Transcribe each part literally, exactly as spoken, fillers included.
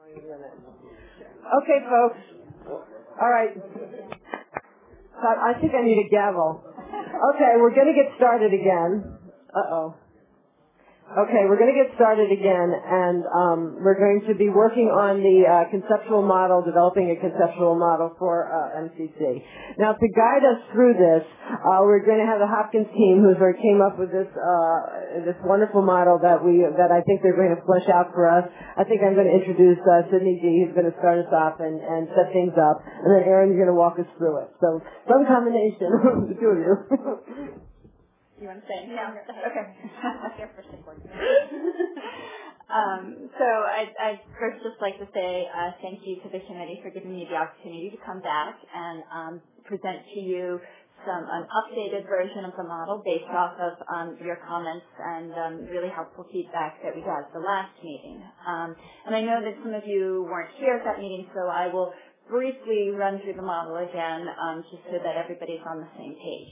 Okay, folks. All right. I think I need a gavel. Okay, we're going to get started again. Uh-oh. Okay, we're going to get started again, and um, we're going to be working on the uh, conceptual model, developing a conceptual model for uh, M C C. Now, to guide us through this, uh, we're going to have the Hopkins team who sort of came up with this uh, this wonderful model that we that I think they're going to flesh out for us. I think I'm going to introduce uh, Sydney G, who's going to start us off and, and set things up, and then Erin's going to walk us through it. So, some combination of the two of you. You want to say? Yeah. Okay. I'm here for support. um, so I'd, I'd first just like to say uh, thank you to the committee for giving me the opportunity to come back and um, present to you some an updated version of the model based off of um, your comments and um, really helpful feedback that we got at the last meeting. Um, and I know that some of you weren't here at that meeting, so I will briefly run through the model again um, just so that everybody's on the same page.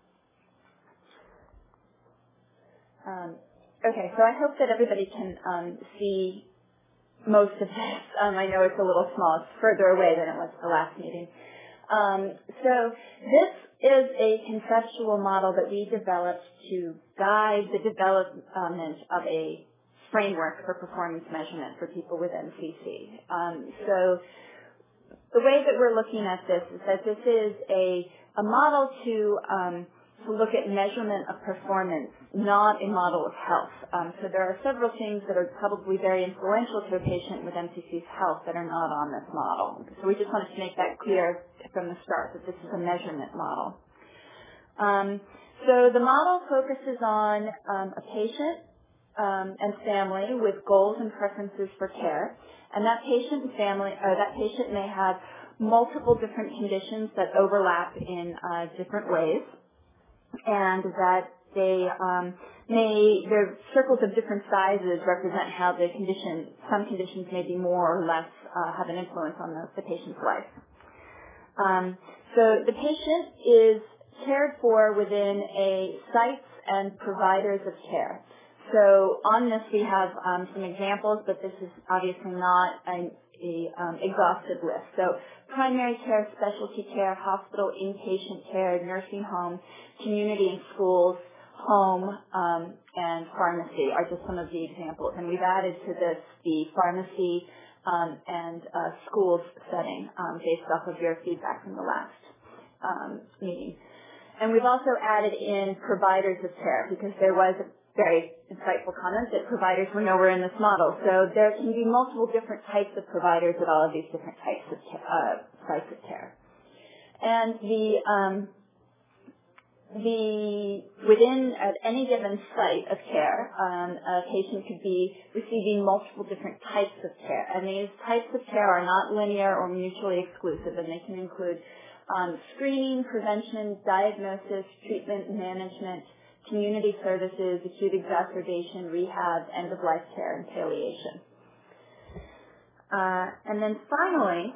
Um, okay, so I hope that everybody can um, see most of this. Um, I know it's a little small. It's further away than it was the last meeting. Um, so this is a conceptual model that we developed to guide the development of a framework for performance measurement for people with M C C. Um, so the way that we're looking at this is that this is a, a model to um, to look at measurement of performance, not a model of health. Um, so there are several things that are probably very influential to a patient with M C C's health that are not on this model. So we just wanted to make that clear from the start that this is a measurement model. Um, so the model focuses on um, a patient um, and family with goals and preferences for care, and that patient and family, or that patient may have multiple different conditions that overlap in uh, different ways, and that they um, may, their circles of different sizes represent how the condition, some conditions may be more or less uh, have an influence on the, the patient's life. Um, so the patient is cared for within a sites and providers of care. So on this we have um, some examples, but this is obviously not an a um, exhaustive list. So primary care, specialty care, hospital, inpatient care, nursing home, community and schools, home, um, and pharmacy are just some of the examples. And we've added to this the pharmacy um, and uh, schools setting um, based off of your feedback from the last um, meeting. And we've also added in providers of care because there was a very insightful comment that providers were nowhere in this model. So there can be multiple different types of providers at all of these different types of uh, sites of care. And the um, the within at any given site of care, um, a patient could be receiving multiple different types of care. And these types of care are not linear or mutually exclusive, and they can include um, screening, prevention, diagnosis, treatment, management, community services, acute exacerbation, rehab, end-of-life care, and palliation. Uh, and then finally,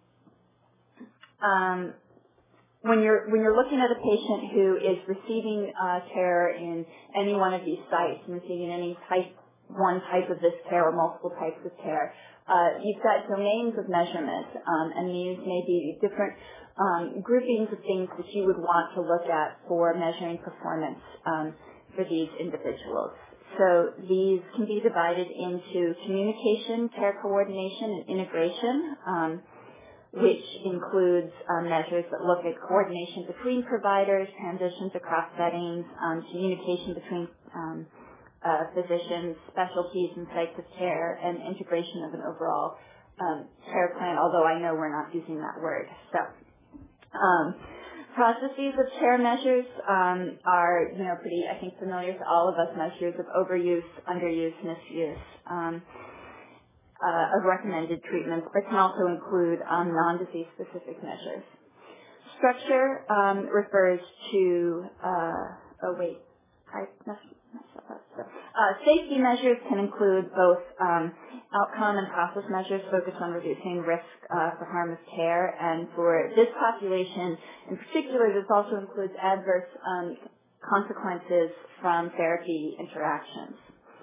um, when you're when you're looking at a patient who is receiving uh, care in any one of these sites and receiving any type one type of this care or multiple types of care, uh, you've got domains of measurement, um, and these may be different Um, groupings of things that you would want to look at for measuring performance um, for these individuals. So these can be divided into communication, care coordination, and integration, um, which includes um, measures that look at coordination between providers, transitions across settings, um, communication between um, uh, physicians, specialties, and sites of care, and integration of an overall um, care plan, although I know we're not using that word. So. Um, processes of care measures um, are, you know, pretty, I think, familiar to all of us. Measures of overuse, underuse, misuse um, uh, of recommended treatments, but can also include um, non-disease specific measures. Structure um, refers to, uh, oh wait, I messed, messed up. So, uh, safety measures can include both um, outcome and process measures focused on reducing risk uh, for harm of care, and for this population in particular, this also includes adverse um, consequences from therapy interactions.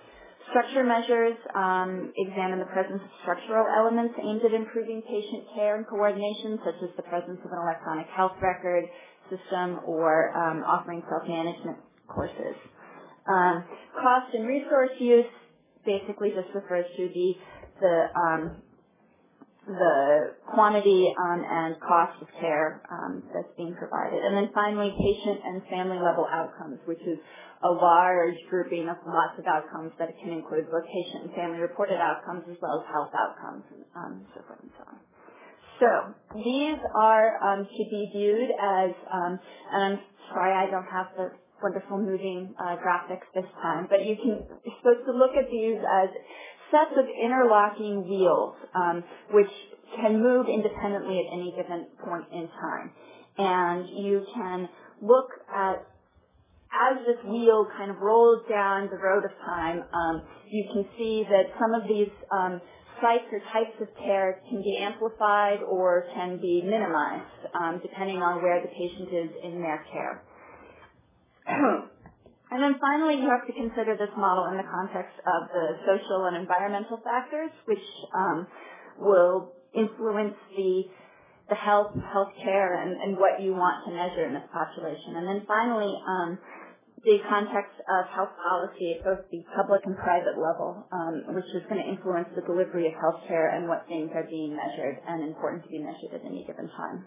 Structure measures um, examine the presence of structural elements aimed at improving patient care and coordination, such as the presence of an electronic health record system or um, offering self-management courses. Um, cost and resource use basically just refers to the the um, the quantity um, and cost of care um, that's being provided. And then finally, patient and family level outcomes, which is a large grouping of lots of outcomes that can include both patient and family reported outcomes as well as health outcomes, and um, so forth and so on. So these are um, to be viewed as, um, and I'm sorry I don't have the wonderful moving uh, graphics this time, but you can, you're supposed to look at these as sets of interlocking wheels, um, which can move independently at any given point in time. And you can look at, as this wheel kind of rolls down the road of time, um, you can see that some of these um, sites or types of care can be amplified or can be minimized, um, depending on where the patient is in their care. And then finally, you have to consider this model in the context of the social and environmental factors, which um, will influence the the health, health care, and, and what you want to measure in this population. And then finally, um, the context of health policy at both the public and private level, um, which is going to influence the delivery of health care and what things are being measured and important to be measured at any given time.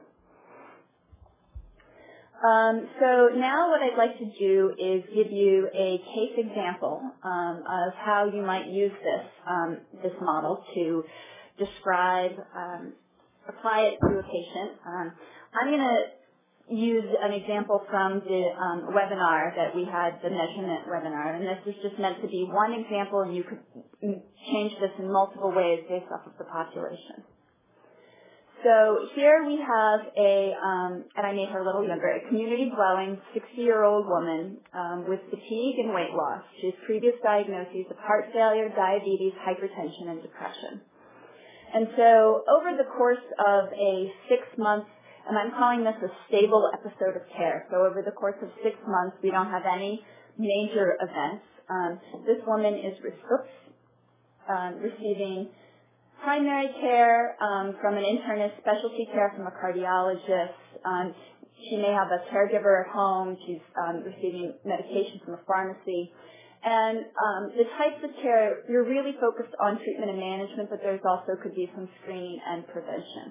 Um, so now what I'd like to do is give you a case example um, of how you might use this, um, this model to describe, um, apply it to a patient. Um, I'm going to use an example from the um, webinar that we had, the measurement webinar, and this is just meant to be one example, and you could change this in multiple ways based off of the population. So here we have a, um, and I made her a little younger, a community-dwelling sixty-year-old woman um, with fatigue and weight loss. She has previous diagnoses of heart failure, diabetes, hypertension, and depression. And so over the course of a six-month, and I'm calling this a stable episode of care, so over the course of six months we don't have any major events. Um, this woman is oops, um, receiving primary care um, from an internist, specialty care from a cardiologist. Um, she may have a caregiver at home. She's um, receiving medication from a pharmacy. And um, the types of care, you're really focused on treatment and management, but there's also could be some screening and prevention.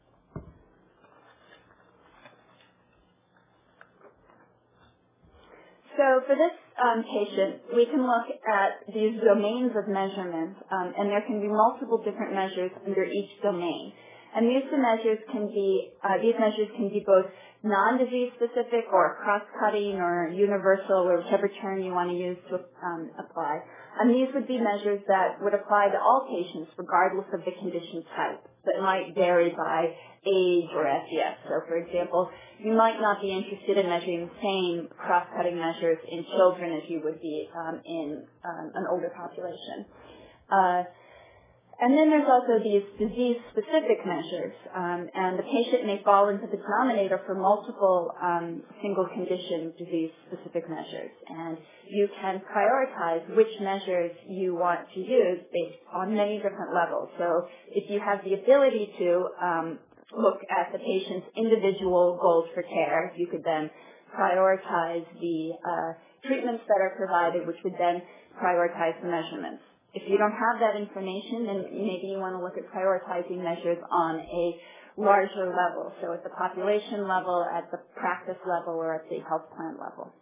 So for this um, patient, we can look at these domains of measurement, um, and there can be multiple different measures under each domain. And these measures can be uh, these measures can be both non-disease specific or cross-cutting or universal, or whichever term you want to use to um, apply. And these would be measures that would apply to all patients regardless of the condition type, but might vary by age or S E S. So for example, you might not be interested in measuring the same cross-cutting measures in children as you would be um, in um, an older population. Uh, And then there's also these disease-specific measures, um, and the patient may fall into the denominator for multiple um, single-condition disease-specific measures. And you can prioritize which measures you want to use based on many different levels. So if you have the ability to um, look at the patient's individual goals for care, you could then prioritize the uh, treatments that are provided, which would then prioritize the measurements. If you don't have that information, then maybe you want to look at prioritizing measures on a larger level, so at the population level, at the practice level, or at the health plan level.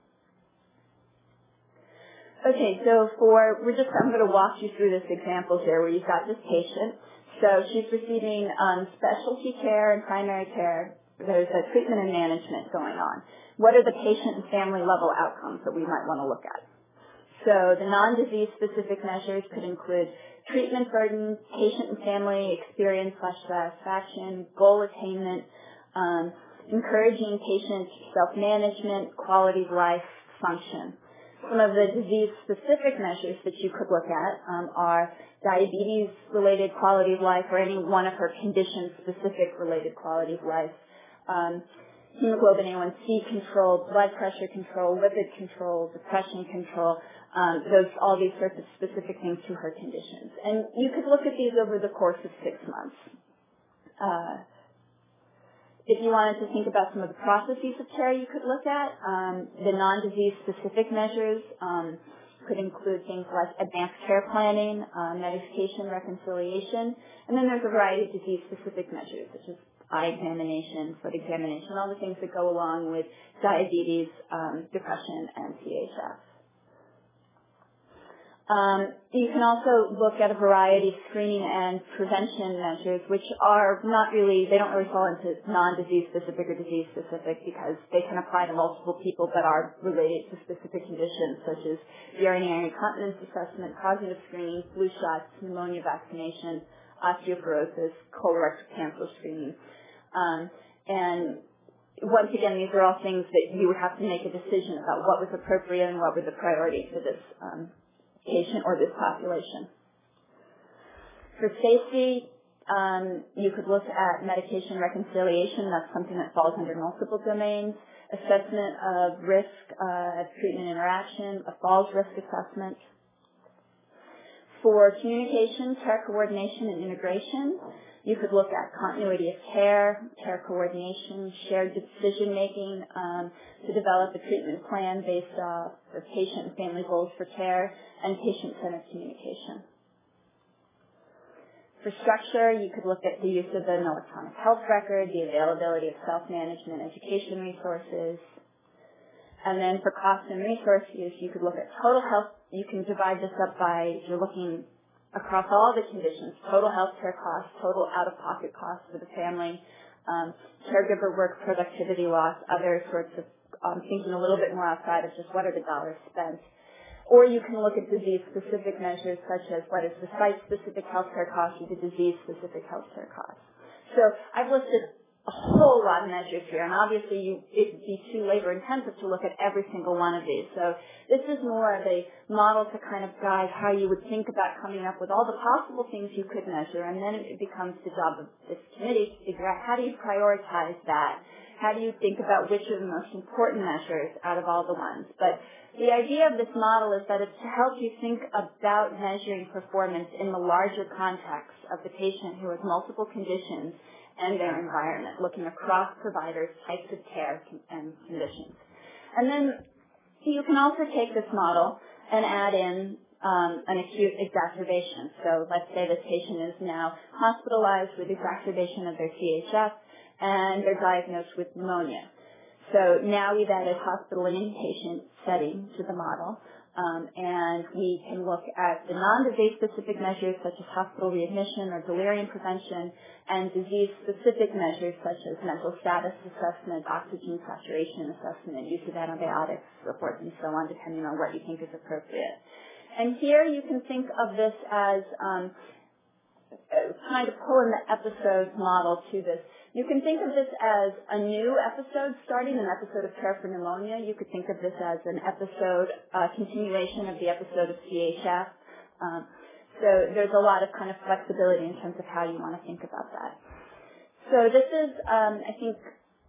Okay, so for, we're just, I'm going to walk you through this example here where you've got this patient. So she's receiving um, specialty care and primary care. There's a treatment and management going on. What are the patient and family level outcomes that we might want to look at? So the non-disease specific measures could include treatment burden, patient and family experience slash satisfaction, goal attainment, um, encouraging patient self-management, quality of life, function. Some of the disease-specific measures that you could look at um, are diabetes-related quality of life or any one of her condition-specific related quality of life. Um, hemoglobin A one C control, blood pressure control, lipid control, depression control, um, those all these sorts of specific things to her conditions. And you could look at these over the course of six months. Uh, if you wanted to think about some of the processes of care you could look at, um, the non-disease specific measures um, could include things like advanced care planning, uh, medication reconciliation, and then there's a variety of disease-specific measures, such as eye examination, foot examination, all the things that go along with diabetes, um, depression, and C H F. Um, you can also look at a variety of screening and prevention measures, which are not really, they don't really fall into non-disease specific or disease specific because they can apply to multiple people but are related to specific conditions such as urinary incontinence assessment, cognitive screening, flu shots, pneumonia vaccination, osteoporosis, colorectal cancer screening. Um, and once again, these are all things that you would have to make a decision about what was appropriate and what were the priorities for this um, patient or this population. For safety, um, you could look at medication reconciliation. That's something that falls under multiple domains. Assessment of risk uh, of treatment interaction, a falls risk assessment. For communication, care coordination, and integration, you could look at continuity of care, care coordination, shared decision-making um, to develop a treatment plan based off the patient and family goals for care, and patient-centered communication. For structure, you could look at the use of an electronic health record, the availability of self-management education resources. And then for cost and resource use, you could look at total health. You can divide this up by, if you're looking across all the conditions, total health care costs, total out-of-pocket costs for the family, um, caregiver work productivity loss, other sorts of um, thinking a little bit more outside of just what are the dollars spent. Or you can look at disease-specific measures such as what is the site-specific healthcare cost or the disease-specific healthcare cost. So I've listed a whole lot of measures here, and obviously you, it would be too labor-intensive to look at every single one of these. So this is more of a model to kind of guide how you would think about coming up with all the possible things you could measure, and then it becomes the job of this committee to figure out how do you prioritize that. How do you think about which are the most important measures out of all the ones? But the idea of this model is that it's to help you think about measuring performance in the larger context of the patient who has multiple conditions and their environment, looking across providers, types of care, and conditions. And then you can also take this model and add in um, an acute exacerbation. So let's say this patient is now hospitalized with exacerbation of their C H F, and they're diagnosed with pneumonia. So now we've added hospital and inpatient setting to the model, um, and we can look at the non-disease-specific measures such as hospital readmission or delirium prevention, and disease-specific measures such as mental status assessment, oxygen saturation assessment, use of antibiotics, so forth and so on, depending on what you think is appropriate. And here you can think of this as um, trying to pull in the episodes model to this. You can think of this as a new episode starting, an episode of Care for Pneumonia. You could think of this as an episode, uh, continuation of the episode of C H F. Um, so there's a lot of kind of flexibility in terms of how you want to think about that. So this is, um, I think,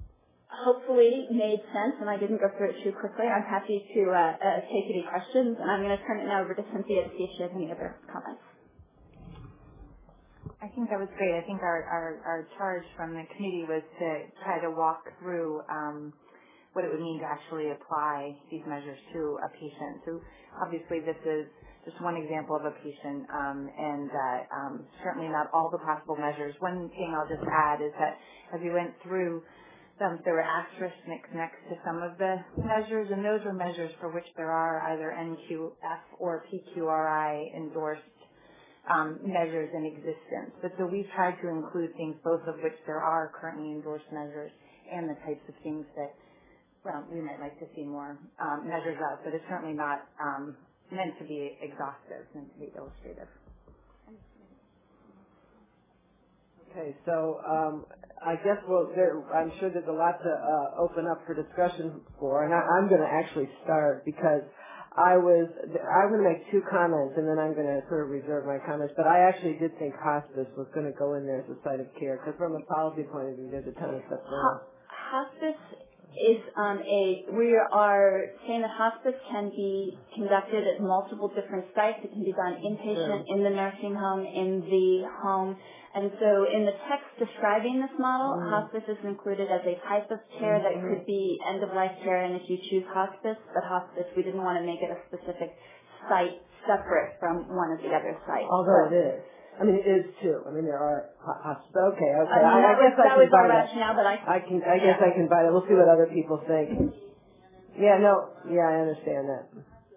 hopefully made sense, and I didn't go through it too quickly. I'm happy to uh, uh, take any questions, and I'm going to turn it now over to Cynthia to see if she has any other comments. I think that was great. I think our, our, our charge from the committee was to try to walk through um, what it would mean to actually apply these measures to a patient. So obviously this is just one example of a patient, um, and uh, um, certainly not all the possible measures. One thing I'll just add is that as we went through them, there were asterisks next to some of the measures, and those are measures for which there are either N Q F or P Q R I endorsed Um, measures in existence. But so we've tried to include things, both of which there are currently endorsed measures and the types of things that, well, we might like to see more um, measures of, but it's certainly not um, meant to be exhaustive, meant to be illustrative. Okay, so um, I guess we'll, there, I'm sure there's a lot to uh, open up for discussion for, and I, I'm going to actually start because I was, I'm going to make two comments, and then I'm going to sort of reserve my comments, but I actually did think hospice was going to go in there as a site of care, because from a policy point of view, there's a ton of stuff going on. hospice is um, a, we are saying that hospice can be conducted at multiple different sites. It can be done inpatient, in the nursing home, in the home. And so in the text describing this model, mm-hmm. hospice is included as a type of care that mm-hmm. could be end-of-life care, and if you choose hospice, but hospice, we didn't want to make it a specific site separate from one of the other sites. Although it is. I mean, it is too. I mean, there are hospices. Okay, okay. I, mean, I, I guess was, I that can was buy our that. rationale, but I, I can. I guess yeah. I can buy that. We'll see what other people think. Yeah, no. Yeah, I understand that.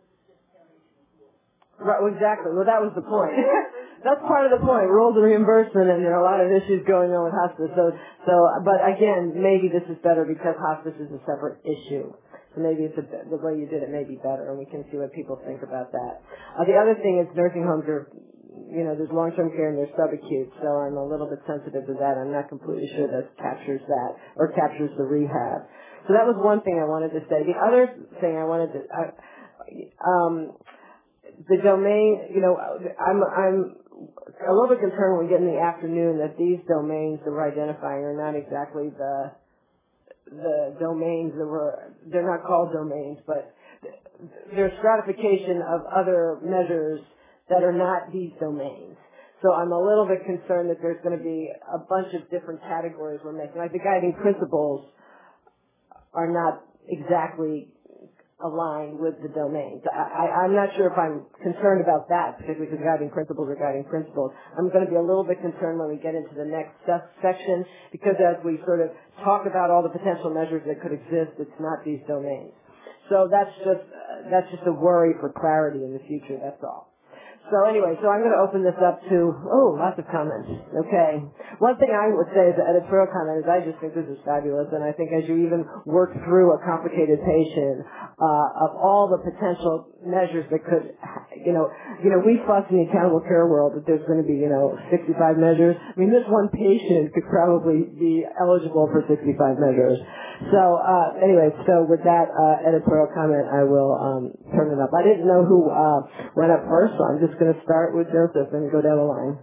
Right, well, exactly. Well, that was the point. That's part of the point. Rules of reimbursement, and there are a lot of issues going on with hospice. So, so, but again, maybe this is better because hospice is a separate issue. So maybe it's a, the way you did it may be better, and we can see what people think about that. Uh, the other thing is nursing homes are, you know, there's long-term care and there's subacute, so I'm a little bit sensitive to that. I'm not completely sure that captures that or captures the rehab. So that was one thing I wanted to say. The other thing I wanted to, I, um, the domain, you know, I'm, I'm a little bit concerned when we get in the afternoon that these domains that we're identifying are not exactly the the domains that were, they're not called domains, but they're stratification of other measures that are not these domains. So I'm a little bit concerned that there's going to be a bunch of different categories we're making. Like the guiding principles are not exactly aligned with the domains. I, I, I'm not sure if I'm concerned about that, particularly because guiding principles are guiding principles. I'm going to be a little bit concerned when we get into the next section, because as we sort of talk about all the potential measures that could exist, it's not these domains. So that's just uh, that's just a worry for clarity in the future. That's all. So anyway, so I'm going to open this up to, oh, lots of comments. Okay. One thing I would say as an editorial comment is I just think this is fabulous, and I think as you even work through a complicated patient, uh, of all the potential measures that could, you know, you know, we fuss in the accountable care world that there's going to be, you know, sixty-five measures. I mean, this one patient could probably be eligible for sixty-five measures. So, uh, anyway, so with that, uh, editorial comment, I will, um, turn it up. I didn't know who, uh, went up first, so I'm just going to start with Joseph and go down the line.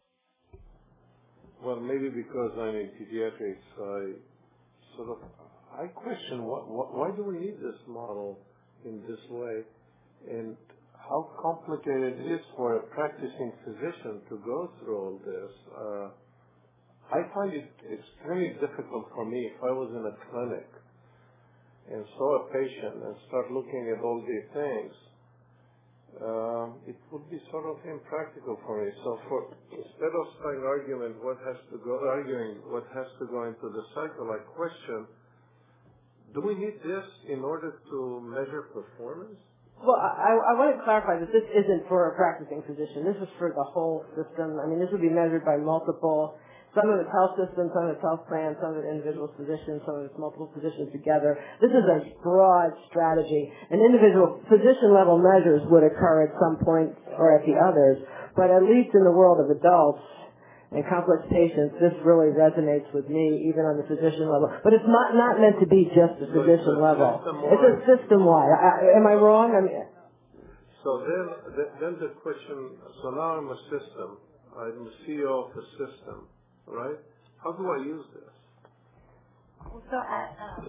Well, maybe because I'm in pediatrics, I sort of, I question what, what, why do we need this model in this way, and how complicated it is for a practicing physician to go through all this. Uh, I find it extremely difficult for me if I was in a clinic and saw a patient and start looking at all these things. Um, it would be sort of impractical for me. So, for instead of starting argument what has to go, arguing what has to go into the cycle, I question: do we need this in order to measure performance? Well, I, I want to clarify that this isn't for a practicing physician. This is for the whole system. I mean, this would be measured by multiple. Some of it's health systems, some of it's health plans, some of it's individual physicians, some of it's multiple physicians together. This is a broad strategy. And individual physician-level measures would occur at some point or at the others, but at least in the world of adults and complex patients, this really resonates with me, even on the physician level. But it's not, not meant to be just the physician level. It's a system-wide. I, am I wrong? I mean, so then, then the question, so now I'm a system. I'm the C E O of a system. Right? How do I use this? So, at, um,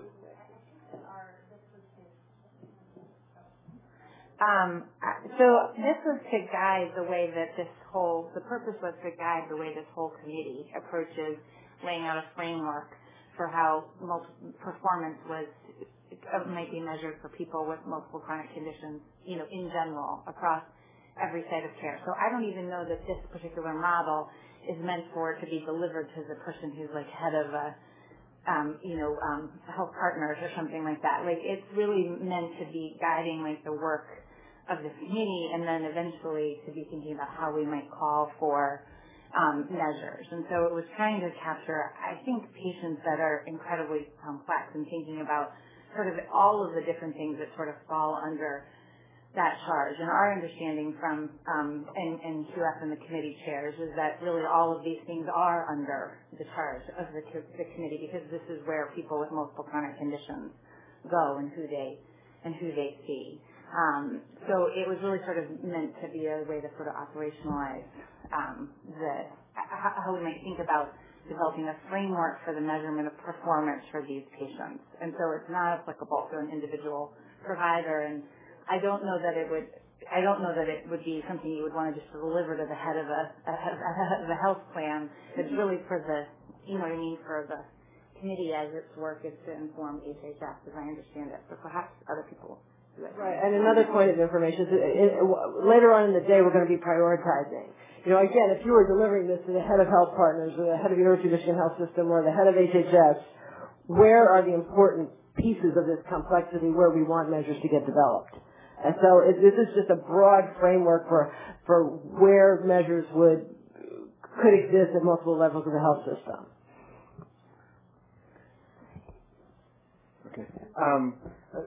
um, so this was to guide the way that this whole, the purpose was to guide the way this whole committee approaches laying out a framework for how multi- performance was, uh, might be measured for people with multiple chronic conditions, you know, in general, across every site of care. So I don't even know that this particular model is meant for it to be delivered to the person who's like head of a, um, you know, um, health partners or something like that. Like it's really meant to be guiding like the work of the committee, and then eventually to be thinking about how we might call for um, measures. And so it was trying to capture, I think, patients that are incredibly complex and thinking about sort of all of the different things that sort of fall under that charge. And our understanding from um, and, and Q F and the committee chairs is that really all of these things are under the charge of the, the committee, because this is where people with multiple chronic conditions go and who they and who they see. Um, so it was really sort of meant to be a way to sort of operationalize um, the how we might think about developing a framework for the measurement of performance for these patients. And so it's not applicable to an individual provider. And I don't know that it would, I don't know that it would be something you would want to just deliver to the head of a, a, a, a health plan. It's really for the, you know what I mean, for the committee as its work is to inform H H S, as I understand it. But perhaps other people do it. Right, and another point of information is it, it, later on in the day we're going to be prioritizing. You know, again, if you were delivering this to the head of Health Partners or the head of University of Michigan Health System or the head of H H S, where are the important pieces of this complexity where we want measures to get developed? And so it, this is just a broad framework for, for where measures would, could exist at multiple levels of the health system. Okay. Um,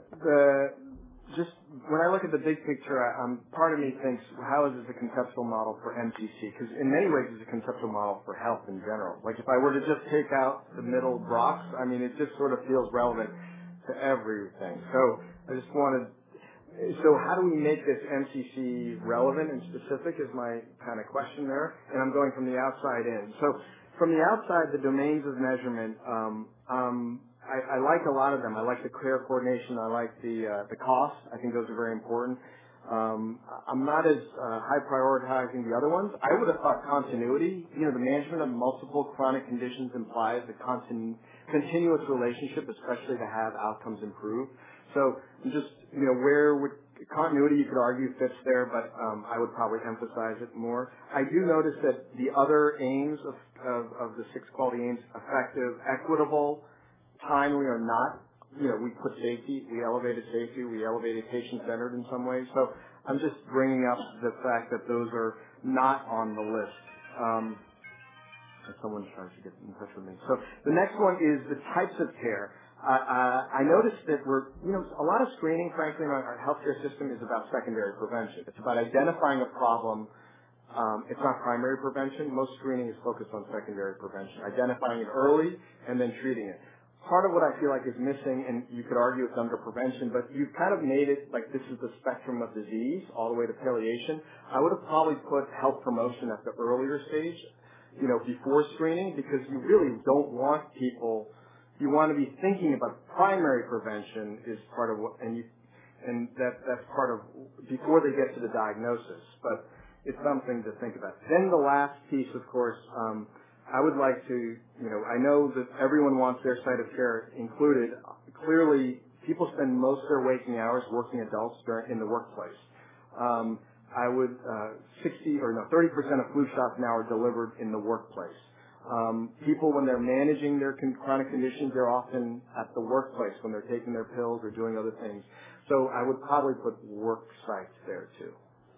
the, just when I look at the big picture, I, um, part of me thinks, how is this a conceptual model for M C C? Because in many ways it's a conceptual model for health in general. Like if I were to just take out the middle box, I mean, it just sort of feels relevant to everything. So I just wanted, so how do we make this M C C relevant and specific is my kind of question there. And I'm going from the outside in. So from the outside, the domains of measurement, um, um, I, I like a lot of them. I like the care coordination. I like the uh, the cost. I think those are very important. Um, I'm not as uh, high prioritizing the other ones. I would have thought continuity. You know, the management of multiple chronic conditions implies a continu- continuous relationship, especially to have outcomes improve. So just, you know, where would continuity, you could argue, fits there, but um, I would probably emphasize it more. I do notice that the other aims of, of, of the six quality aims, effective, equitable, timely or not, you know, we put safety, we elevated safety, we elevated patient-centered in some ways. So I'm just bringing up the fact that those are not on the list. Um, someone's trying to get in touch with me. So the next one is the types of care. Uh, uh, I noticed that we're, you know, a lot of screening, frankly, in our, our healthcare system is about secondary prevention. It's about identifying a problem. Um, it's not primary prevention. Most screening is focused on secondary prevention, identifying it early and then treating it. Part of what I feel like is missing, and you could argue it's under prevention, but you've kind of made it like this is the spectrum of disease all the way to palliation. I would have probably put health promotion at the earlier stage, you know, before screening, because you really don't want people, you want to be thinking about primary prevention is part of what, and you, and that, that's part of, before they get to the diagnosis, but it's something to think about. Then the last piece, of course, um, I would like to, you know, I know that everyone wants their site of care included. Clearly, people spend most of their waking hours, working adults, in the workplace. Um, I would, uh, sixty or no, thirty percent of flu shots now are delivered in the workplace. Um, people, when they're managing their con- chronic conditions, they're often at the workplace when they're taking their pills or doing other things. So I would probably put work sites there too.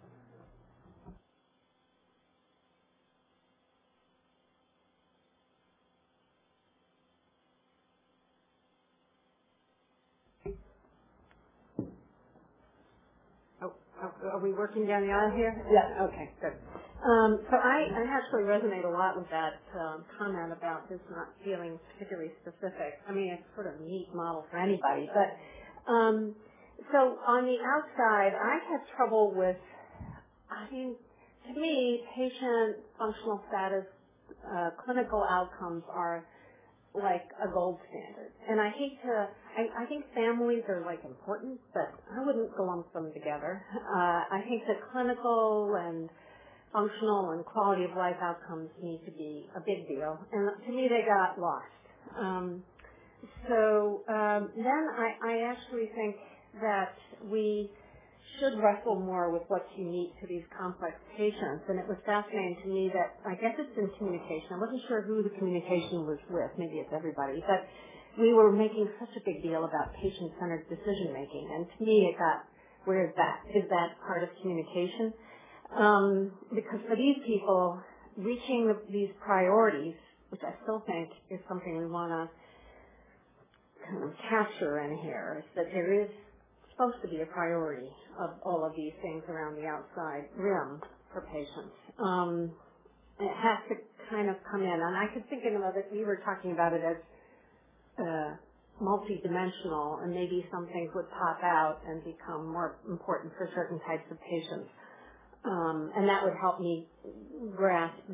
Are we working down the aisle here? Yeah. Okay, good. Um, so I, I actually resonate a lot with that um, comment about this not feeling particularly specific. I mean, it's sort of a neat model for anybody. But um, so on the outside, I have trouble with, I mean, to me, patient functional status, uh, clinical outcomes are like a gold standard. And I hate to, I, I think families are like important, but I wouldn't lump them together. Uh, I think that clinical and functional and quality of life outcomes need to be a big deal. And to me, they got lost. Um, so um, then I, I actually think that we should wrestle more with what's unique to these complex patients. And it was fascinating to me that, I guess it's in communication. I wasn't sure who the communication was with. Maybe it's everybody. But we were making such a big deal about patient-centered decision-making. And to me, it got, where is that? Is that part of communication? Um, because for these people, reaching the, these priorities, which I still think is something we want to kind of capture in here, is that there is supposed to be a priority of all of these things around the outside rim for patients. Um, it has to kind of come in. And I could think of it, we were talking about it as uh, multidimensional, and maybe some things would pop out and become more important for certain types of patients. Um, and that would help me grasp this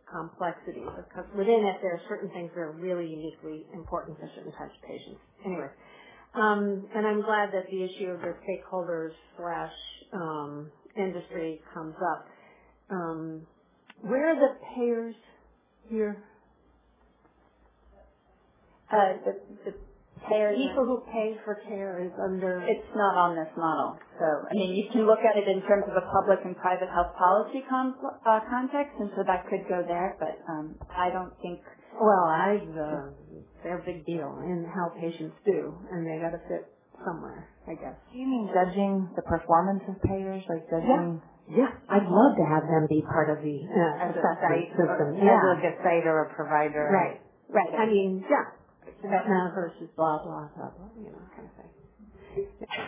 complexity, because within it there are certain things that are really uniquely important for certain types of patients. Anyway, um, and I'm glad that the issue of the stakeholders slash um, industry comes up. Um, where are the payers here? Uh, the, the payers. People who pay for care is under. It's not on this model. So, I mean, you can look at it in terms of a public and private health policy com- uh, context, and so that could go there. But um, I don't think. Well, I uh, they're a big deal in how patients do, and they got to fit somewhere, I guess. Do you mean judging the performance of payers, like judging? Yeah, yeah. I'd love to have them be part of the uh, As a assessment site, system. or, Yeah, as like a site or a provider. right, right. I mean, yeah. Aetna versus blah, blah, blah, blah, you know, kind of thing.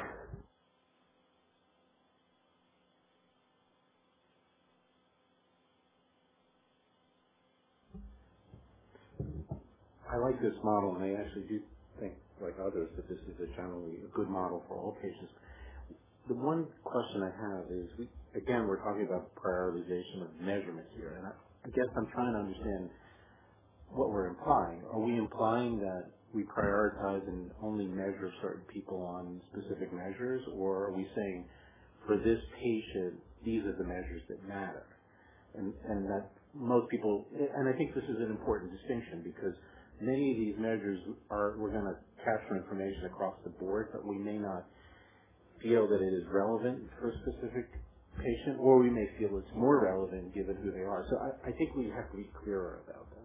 I like this model, and I actually do think, like others, that this is a generally a good model for all patients. The one question I have is, we, again, we're talking about prioritization of measurement here, and I, I guess I'm trying to understand what we're implying. Are we implying that we prioritize and only measure certain people on specific measures, or are we saying, for this patient, these are the measures that matter? And, and that most people, and I think this is an important distinction, because many of these measures are, we're going to capture information across the board, but we may not feel that it is relevant for a specific patient, or we may feel it's more relevant given who they are. So I, I think we have to be clearer about that.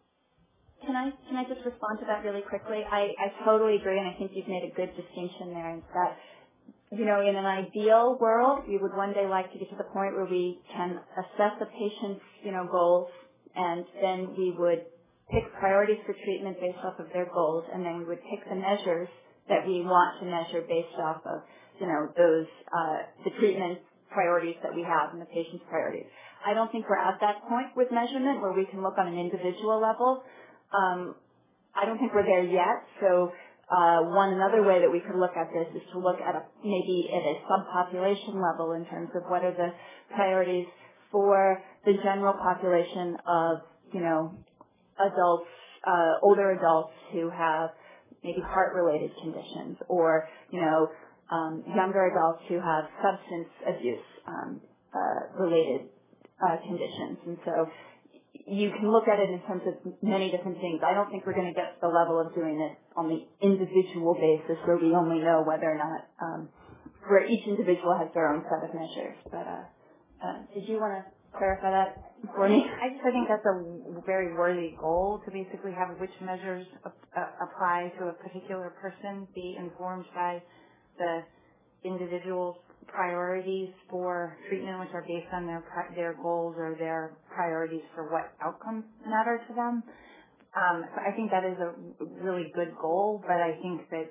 Can I can I just respond to that really quickly? I, I totally agree, and I think you've made a good distinction there. Is that, you know, in an ideal world, we would one day like to get to the point where we can assess a patient's, you know, goals, and then we would pick priorities for treatment based off of their goals, and then we would pick the measures that we want to measure based off of, you know, those uh, the treatment priorities that we have and the patient's priorities. I don't think we're at that point with measurement where we can look on an individual level. Um, I don't think we're there yet. So uh, one another way that we could look at this is to look at a, maybe at a subpopulation level in terms of what are the priorities for the general population of, you know, adults, uh, older adults who have maybe heart-related conditions, or, you know, um, younger adults who have substance abuse um, uh, related uh, conditions. And so you can look at it in terms of many different things. I don't think we're going to get to the level of doing it on the individual basis where we only know whether or not, um, where each individual has their own set of measures. But uh, uh, did you want to clarify that for me? I just I think that's a very worthy goal, to basically have which measures uh, apply to a particular person be informed by the individual's priorities for treatment, which are based on their their goals or their priorities for what outcomes matter to them. Um, so I think that is a really good goal, but I think that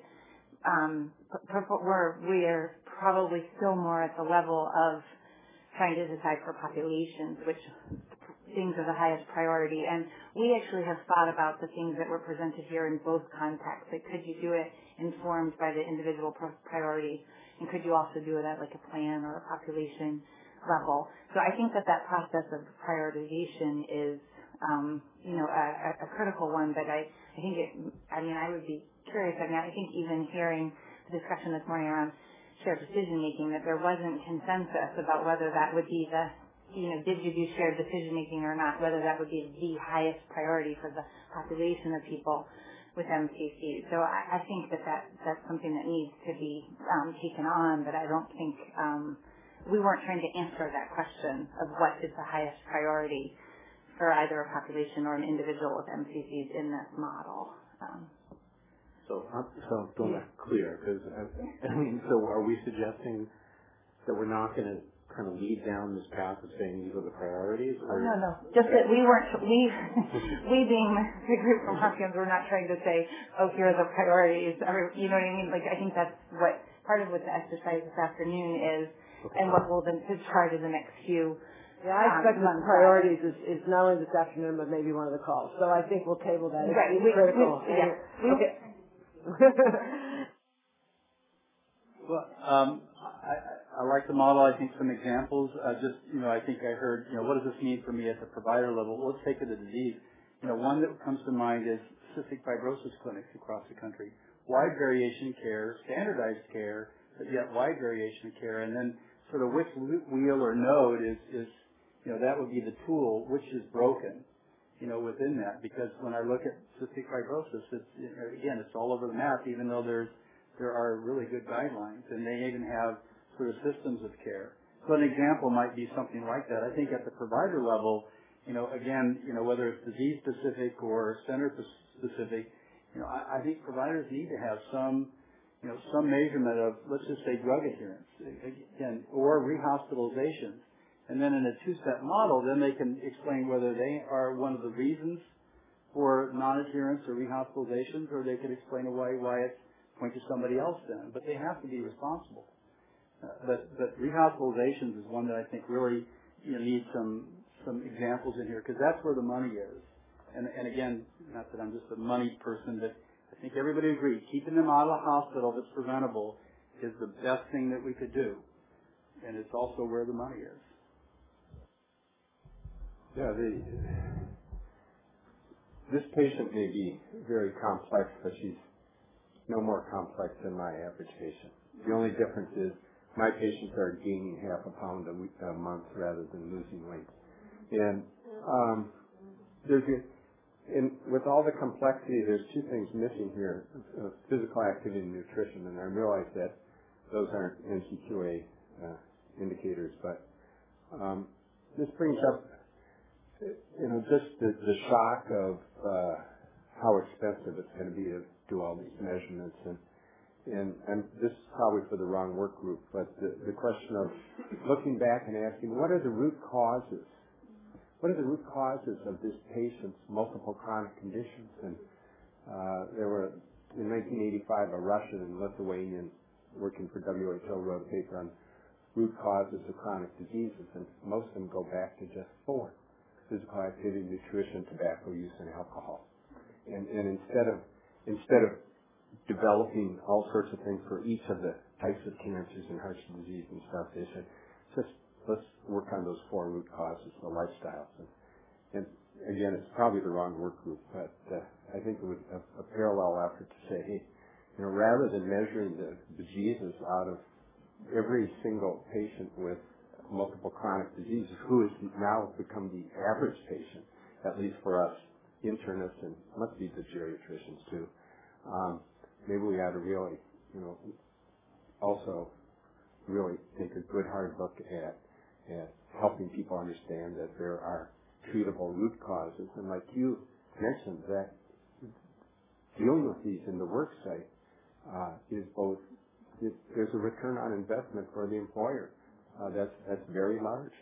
um, we're we are probably still more at the level of trying to decide for populations which things are the highest priority. And we actually have thought about the things that were presented here in both contexts. Like, could you do it informed by the individual priority? And could you also do it at like a plan or a population level? So I think that that process of prioritization is, um, you know, a, a critical one. But I, I think it, I mean, I would be curious. I mean, I think even hearing the discussion this morning around shared decision making, that there wasn't consensus about whether that would be the, you know, did you do shared decision making or not, whether that would be the highest priority for the population of people with M C C. So I, I think that, that that's something that needs to be um, taken on, but I don't think um, we weren't trying to answer that question of what is the highest priority for either a population or an individual with M C Cs in this model. Um, So, I'm, so I'm still not clear, because I, I mean, so are we suggesting that we're not going to kind of lead down this path of saying these are the priorities? Or? No, no. Just that we weren't, we, we being the group from Hopkins, we're not trying to say, oh, here are the priorities. You know what I mean? Like, I think that's what, part of what the exercise this afternoon is, okay, and what we'll then charge in the next few. Yeah, I expect um, the priorities is, is not only this afternoon, but maybe one of the calls. So I think we'll table that. It's, right. it's we, critical. We, yeah. We, okay. Well, um, I, I like the model. I think some examples, uh, just, you know, I think I heard, you know, what does this mean for me at the provider level? Let's take it to disease. You know, one that comes to mind is cystic fibrosis clinics across the country. Wide variation care, standardized care, but yet wide variation of care. And then sort of which wheel or node is, is, you know, that would be the tool, which is broken, you know, within that. Because when I look at cystic fibrosis, it's, again, it's all over the map, even though there's there are really good guidelines, and they even have sort of systems of care. So an example might be something like that. I think at the provider level, you know, again, you know, whether it's disease-specific or center-specific, you know, I, I think providers need to have some, you know, some measurement of, let's just say, drug adherence, again, or rehospitalizations. And then in a two-step model, then they can explain whether they are one of the reasons for non-adherence or rehospitalizations, or they could explain away why it's point to somebody else then. But they have to be responsible. Uh, but, but rehospitalizations is one that I think really, you know, needs some some examples in here, because that's where the money is. And, and again, not that I'm just a money person, but I think everybody agrees, keeping them out of the hospital that's preventable is the best thing that we could do. And it's also where the money is. Yeah, the, this patient may be very complex, but she's no more complex than my average patient. The only difference is my patients are gaining half a pound a, week, a month rather than losing weight. And um, there's a, and with all the complexity, there's two things missing here: uh, physical activity and nutrition. And I realize that those aren't N C Q A uh, indicators, but um, this brings up, you know, just the, the shock of uh, how expensive it's going to be to do all these measurements. And and, and this is probably for the wrong work group, but the, the question of looking back and asking, what are the root causes? What are the root causes of this patient's multiple chronic conditions? And uh, there were, in nineteen eighty-five, a Russian and Lithuanian working for W H O wrote a paper on root causes of chronic diseases, and most of them go back to just four: physical activity, nutrition, tobacco use, and alcohol. And, and instead of instead of developing all sorts of things for each of the types of cancers and heart disease and stuff, they said, just let's work on those four root causes, the lifestyles. And, and again, it's probably the wrong work group, but uh, I think it was a, a parallel effort to say, hey, you know, rather than measuring the diseases out of every single patient with multiple chronic diseases, who has now become the average patient, at least for us internists and must be the geriatricians too. Um, maybe we ought to really, you know, also really take a good hard look at, at helping people understand that there are treatable root causes. And like you mentioned, that dealing with these in the work site uh, is both, it, there's a return on investment for the employer. Uh, that's, that's very large.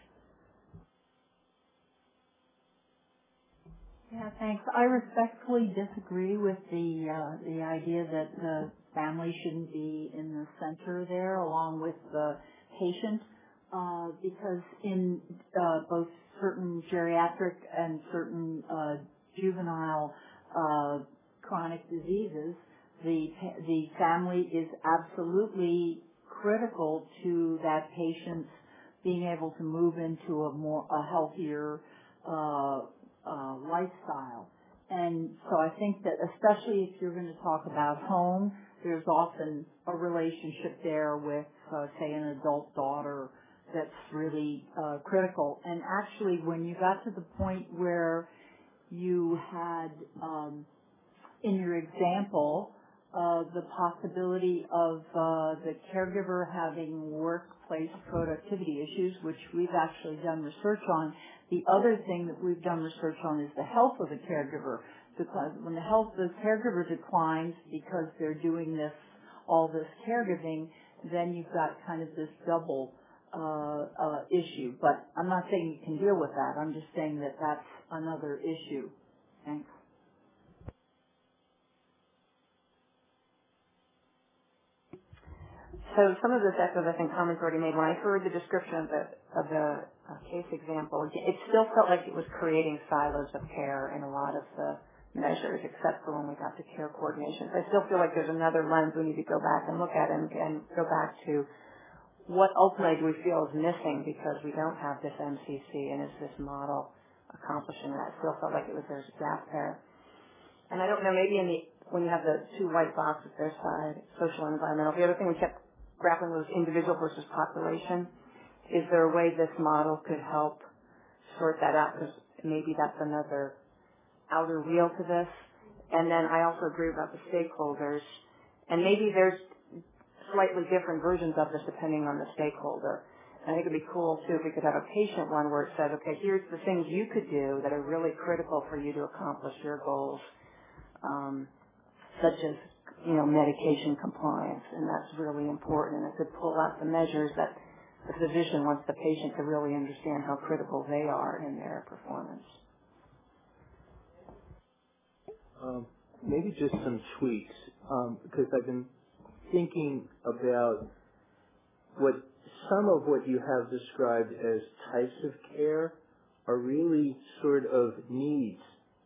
Yeah, thanks. I respectfully disagree with the uh, the idea that the family shouldn't be in the center there along with the patient, uh, because in uh, both certain geriatric and certain uh, juvenile uh, chronic diseases, the the family is absolutely critical to that patient's being able to move into a more a healthier uh, uh, lifestyle. And so I think that especially if you're going to talk about home, there's often a relationship there with, uh, say, an adult daughter that's really uh, critical. And actually, when you got to the point where you had, um, in your example, uh, the possibility of uh, the caregiver having workplace productivity issues, which we've actually done research on. The other thing that we've done research on is the health of the caregiver. Because when the health of the caregiver declines because they're doing this, all this caregiving, then you've got kind of this double uh, uh, issue. But I'm not saying you can deal with that. I'm just saying that that's another issue. Thanks. So some of this echoes, I think, comments already made. When I heard the description of the, of the uh, case example, it still felt like it was creating silos of care in a lot of the measures, except for when we got to care coordination. So I still feel like there's another lens we need to go back and look at and, and go back to what ultimately do we feel is missing because we don't have this M C C, and is this model accomplishing that? It still felt like it was there's a gap there. And I don't know, maybe in the when you have the two white boxes their side, social and environmental, the other thing we kept grappling with was individual versus population. Is there a way this model could help sort that out? Because maybe that's another outer wheel to this. And then I also agree about the stakeholders. And maybe there's slightly different versions of this depending on the stakeholder. And I think it would be cool, too, if we could have a patient one where it says, okay, here's the things you could do that are really critical for you to accomplish your goals, um, such as, you know, medication compliance. And that's really important. And it could pull out the measures that the physician wants the patient to really understand how critical they are in their performance. Um, maybe just some tweaks, um, because I've been thinking about what some of what you have described as types of care are really sort of needs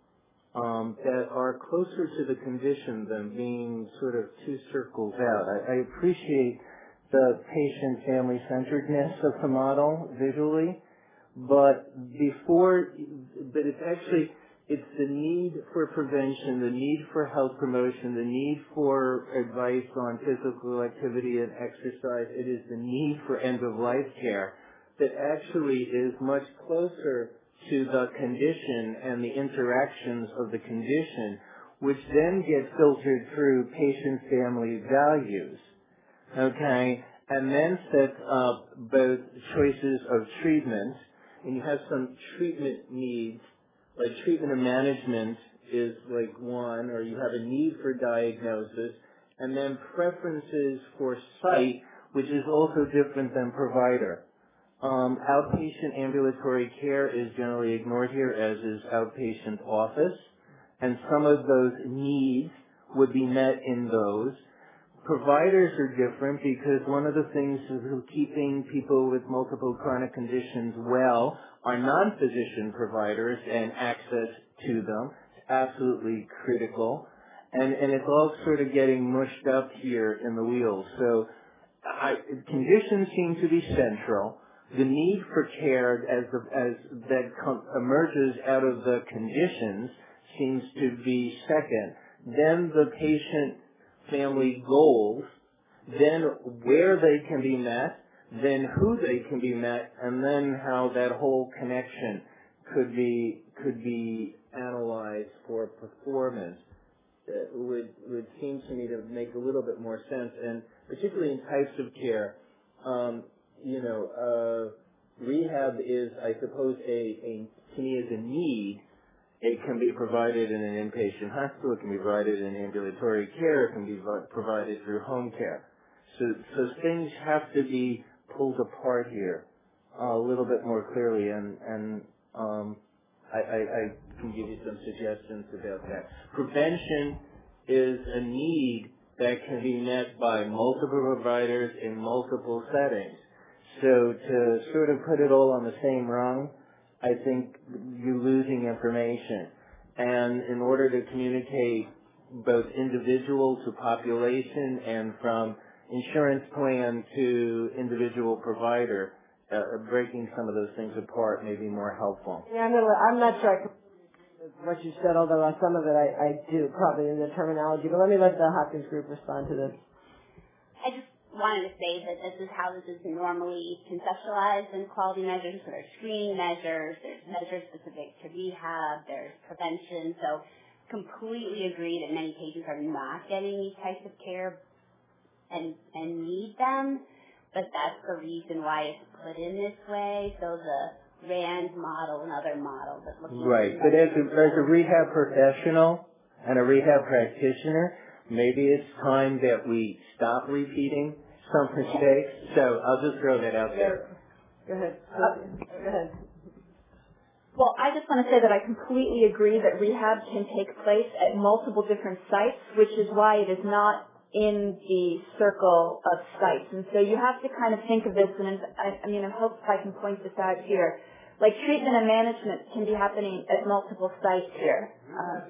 um, that are closer to the condition than being sort of two circles out. I, I appreciate the patient family centeredness of the model visually, but before, but it's actually, it's the need for prevention, the need for health promotion, the need for advice on physical activity and exercise. It is the need for end-of-life care that actually is much closer to the condition and the interactions of the condition, which then get filtered through patient-family values. Okay, and then set up both choices of treatment, and you have some treatment needs, like treatment and management is like one, or you have a need for diagnosis, and then preferences for site, which is also different than provider. Um, outpatient ambulatory care is generally ignored here, as is outpatient office, and some of those needs would be met in those. Providers are different because one of the things of keeping people with multiple chronic conditions well are non-physician providers, and access to them is absolutely critical. And, and it's all sort of getting mushed up here in the wheels. So I, conditions seem to be central. The need for care as, the, as that com- emerges out of the conditions seems to be second. Then the patient family goals, then where they can be met, then who they can be met, and then how that whole connection could be could be analyzed for performance. It would would seem to me to make a little bit more sense, and particularly in types of care. Um, you know, uh, rehab is, I suppose, a, a to me is a need. It can be provided in an inpatient hospital. It can be provided in ambulatory care. It can be provided through home care. So, so things have to be pulled apart here uh, a little bit more clearly, and, and um, I, I, I can give you some suggestions about that. Prevention is a need that can be met by multiple providers in multiple settings. So to sort of put it all on the same rung, I think you're losing information. And in order to communicate both individual to population and from insurance plan to individual provider, uh, breaking some of those things apart may be more helpful. Yeah, I'm, gonna, I'm not sure I can with what you said, although on some of it I, I do, probably in the terminology. But let me let the Hopkins group respond to this. I just wanted to say that this is how this is normally conceptualized in quality measures. So there's screening measures, there's measures specific to rehab, there's prevention. So completely agree that many patients are not getting these types of care and and need them, but that's the reason why it's put in this way. So the RAND model and other models that look right. But as a, as a rehab professional and a rehab practitioner, maybe it's time that we stop repeating some mistakes. So I'll just throw that out there. Go ahead. Uh, go ahead. Well, I just want to say that I completely agree that rehab can take place at multiple different sites, which is why it is not in the circle of sites. And so you have to kind of think of this, and I, I mean, I hope I can point this out here. Like treatment and management can be happening at multiple sites here. Um,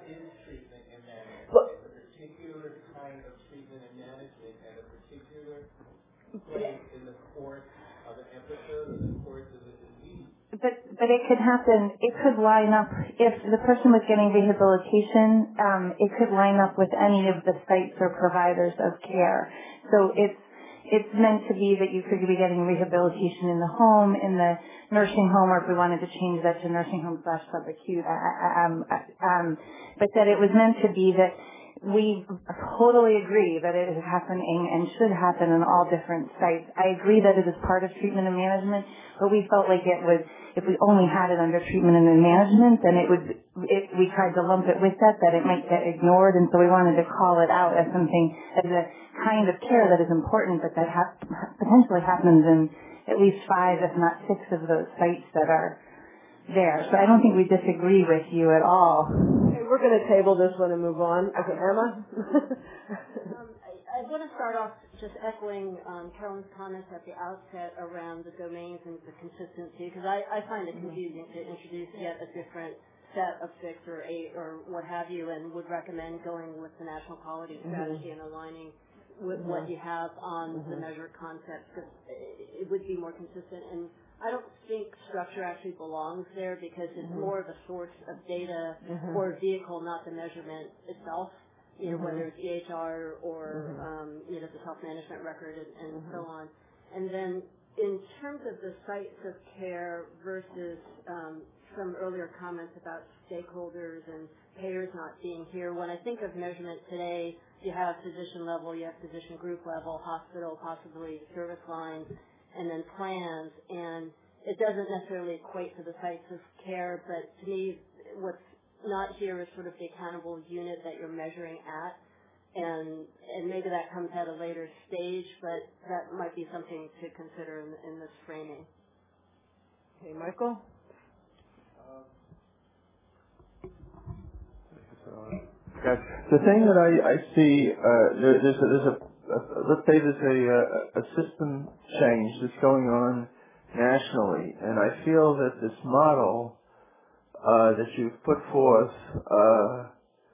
place in the course of an episode or the course of a disease. But but it could happen. It could line up if the person was getting rehabilitation. Um, it could line up with any of the sites or providers of care. So it's it's meant to be that you could be getting rehabilitation in the home, in the nursing home, or if we wanted to change that to nursing home slash subacute. Um, um, but that it was meant to be that we totally agree that it is happening and should happen in all different sites. I agree that it is part of treatment and management, but we felt like it was, if we only had it under treatment and management, then it would, it, we tried to lump it with that, that it might get ignored, and so we wanted to call it out as something, as a kind of care that is important, but that ha- potentially happens in at least five, if not six of those sites that are there. So I don't think we disagree with you at all. Okay, we're going to table this one and move on. Okay, Emma? um, I, I want to start off just echoing um, Carolyn's comments at the outset around the domains and the consistency, because I, I find it confusing to introduce yet a different set of six or eight or what have you, and would recommend going with the national quality strategy mm-hmm. and aligning with mm-hmm. what you have on mm-hmm. the measured concepts, because it would be more consistent. And I don't think structure actually belongs there, because it's mm-hmm. more of a source of data mm-hmm. or a vehicle, not the measurement itself, you know, mm-hmm. whether it's E H R or, mm-hmm. um, you know, the self-management record and, and mm-hmm. so on. And then in terms of the sites of care versus um, some earlier comments about stakeholders and payers not being here, when I think of measurement today, you have physician level, you have physician group level, hospital, possibly service lines, and then plans, and it doesn't necessarily equate to the sites of care, but to me, what's not here is sort of the accountable unit that you're measuring at, and and maybe that comes at a later stage, but that might be something to consider in, in this framing. Okay, Michael? Uh, the thing that I, I see, uh, there, there's a, there's a Uh, let's say there's a, a, a system change that's going on nationally, and I feel that this model uh, that you've put forth uh,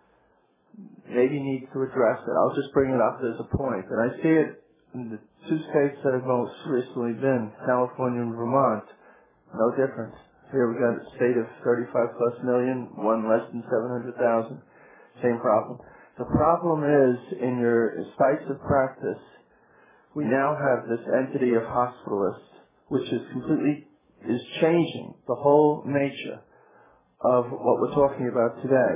maybe needs to address it. I'll just bring it up as a point. And I see it in the two states that have most recently been, California and Vermont. No difference. Here we've got a state of thirty-five plus million, one less than seven hundred thousand. Same problem. The problem is, in your sites of practice, we now have this entity of hospitalists, which is completely, is changing the whole nature of what we're talking about today.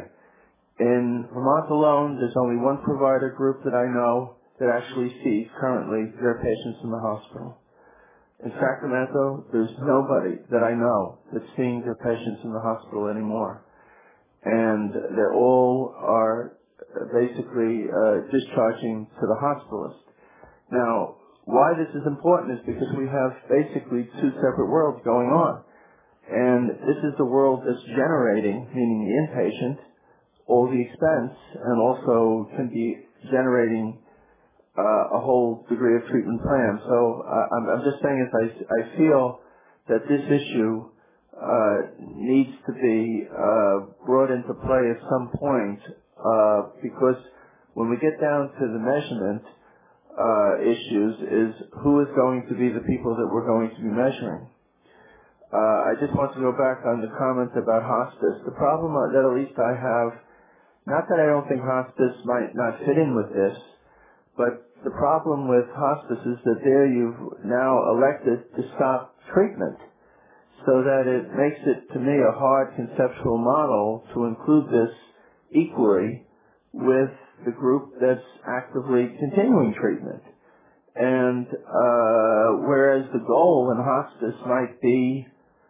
In Vermont alone, there's only one provider group that I know that actually sees currently their patients in the hospital. In Sacramento, there's nobody that I know that's seeing their patients in the hospital anymore. And they all are basically uh, discharging to the hospitalist. Now, why this is important is because we have basically two separate worlds going on. And this is the world that's generating, meaning the inpatient, all the expense, and also can be generating uh, a whole degree of treatment plan. So uh, I'm, I'm just saying is I, I feel that this issue uh, needs to be uh, brought into play at some point, Uh, because when we get down to the measurement uh, issues is who is going to be the people that we're going to be measuring. Uh, I just want to go back on the comment about hospice. The problem that at least I have, not that I don't think hospice might not fit in with this, but the problem with hospice is that there you've now elected to stop treatment, so that it makes it, to me, a hard conceptual model to include this equally with the group that's actively continuing treatment. And uh, whereas the goal in hospice might be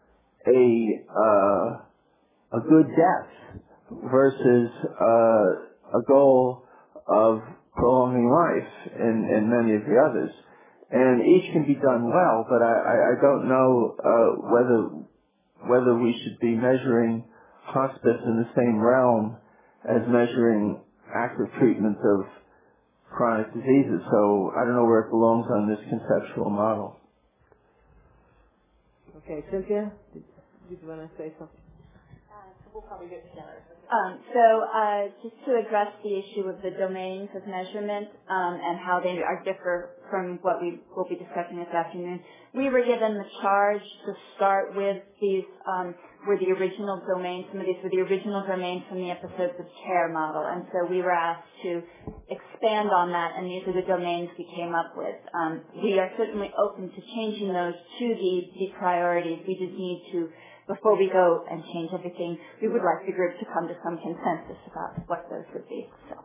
a uh, a good death versus uh, a goal of prolonging life in, in many of the others. And each can be done well, but I, I don't know uh, whether whether we should be measuring hospice in the same realm as measuring active treatment of chronic diseases. So I don't know where it belongs on this conceptual model. Okay, Cynthia, did, did you want to say something? Uh, so we'll probably get together. Um, so uh, just to address the issue of the domains of measurement um, and how they are differ from what we will be discussing this afternoon, we were given the charge to start with these um, were the original domains. Some of these were the original domains from the episodes of CARE model, and so we were asked to expand on that, and these are the domains we came up with. Um, we are certainly open to changing those to the, the priorities. We just need to, before we go and change everything, we would like the group to come to some consensus about what those would be. So,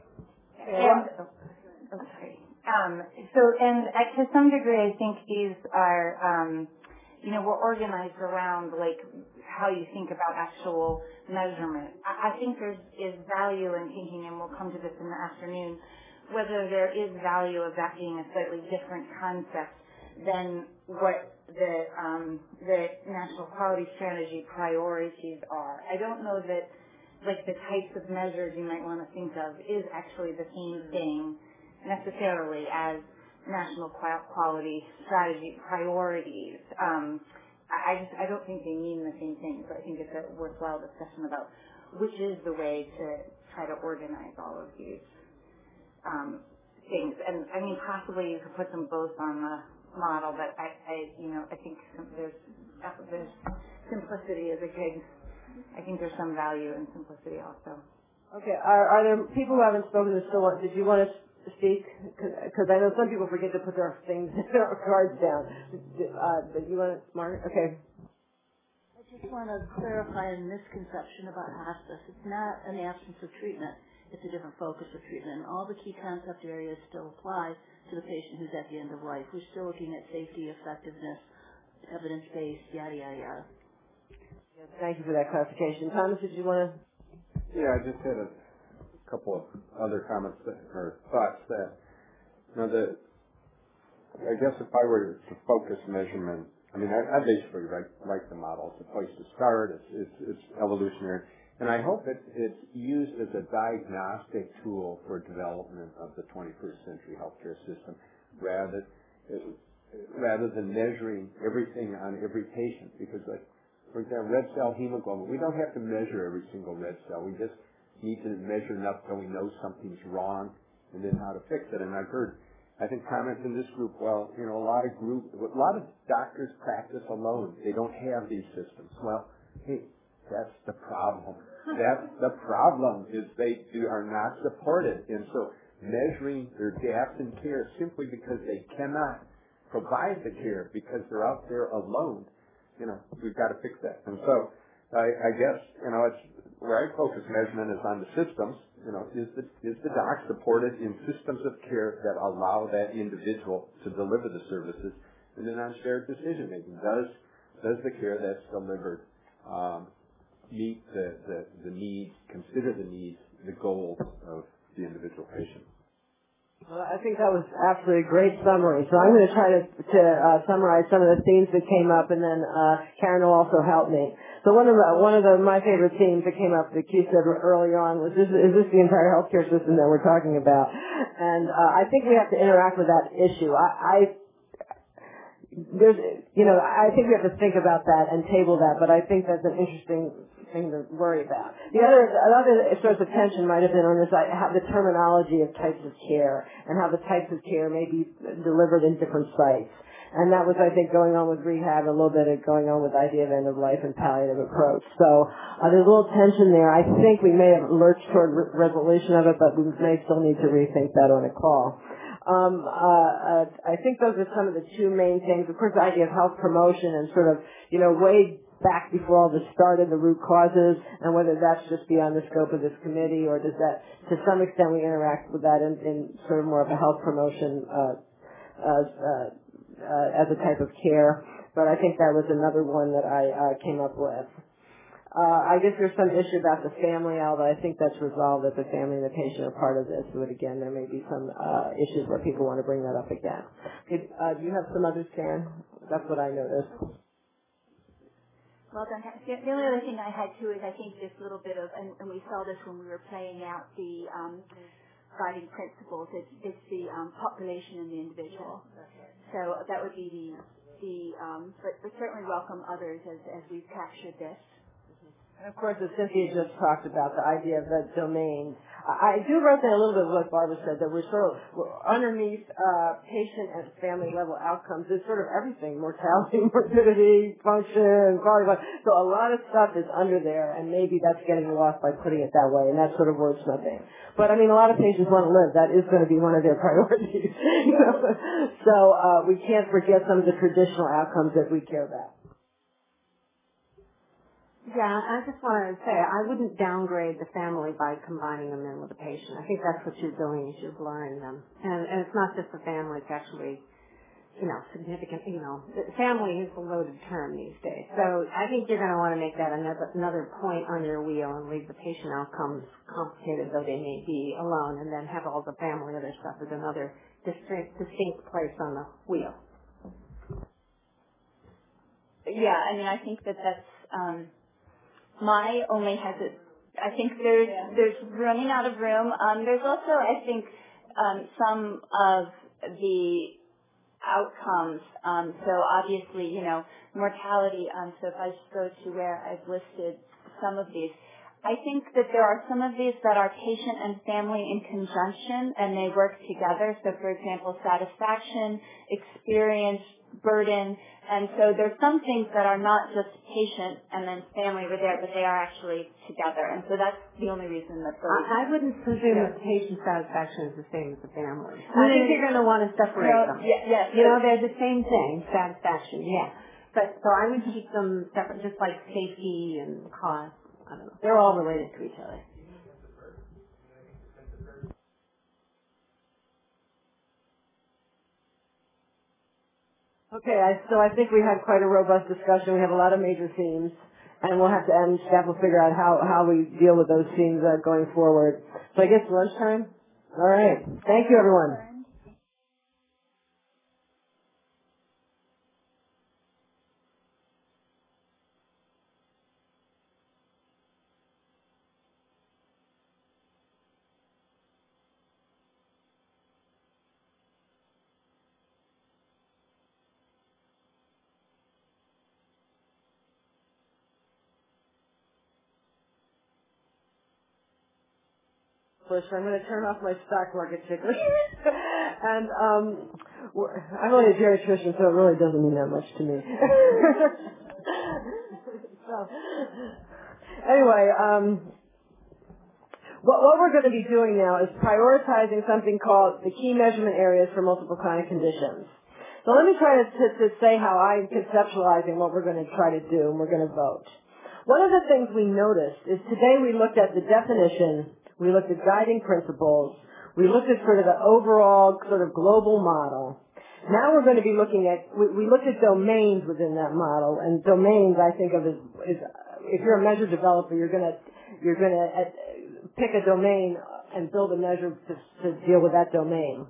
and, oh, sorry. Um, so, and uh, to some degree, I think these are, um, you know, we're organized around like how you think about actual measurement. I, I think there's is value in thinking, and we'll come to this in the afternoon, whether there is value of that being a slightly different concept than what the um, the national quality strategy priorities are. I don't know that like the types of measures you might want to think of is actually the same thing necessarily as national quality strategy priorities. Um, I, I just I don't think they mean the same thing. So I think it's a worthwhile discussion about which is the way to try to organize all of these um, things. And I mean, possibly you could put them both on the model, but I, I you know, I think some, there's there's simplicity is a good. I think there's some value in simplicity also. Okay. Are, are there people who haven't spoken who still want? Did you want to speak? Because I know some people forget to put their things, their cards down. Uh, but you want to, Margaret? Okay. I just want to clarify a misconception about hospice. It's not an absence of treatment. It's a different focus of treatment. And all the key concept areas still apply to the patient who's at the end of life. We're still looking at safety, effectiveness, evidence-based, yada, yada, yada. Thank you for that clarification. Thomas, did you want to? Yeah, I just had a couple of other comments that, or thoughts that, you know, the, I guess if I were to focus measurement, I mean, I, I basically like, like the model. It's a place to start. It's, it's, it's evolutionary. And I hope it, it's used as a diagnostic tool for development of the twenty-first century healthcare system rather, rather than measuring everything on every patient. Because, like, for example, red cell hemoglobin, we don't have to measure every single red cell. We just need to measure enough so we know something's wrong and then how to fix it. And I've heard, I think, comments in this group, well, you know, a lot of group, a lot of doctors practice alone. They don't have these systems. Well, hey, that's the problem. That's the problem is they do, are not supported. And so measuring their gaps in care simply because they cannot provide the care because they're out there alone, you know, we've got to fix that. And so I, I guess, you know, it's where I focus measurement is on the systems. You know, is the is the doc supported in systems of care that allow that individual to deliver the services, and then on shared decision making. Does does the care that's delivered um, meet the, the the needs, consider the needs, the goals of the individual patient? Well, I think that was absolutely a great summary. So I'm going to try to, to uh, summarize some of the themes that came up, and then uh, Karen will also help me. So one of the, one of the, my favorite themes that came up that Q said early on was, is, is this the entire healthcare system that we're talking about? And uh, I think we have to interact with that issue. I, I there's, you know, I think we have to think about that and table that, but I think that's an interesting thing to worry about. The other, another source of tension might have been on this, how the terminology of types of care and how the types of care may be delivered in different sites. And that was, I think, going on with rehab, a little bit of going on with the idea of end of life and palliative approach. So uh, there's a little tension there. I think we may have lurched toward re- resolution of it, but we may still need to rethink that on a call. Um, uh, uh, I think those are some of the two main things. Of course, the idea of health promotion and sort of, you know, way back before all this started, the root causes, and whether that's just beyond the scope of this committee, or does that, to some extent, we interact with that in, in sort of more of a health promotion uh, uh, uh, Uh, as a type of care, but I think that was another one that I uh, came up with. Uh, I guess there's some issue about the family, although I think that's resolved that the family and the patient are part of this, but again, there may be some uh, issues where people want to bring that up again. Okay, uh, do you have some others, Karen? That's what I noticed. Well done. The only other thing I had too is I think this little bit of, and, and we saw this when we were playing out the um, guiding principles, it's, it's the um, population and the individual. So that would be the, the um, but, but certainly welcome others as, as we've captured this. And of course, as Cynthia just talked about, the idea of the domain. I do resonate a little bit with what Barbara said, that we're sort of we're underneath uh, patient and family level outcomes. There's sort of everything, mortality, morbidity, function, quality of life. So a lot of stuff is under there, and maybe that's getting lost by putting it that way, and that's sort of wordsmithing. But I mean, a lot of patients want to live. That is going to be one of their priorities. You know? So uh, we can't forget some of the traditional outcomes that we care about. Yeah, I just wanted to say I wouldn't downgrade the family by combining them in with the patient. I think that's what you're doing is you're blurring them. And, and it's not just the family, it's actually, you know, significant, you know, family is a loaded term these days. So I think you're going to want to make that another, another point on your wheel and leave the patient outcomes, complicated though they may be, alone, and then have all the family other stuff as another distinct, distinct place on the wheel. Yeah, I mean, I think that that's, um, my only hesit. I think there's there's running out of room. Um, there's also, I think, um, some of the outcomes. Um, so obviously, you know, mortality. Um, so if I just go to where I've listed some of these, I think that there are some of these that are patient and family in conjunction, and they work together. So, for example, satisfaction, experience, burden. And so there's some things that are not just patient and then family were there, but they are actually together. And so that's the only reason that those... I, I wouldn't presume yeah. that patient satisfaction is the same as the family. I think you're going to want to separate no, them. Yeah, yes. You know, they're the same thing, satisfaction, yeah. But so I would keep them separate, just like safety and cost. I don't know. They're all related to each other. Okay, I, so I think we had quite a robust discussion. We have a lot of major themes, and we'll have to, and staff will figure out how, how we deal with those themes uh, going forward. So I guess lunchtime? All right. Thank you, everyone. I'm going to turn off my stock market ticker. and um, I'm only a geriatrician, so it really doesn't mean that much to me. so, anyway, um, what, what we're going to be doing now is prioritizing something called the key measurement areas for multiple chronic conditions. So let me try to, to, to say how I'm conceptualizing what we're going to try to do, and we're going to vote. One of the things we noticed is today we looked at the definition. We looked at guiding principles. We looked at sort of the overall sort of global model. Now we're going to be looking at, we, we looked at domains within that model, and domains I think of as, is, if you're a measure developer, you're going to, you're going to pick a domain and build a measure to, to deal with that domain.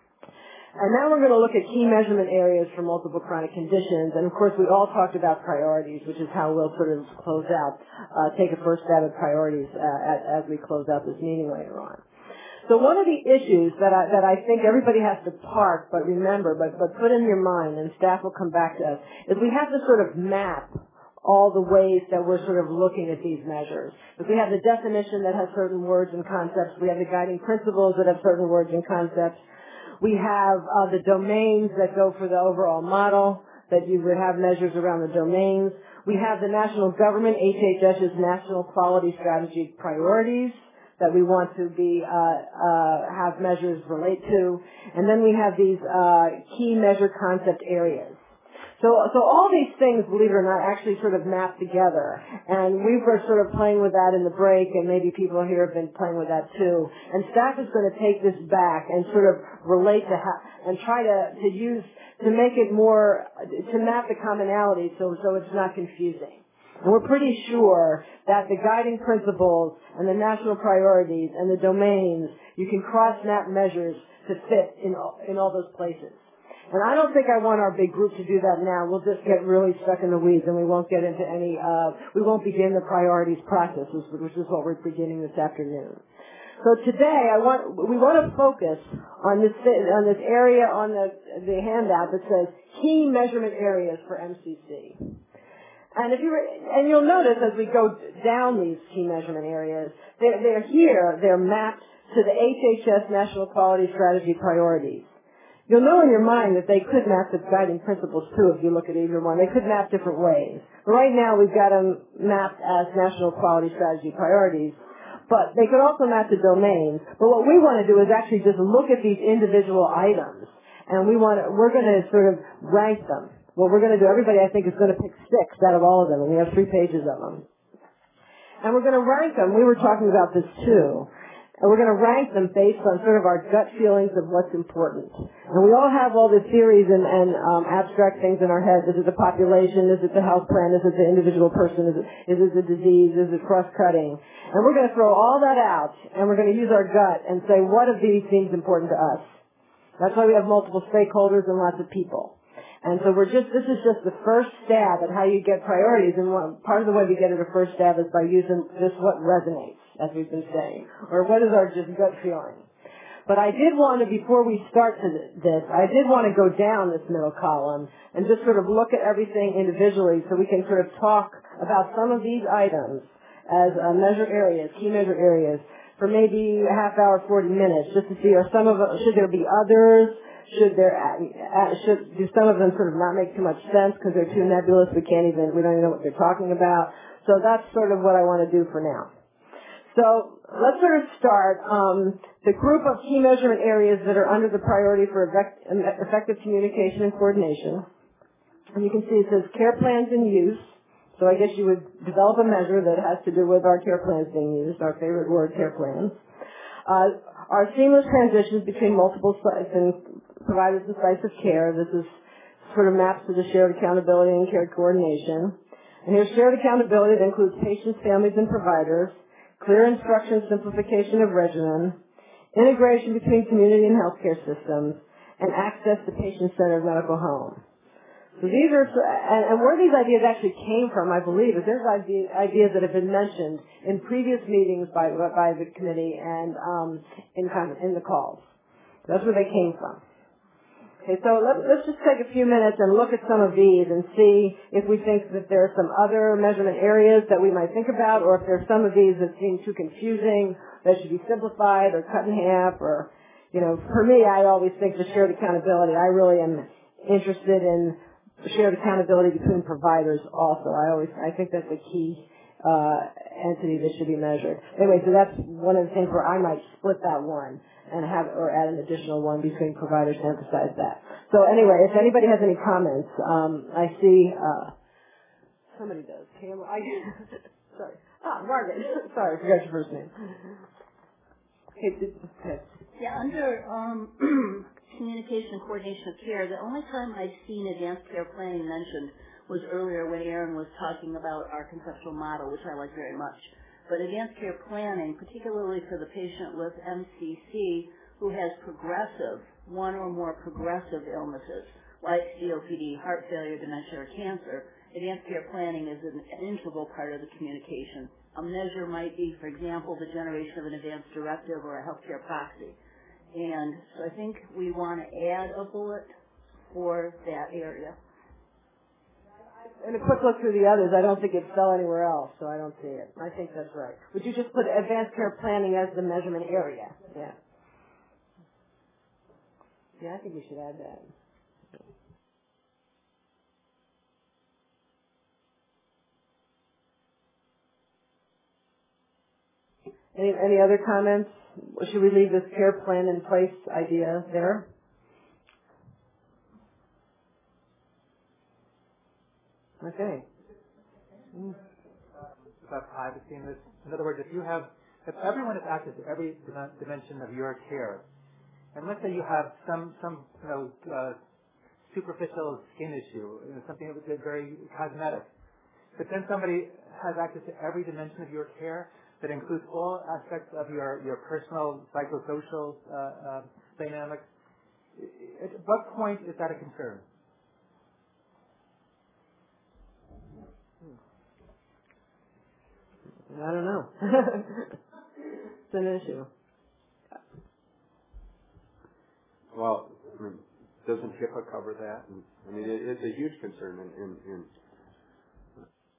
And now we're going to look at key measurement areas for multiple chronic conditions. And of course, we all talked about priorities, which is how we'll sort of close out, uh, take a first stab at priorities uh, as we close out this meeting later on. So one of the issues that I, that I think everybody has to park, but remember, but, but put in your mind, and staff will come back to us, is we have to sort of map all the ways that we're sort of looking at these measures. If we have the definition that has certain words and concepts, we have the guiding principles that have certain words and concepts. We have uh, the domains that go for the overall model, that you would have measures around the domains. We have the national government, H H S's National Quality Strategy priorities that we want to be, uh, uh, have measures relate to. And then we have these uh, key measure concept areas. So, so all these things, believe it or not, actually sort of map together. And we were sort of playing with that in the break, and maybe people here have been playing with that too. And staff is going to take this back and sort of relate to how, and try to, to use, to make it more, to map the commonality so, so it's not confusing. And we're pretty sure that the guiding principles and the national priorities and the domains, you can cross-map measures to fit in all, in all those places. And I don't think I want our big group to do that now. We'll just get really stuck in the weeds, and we won't get into any, uh, we won't begin the priorities process, which is what we're beginning this afternoon. So today, I want, we want to focus on this, on this area on the, the handout that says key measurement areas for M C C. And if you were, and you'll notice as we go down these key measurement areas, they're, they're here, they're mapped to the H H S National Quality Strategy priorities. You'll know in your mind that they could map the guiding principles too if you look at either one. They could map different ways. But right now we've got them mapped as National Quality Strategy priorities. But they could also map the domains. But what we want to do is actually just look at these individual items. And we want to, we're going to sort of rank them. What we're going to do, everybody I think is going to pick six out of all of them, and we have three pages of them. And we're going to rank them. We were talking about this too. And we're going to rank them based on sort of our gut feelings of what's important. And we all have all the theories and, and um, abstract things in our heads. Is it the population? Is it the health plan? Is it the individual person? Is it, is it the disease? Is it cross-cutting? And we're going to throw all that out, and we're going to use our gut and say, what of these seems important to us? That's why we have multiple stakeholders and lots of people. And so we're just, this is just the first stab at how you get priorities. And one, part of the way we get at a first stab is by using just what resonates, as we've been saying, or what is our just gut feeling. But I did want to, before we start to this, I did want to go down this middle column and just sort of look at everything individually so we can sort of talk about some of these items as uh, measure areas, key measure areas, for maybe a half hour, forty minutes, just to see, are some of them, should there be others? Should there, uh, should, do some of them sort of not make too much sense because they're too nebulous, we can't even, we don't even know what they're talking about. So that's sort of what I want to do for now. So let's sort of start. Um, the group of key measurement areas that are under the priority for effect, effective communication and coordination. And you can see it says care plans in use. So I guess you would develop a measure that has to do with our care plans being used, our favorite word, care plans. Uh, our seamless transitions between multiple sites and providers and sites of care. This is sort of maps to the shared accountability and care coordination. And here's shared accountability that includes patients, families, and providers, clear instruction, simplification of regimen, integration between community and healthcare systems, and access to patient-centered medical home. So these are, and, and where these ideas actually came from, I believe, is there's idea, ideas that have been mentioned in previous meetings by, by the committee and um, in, kind of, in the calls. That's where they came from. Okay, so let, let's just take a few minutes and look at some of these and see if we think that there are some other measurement areas that we might think about, or if there are some of these that seem too confusing, that should be simplified or cut in half, or, you know, for me, I always think the shared accountability. I really am interested in shared accountability between providers also. I always, I think that's a key uh, entity that should be measured. Anyway, so that's one of the things where I might split that one and have, or add an additional one between providers to emphasize that. So anyway, if anybody has any comments, um, I see, uh, somebody does. Taylor, I, sorry. Ah, Margaret. Sorry, I forgot your first name. Okay, okay. Yeah, under um, communication and coordination of care, the only time I've seen advanced care planning mentioned was earlier when Erin was talking about our conceptual model, which I like very much. But advanced care planning, particularly for the patient with M C C who has progressive, one or more progressive illnesses, like C O P D, heart failure, dementia, or cancer, advanced care planning is an, an integral part of the communication. A measure might be, for example, the generation of an advanced directive or a healthcare proxy. And so I think we want to add a bullet for that area. And a quick look through the others, I don't think it fell anywhere else, so I don't see it. I think that's right. Would you just put advanced care planning as the measurement area? Yeah. Yeah, I think we should add that. Any, any other comments? Should we leave this care plan in place idea there? Okay. Mm. About privacy in this. In other words, if you have, if everyone has access to every dimension of your care, and let's say you have some, some, you know, uh, superficial skin issue, you know, something that was very cosmetic, but then somebody has access to every dimension of your care that includes all aspects of your, your personal psychosocial uh, uh, dynamics, at what point is that a concern? I don't know. It's an issue. Well, I mean, doesn't HIPAA cover that? And, I mean, it, it's a huge concern in, in, in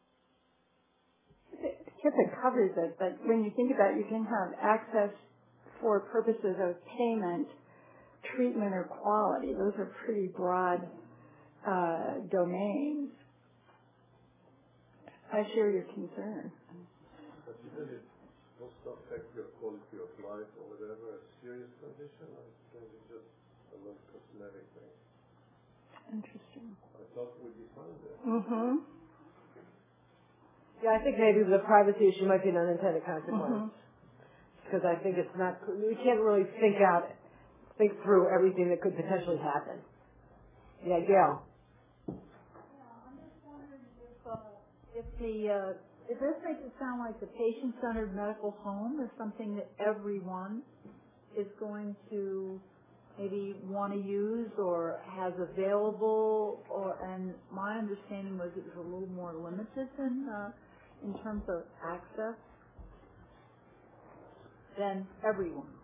HIPAA covers it, but when you think about it, you can have access for purposes of payment, treatment, or quality. Those are pretty broad uh, domains. I share your concern. But isn't it supposed to affect your quality of life or whatever, a serious condition, or can it just a little cosmetic thing? Interesting. I thought we defined that. Mm-hmm. Yeah, I think maybe the privacy issue might be an unintended consequence. Because Mm-hmm. I think it's not, we can't really think out, think through everything that could potentially happen. Yeah, Gail. If the, uh, it does make it sound like the patient-centered medical home is something that everyone is going to maybe want to use or has available, or, and my understanding was it was a little more limited than, uh, in terms of access than everyone.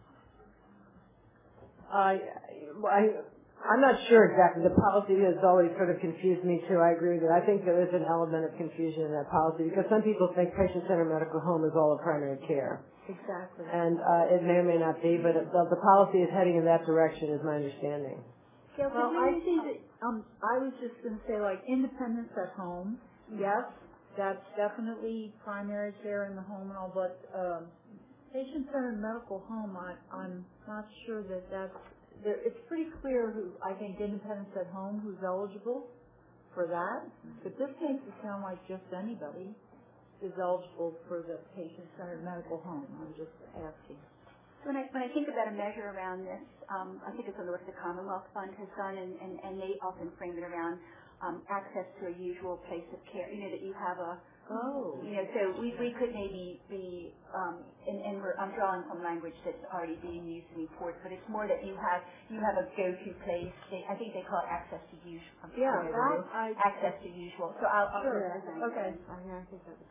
I, I, I'm not sure exactly. The policy has always sort of confused me too. I agree with you. I think there is an element of confusion in that policy because some people think patient-centered medical home is all of primary care. Exactly. And uh, it may or may not be, but it, the, the policy is heading in that direction is my understanding. Yeah, well, I think that, um, I was just going to say, like, independence at home, yes, that's definitely primary care in the home and all, but um, patient-centered medical home, I, I'm not sure that that's, there, it's pretty clear who, I think, independence at home, who's eligible for that, but this makes it sound like just anybody is eligible for the patient-centered medical home. I'm just asking. When I, when I think about a measure around this, um, I think it's on the work the Commonwealth Fund has done, and, and, and they often frame it around um, access to a usual place of care. You know, that you have a, oh. you know, so we, we could maybe be, um, and, and we're, I'm drawing from language that's already being used in reports, but it's more that you have, you have a go-to place. They, I think they call it access to usual. I'm Yeah, sorry, that, I, access to usual. So I'll, I'll sure. okay. I think that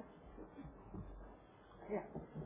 Yeah.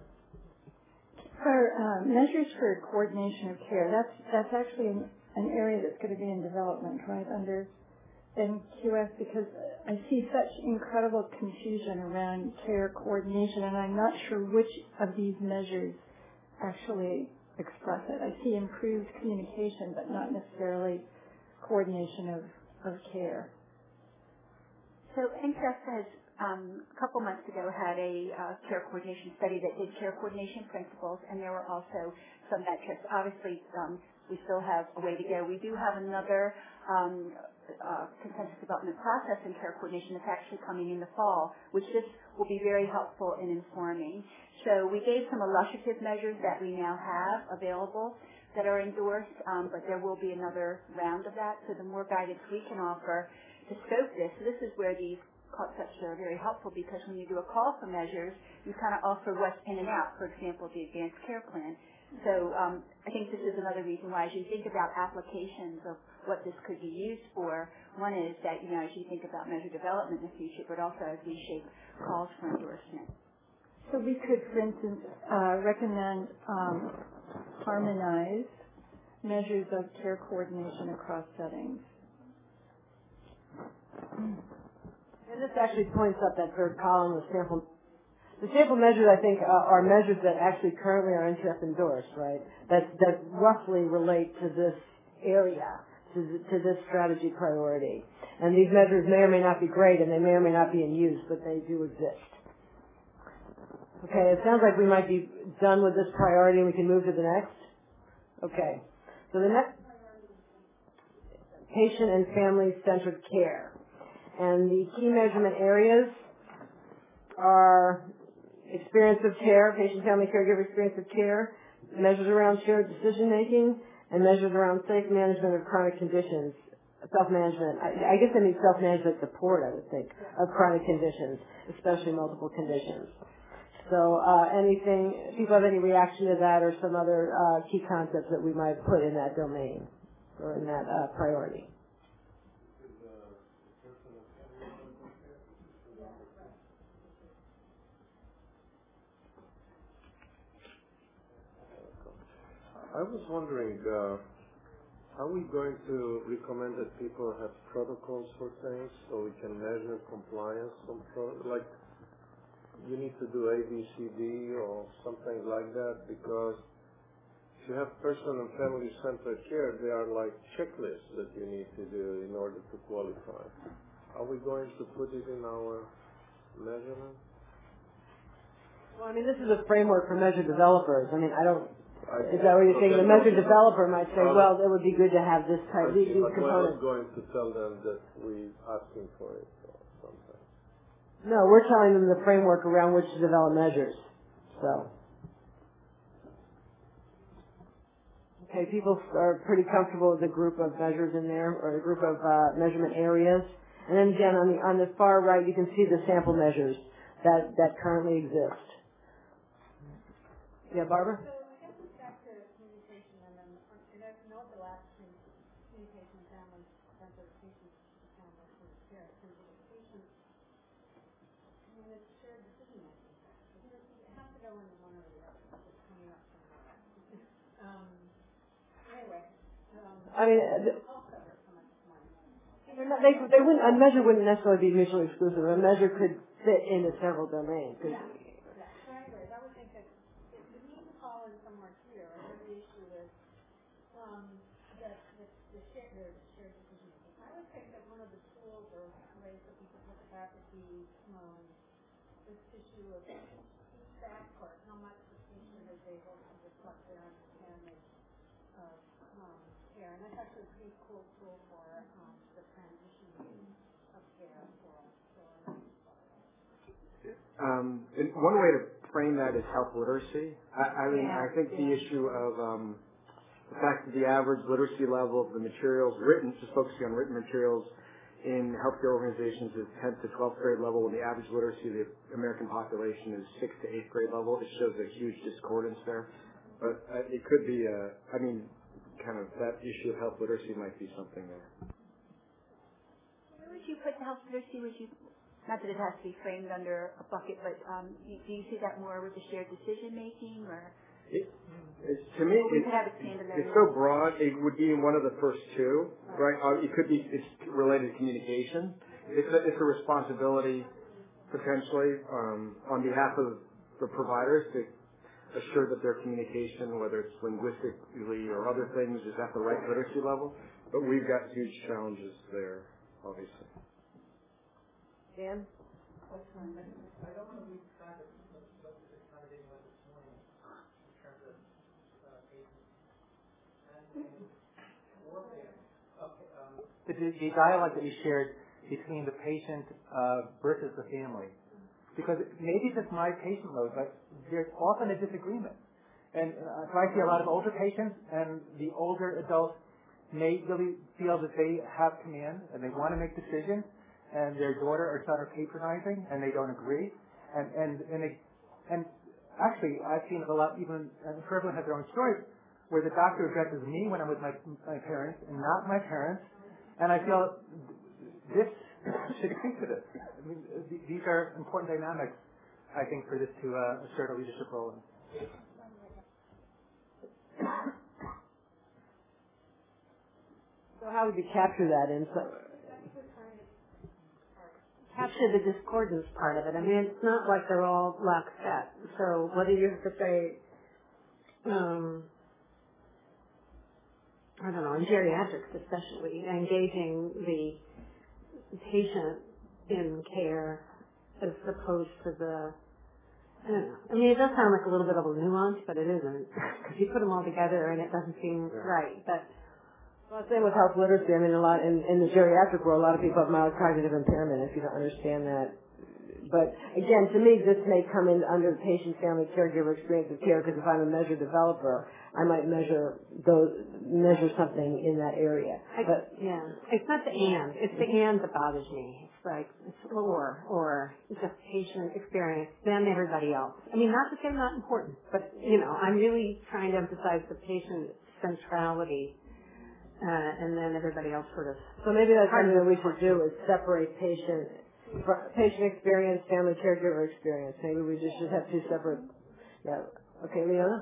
For uh, measures for coordination of care, that's that's actually an, an area that's going to be in development, right, under N Q S, because I see such incredible confusion around care coordination, and I'm not sure which of these measures actually express it. I see improved communication, but not necessarily coordination of, of care. So N Q S has Um, a couple months ago had a uh, care coordination study that did care coordination principles, and there were also some metrics. Obviously, um, we still have a way to go. We do have another um, uh, consensus development process in care coordination that's actually coming in the fall, which this will be very helpful in informing. So we gave some illustrative measures that we now have available that are endorsed, um, but there will be another round of that. So the more guidance we can offer to scope this, so this is where these concepts are very helpful, because when you do a call for measures, you kind of offer what's in and out, for example, the advanced care plan. So um, I think this is another reason why, as you think about applications of what this could be used for, one is that, you know, as you think about measure development in the future, but also as we shape calls for endorsement. So we could, for instance, uh, recommend um, harmonized measures of care coordination across settings. And this actually points up that third column of sample. The sample measures, I think, uh, are measures that actually currently are N Q S endorsed, right? That that roughly relate to this area, to, to this strategy priority. And these measures may or may not be great, and they may or may not be in use, but they do exist. Okay, it sounds like we might be done with this priority, and we can move to the next. Okay, so the next, patient and family-centered care. And the key measurement areas are experience of care, patient-family caregiver experience of care, measures around shared decision-making, and measures around safe management of chronic conditions, self-management. I, I guess I mean self-management support, I would think, of chronic conditions, especially multiple conditions. So uh, anything, people have any reaction to that or some other uh, key concepts that we might put in that domain or in that uh, priority? I was wondering, uh, are we going to recommend that people have protocols for things so we can measure compliance? From pro- like, you need to do A, B, C, D or something like that, because if you have person and family centered care, they are like checklists that you need to do in order to qualify. Are we going to put it in our measurement? Well, I mean, this is a framework for measure developers. I mean, I don't, is that what you're saying? The measure developer might say, well, it would be good to have this type, these, these components. We're not going to tell them that we're asking for it or something. No, we're telling them the framework around which to develop measures. So. Okay, people are pretty comfortable with the group of measures in there, or a group of uh, measurement areas. And then again, on the on the far right, you can see the sample measures that, that currently exist. Yeah, Barbara? So I guess it's back to communication, and then and there's no overlap between communication and family centered patient family centered care. In terms of the patient, I mean, it's shared decision making. It has to go into one or the other. It's coming up somewhere. um, anyway. Um, I mean, th- Not, they, they wouldn't, a measure wouldn't necessarily be mutually exclusive. A measure could fit into several domains. Yeah. Yeah. So anyways, I would think that it, it needs to fall in somewhere here. And then the issue is um, that the, the, shared, the shared decision making. I would think that one of the tools or ways that we could look at that would be um, this issue of feedback, or how much the patient is able to reflect their understanding of um, care. And that's actually a pretty cool tool for um, the transition of care for, for Um, and one way to frame that is health literacy. I, I mean, yeah, I think yeah. the issue of um, the fact that the average literacy level of the materials written, just focusing on written materials in healthcare organizations, is tenth to twelfth grade level, when the average literacy of the American population is sixth to eighth grade level. It shows a huge discordance there. But uh, it could be, uh, I mean, kind of that issue of health literacy might be something there. Where would you put the health literacy? Would you, not that it has to be framed under a bucket, but um, do, do you see that more with the shared decision making, or? It, it's, to me, we it, could have it standard it's so broad. It would be in one of the first two, right? Uh, it could be it's related to communication. It's a, it's a responsibility potentially um, on behalf of the providers to assure that their communication, whether it's linguistically or other things, is at the right literacy level. But we've got huge challenges there, obviously. Dan? I don't want to lose track of what the conversation was this morning in terms of uh, patients and warfare. Okay, um, the, the dialogue that you shared between the patient uh, versus the family. Because maybe it's my patient load, but there's often a disagreement. And uh, so I see a lot of older patients, and the older adults may really feel that they have command and they want to make decisions, and their daughter or son are patronizing and they don't agree. And and and, they, and actually, I've seen it a lot. Even uh, for everyone has their own story, where the doctor addresses me when I'm with my my parents and not my parents, and I feel this should speak to this. I mean, th- these are important dynamics, I think, for this to uh, assert a leadership role in. So how would you capture that in some? Capture the discordance part of it. I mean, it's not like they're all lockstep. So whether you have to say, um, I don't know, in geriatrics especially, engaging the patient in care as opposed to the, I don't know. I mean, it does sound like a little bit of a nuance, but it isn't. Because you put them all together and it doesn't seem right. But Well, same with health literacy. I mean, a lot in, in the geriatric world, a lot of people have mild cognitive impairment. If you don't understand that, but again, to me, this may come in under the patient, family, caregiver experience of care. Because if I'm a measure developer, I might measure those, measure something in that area. But yeah, it's not the and. It's the and that bothers me. It's like it's or or just patient experience, then everybody else. I mean, not that they're not important, but you know, I'm really trying to emphasize the patient centrality. Uh, and then everybody else sort of. So maybe that's something that we should do is separate patient, patient experience, family caregiver experience. Maybe we just should have two separate. Yeah. Okay, Leona.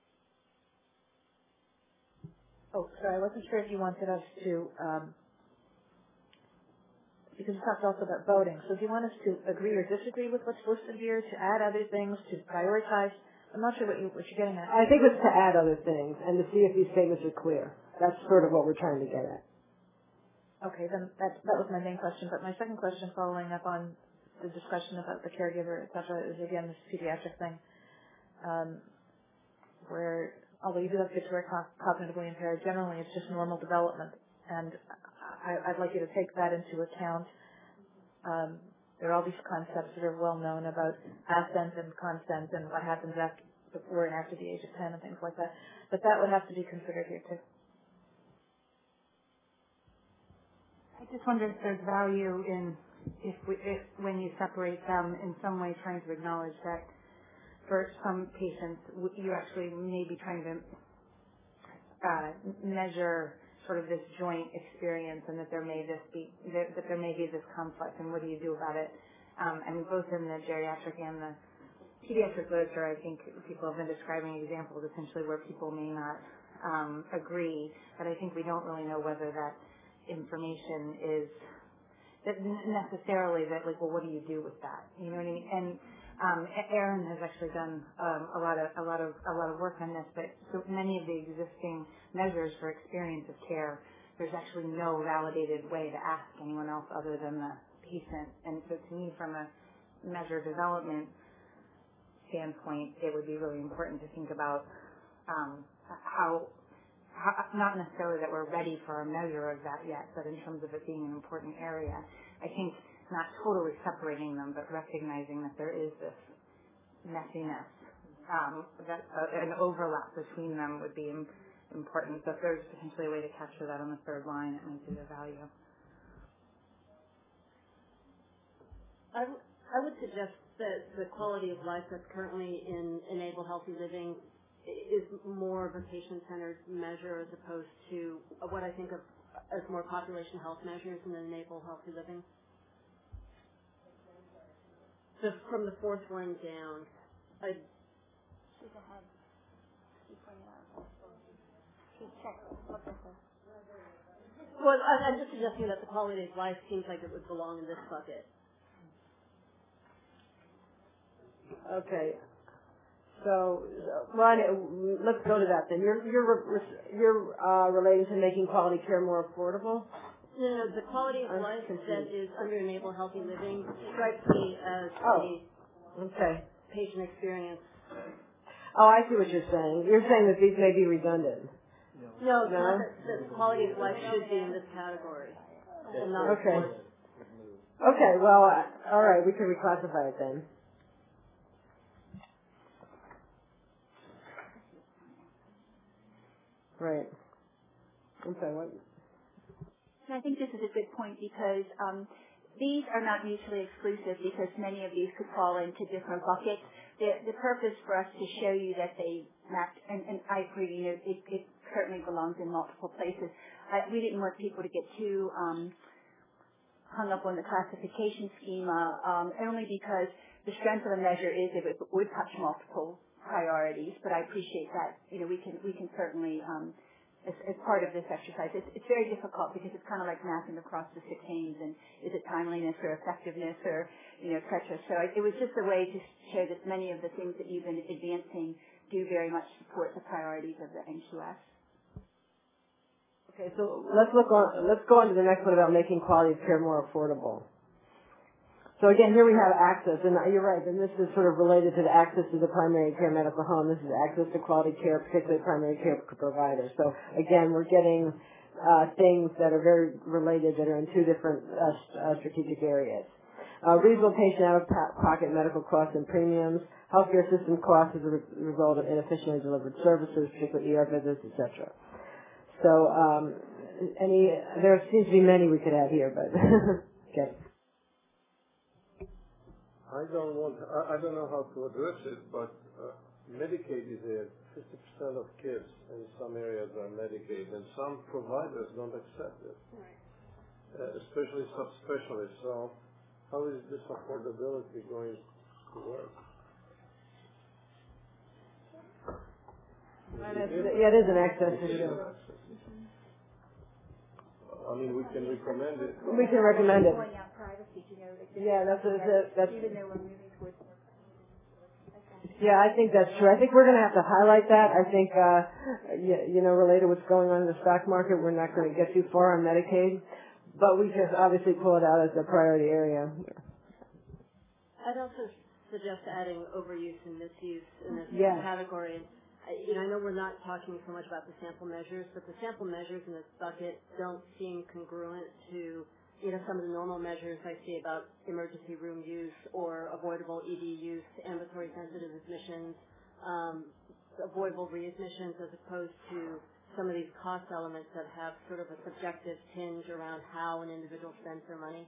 Oh, sorry. I wasn't sure if you wanted us to um, because you talked also about voting. So do you want us to agree or disagree with what's listed here, to add other things, to prioritize? I'm not sure what, you, what you're getting at. I think it's to add other things and to see if these statements are clear. That's sort of what we're trying to get at. Okay, then that, that was my main question. But my second question, following up on the discussion about the caregiver, et cetera, is again this pediatric thing, um, where although you do have kids who are co- cognitively impaired, generally it's just normal development. And I, I'd like you to take that into account. Um, there are all these concepts that are well known about assent and consent and what happens after, before and after the age of ten and things like that. But that would have to be considered here too. I just wonder if there's value in if we, if when you separate them in some way trying to acknowledge that for some patients you actually may be trying to uh, measure sort of this joint experience and that there may this be that, that there may be this conflict and what do you do about it? Um, I mean, both in the geriatric and the pediatric literature, I think people have been describing examples essentially where people may not um, agree, but I think we don't really know whether that information is that necessarily that like, well, what do you do with that? You know what I mean? And um, Erin has actually done um, a lot of a lot of a lot of work on this, but so many of the existing measures for experience of care, there's actually no validated way to ask anyone else other than the patient. And so, to me, from a measure development standpoint, it would be really important to think about um, how. Not necessarily that we're ready for a measure of that yet, but in terms of it being an important area, I think not totally separating them, but recognizing that there is this messiness, um, that uh, an overlap between them would be important. So if there's potentially a way to capture that on the third line, it might be of value. I, w- I would suggest that the quality of life that's currently in Enable Healthy Living is more of a patient-centered measure as opposed to what I think of as more population health measures in Enable Healthy Living. So from the fourth line down, I... She's ahead. She's pointing out. She checked. What is this? Well, I, I'm just suggesting that the quality of life seems like it would belong in this bucket. Okay. So, Ron, let's go to that then. You're you're you're uh, relating to making quality care more affordable. No, no, the quality of I'm life confused. that is under Enable Healthy Living strikes me as Oh, a okay. patient experience. Oh, I see what you're saying. You're saying that these may be redundant. No, it's No? not that, that the quality of life should be in this category. And not Okay. Okay. Well, uh, all right. We can reclassify it then. Right. Okay. What? And I think this is a good point because um, these are not mutually exclusive because many of these could fall into different buckets. The, the purpose for us to show you that they match, and, and I agree, you know, it, it certainly belongs in multiple places. I, we didn't want people to get too um, hung up on the classification schema, um, only because the strength of the measure is if it would touch multiple priorities, but I appreciate that, you know, we can we can certainly, um, as, as part of this exercise, it's, it's very difficult because it's kind of like mapping across the six aims and is it timeliness or effectiveness or, you know, et cetera. So I, it was just a way to show that many of the things that you've been advancing do very much support the priorities of the N Q S. Okay, so let's look on. Let's go on to the next one about making quality of care more affordable. So again, here we have access, and you're right, and this is sort of related to the access to the primary care medical home. This is access to quality care, particularly primary care providers. So again, we're getting uh, things that are very related that are in two different uh, uh, strategic areas. Uh, reasonable patient out-of-pocket medical costs and premiums, healthcare system costs as a re- result of inefficiently delivered services, particularly E R visits, et cetera. So um, any, there seems to be many we could add here, but okay. I don't want, I, I don't know how to address it, but uh, Medicaid is there. fifty percent of kids in some areas are Medicaid, and some providers don't accept it, uh, especially subspecialists. So how is this affordability going to work? It is, yeah, it is an access issue. I mean, we can recommend it. We can recommend it. Point out privacy, you know, that Yeah, that's a, that, that's. even though we're moving towards. Yeah, I think that's true. I think we're going to have to highlight that. I think, uh, you, you know, related to what's going on in the stock market, we're not going to get too far on Medicaid, but we can obviously pull it out as a priority area. I'd also suggest adding overuse and misuse in this Yes. category. I- You know, I know we're not talking so much about the sample measures, but the sample measures in this bucket don't seem congruent to, you know, some of the normal measures I see about emergency room use or avoidable E D use, ambulatory sensitive admissions, um, avoidable readmissions, as opposed to some of these cost elements that have sort of a subjective tinge around how an individual spends their money.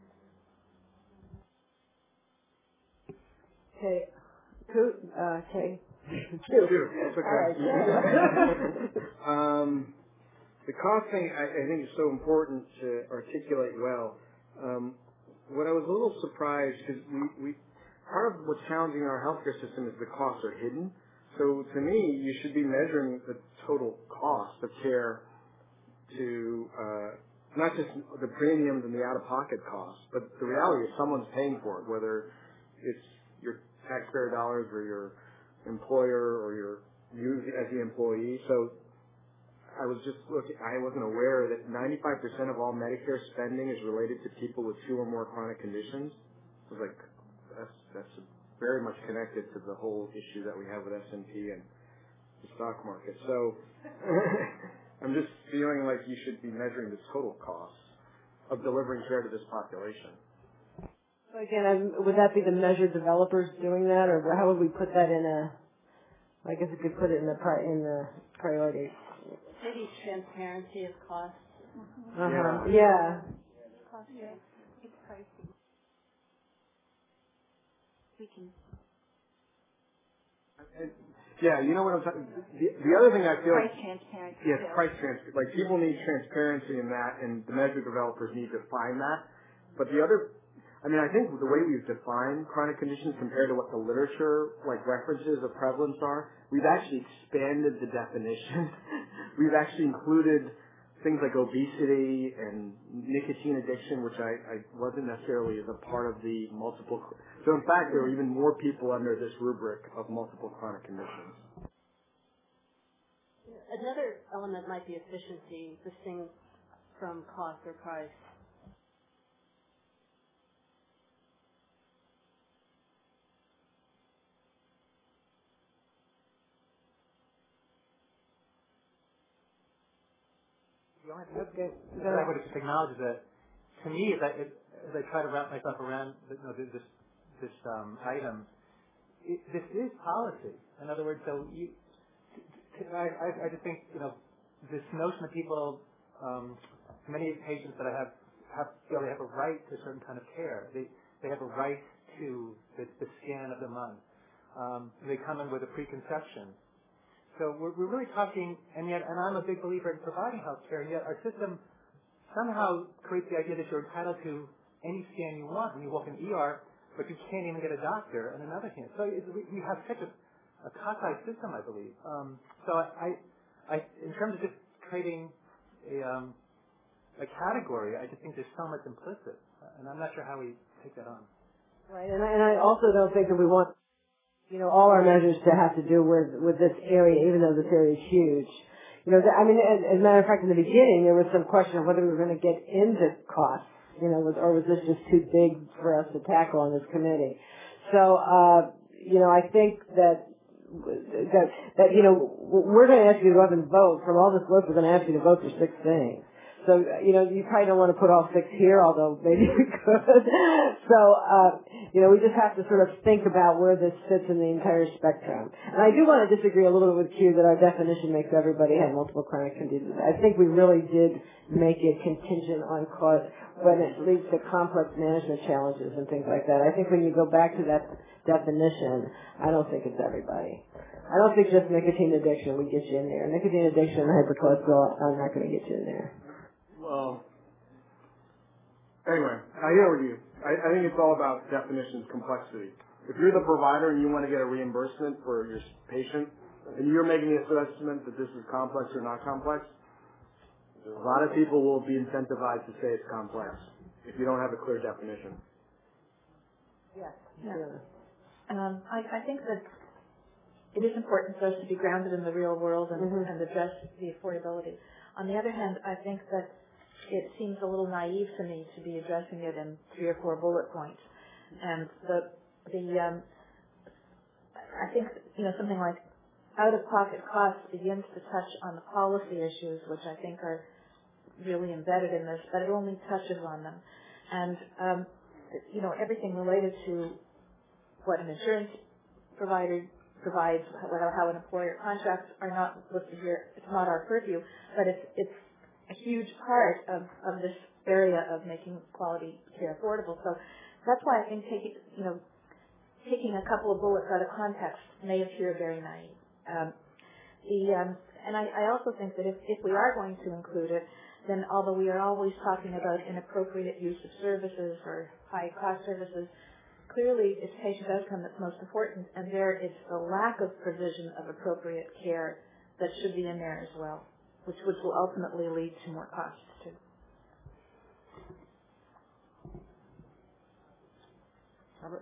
Okay. Coot, uh, okay. Two. That's okay. All right. um, the cost thing, I, I think, is so important to articulate well. Um, what I was a little surprised, because we, we, part of what's challenging in our healthcare system is the costs are hidden. So to me, you should be measuring the total cost of care to uh, not just the premiums and the out-of-pocket costs, but the reality is someone's paying for it, whether it's your taxpayer dollars or your employer or your you as the employee. So I was just looking, I wasn't aware that ninety-five percent of all Medicare spending is related to people with two or more chronic conditions. I was like, that's, that's very much connected to the whole issue that we have with S and P and the stock market. So I'm just feeling like you should be measuring the total costs of delivering care to this population. So again, um, would that be the measure developers doing that, or how would we put that in a? I guess we could put it in the pri- in the priorities. Maybe transparency of costs. Uh huh. Yeah. Cost, yeah. It's pricey. We can. Yeah, you know what I'm talking. The, the other thing I feel Price like, transparency. yes, price transparency. Like people need transparency in that, and the measure developers need to find that. But the other, I mean, I think the way we've defined chronic conditions compared to what the literature, like references of prevalence are, we've actually expanded the definition. We've actually included things like obesity and nicotine addiction, which I, I wasn't necessarily as a part of the multiple. So in fact, there are even more people under this rubric of multiple chronic conditions. Another element might be efficiency, distinct from cost or price. The only thing that I would just acknowledge is that, to me, as I, as I try to wrap myself around you know, this this um, item, it, this is policy. In other words, so you, t- t- I, I, I just think you know this notion that people, um, many patients that I have have feel they have a right to a certain kind of care. They they have a right to the, the scan of the month. Um, they come in with a preconception. So we're, we're really talking, and yet, and I'm a big believer in providing health care, and yet our system somehow creates the idea that you're entitled to any scan you want when you walk in the E R, but you can't even get a doctor on another hand. So it, we, we have such a, a cockeyed system, I believe. Um, so I, I, in terms of just creating a, um, a category, I just think there's so much implicit, and I'm not sure how we take that on. Right, and I, and I also don't think that we want you know, all our measures to have to do with, with this area, even though this area is huge. You know, I mean, as, as a matter of fact, in the beginning, there was some question of whether we were going to get into costs, you know, was, or was this just too big for us to tackle on this committee? So, uh, you know, I think that, that, that, you know, we're going to ask you to go up and vote. From all this list, we're going to ask you to vote for six things. So, you know, you probably don't want to put all six here, although maybe we could. So, uh, you know, we just have to sort of think about where this fits in the entire spectrum. And I do want to disagree a little bit with Q that our definition makes everybody have multiple chronic conditions. I think we really did make it contingent on cause when it leads to complex management challenges and things like that. I think when you go back to that definition, I don't think it's everybody. I don't think just nicotine addiction would get you in there. Nicotine addiction and hypercholesterol are not going to get you in there. Well, anyway, I hear with you. I, I think it's all about definitions, complexity. If you're the provider and you want to get a reimbursement for your patient, and you're making the assessment that this is complex or not complex, A lot of people will be incentivized to say it's complex if you don't have a clear definition. Yes. Yeah. Um, I, I think that it is important for us to be grounded in the real world and, mm-hmm. and address the affordability. On the other hand, I think that it seems a little naive to me to be addressing it in three or four bullet points. And the the um, I think you know something like out-of-pocket costs begins to touch on the policy issues, which I think are really embedded in this, but it only touches on them. And um, you know everything related to what an insurance provider provides, how an employer contracts are not listed here. It's not our purview, but it's it's a huge part of, of this area of making quality care affordable. So that's why I think taking you know taking a couple of bullets out of context may appear very naive. Um, the um, and I, I also think that if, if we are going to include it, then although we are always talking about inappropriate use of services or high cost services, clearly it's patient outcome that's most important, and there is the lack of provision of appropriate care that should be in there as well, which, which will ultimately lead to more costs too. Robert?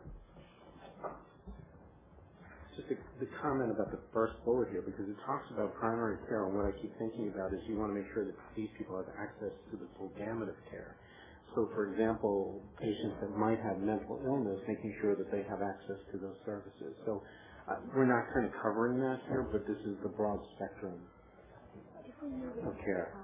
Just the, the comment about the first bullet here, because it talks about primary care, and what I keep thinking about is you want to make sure that these people have access to the full gamut of care. So, for example, patients that might have mental illness, making sure that they have access to those services. So uh, we're not kind of covering that here, but this is the broad spectrum of care.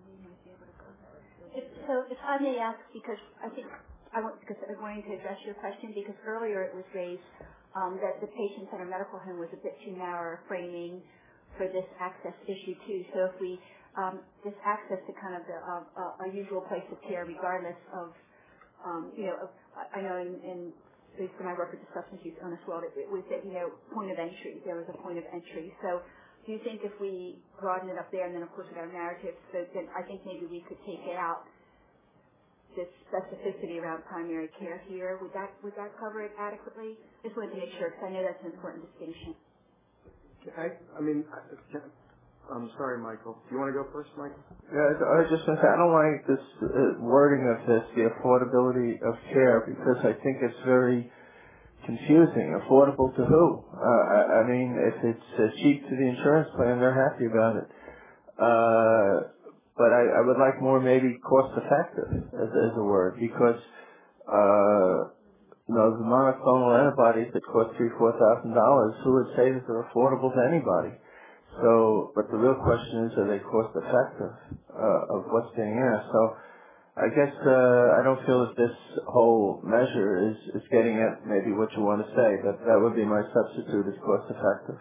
If, so if I may ask, because I think I want, because I wanted to address your question, because earlier it was raised um, that the patient-centered medical home was a bit too narrow framing for this access issue too. So if we Um, this access to kind of the uh, uh, a usual place of care, regardless of, um, you know, of, I know in, in based on my work with the substance use illness world, it, it was that, you know, point of entry. There was a point of entry. So do you think if we broaden it up there, and then of course with our narrative, so then I think maybe we could take out this specificity around primary care here. Would that would that cover it adequately? Just wanted to make sure, because I know that's an important distinction. I, I mean, I, I'm sorry, Michael. Do you want to go first, Michael? Yeah, I was just going to say, I don't like this uh, wording of this, the affordability of care, because I think it's very confusing. Affordable to who? Uh, I, I mean, if it's uh, cheap to the insurance plan, they're happy about it. Uh, but I, I would like more maybe cost-effective as, as a word, because uh, you know, the monoclonal antibodies that cost three, four thousand dollars, who would say that they're affordable to anybody? So, but the real question is, are they cost effective uh, of what's being asked? So, I guess uh, I don't feel that this whole measure is, is getting at maybe what you want to say, but that would be my substitute as cost effective.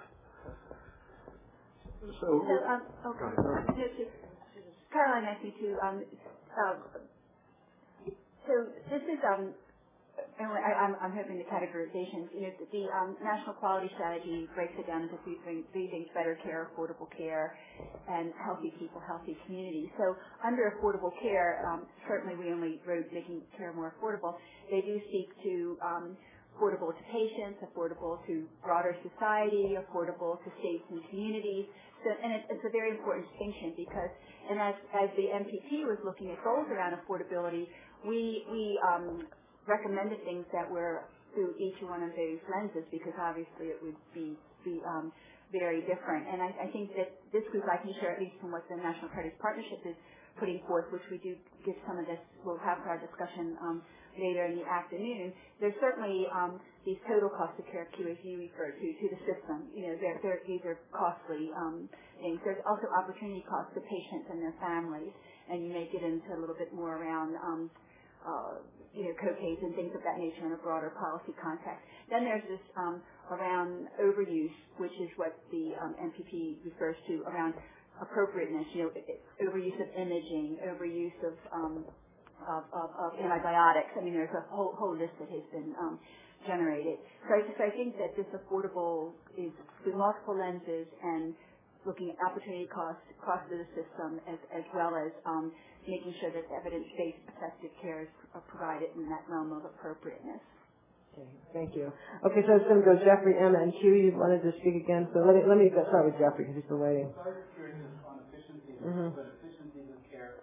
So, so um, okay. Caroline asked me to. Um, uh, so this is um. And I, I'm, I'm hoping the categorizations, you know, the, the um, National Quality Strategy breaks it down into three, three things: better care, affordable care, and healthy people, healthy communities. So under affordable care, um, certainly we only wrote making care more affordable. They do speak to um, affordable to patients, affordable to broader society, affordable to states and communities. So, and it, it's a very important distinction because, and as, as the M P P was looking at goals around affordability, we, we um, recommended things that were through each one of those lenses, because obviously it would be, be um, very different. And I, I think that this group, I can share at least from what the National Priorities Partnership is putting forth, which we do give some of this, we'll have our discussion um, later in the afternoon. There's certainly um, these total cost of care, Q, as you refer to, to the system. You know, they're, they're, these are costly um, things. There's also opportunity costs to patients and their families, and you may get into a little bit more around um, uh, you know, co-pays and things of that nature in a broader policy context. Then there's this um, around overuse, which is what the um, M P P refers to around appropriateness, you know, overuse of imaging, overuse of, um, of, of, of antibiotics. I mean, there's a whole, whole list that has been um, generated. So I, just, I think that this affordable is through multiple lenses and looking at opportunity costs, cost of the system, as, as well as um, making sure that evidence-based effective care is provided in that realm of appropriateness. Okay, thank you. Okay, so it's going to go Jeffrey, Emma, and Q. You wanted to speak again, so let me let me start with Jeffrey because he's been waiting. I was curious on efficiency, mm-hmm. but efficiencies of care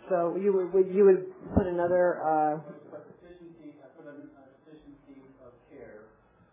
So you would, would you would put another. Uh, efficiency, I put an efficiency of care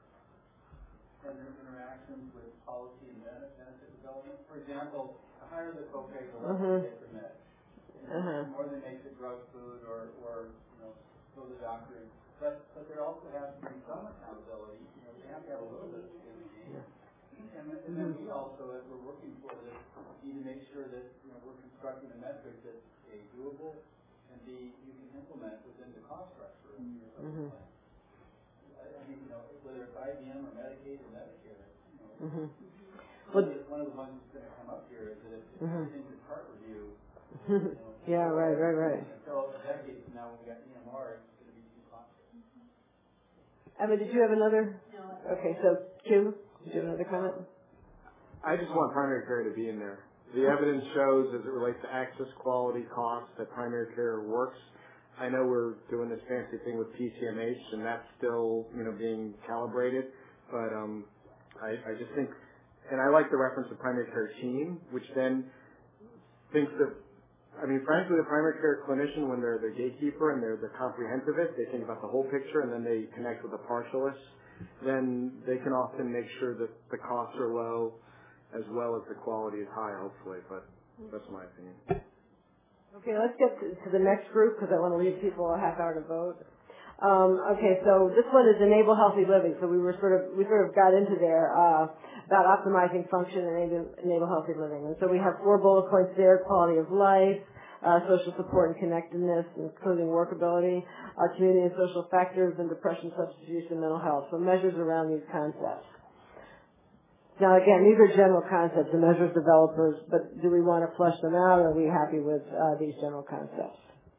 and their interactions with policy and benefit development. For example, the higher the copay, the less mm-hmm. they pay for meds. Uh-huh. The more they make it drug, food, or, or you know, go to the doctor. But but there also has to be some accountability. You know, they have to have a little bit of skin in the game. Yeah. And, and then we also, as we're working for this, need to make sure that you know we're constructing a metric that's a doable and B you can implement within the cost structure of your mm-hmm. plan. I, I mean, you know, whether it's I B M or Medicaid or Medicare, you know, mm-hmm. one, of the, one of the ones that's going to come up here is that if mm-hmm. everything's in part review. You know, yeah, right, right, right. Until a decade from now, when we got E M R, it's going to be too costly. Emma, did you have another? No. Okay, so Q, did you have another comment? I just want primary care to be in there. The evidence shows, as it relates to access, quality, cost, that primary care works. I know we're doing this fancy thing with P C M H, and that's still, you know, being calibrated. But um, I, I just think, and I like the reference to primary care team, which then thinks that, I mean, frankly, the primary care clinician, when they're the gatekeeper and they're the comprehensivist, they think about the whole picture, and then they connect with the partialist. Then they can often make sure that the costs are low, as well as the quality is high, hopefully, but that's my opinion. Okay, let's get to, to the next group because I want to leave people a half hour to vote. Um, okay, so this one is enable healthy living. So we were sort of we sort of got into there uh, about optimizing function and enable, enable healthy living. And so we have four bullet points there: quality of life, uh, social support and connectedness, including workability, uh, community and social factors, and depression, substance use, and mental health. So measures around these concepts. Now, again, these are general concepts, the measures developers, but do we want to flesh them out, or are we happy with uh, these general concepts?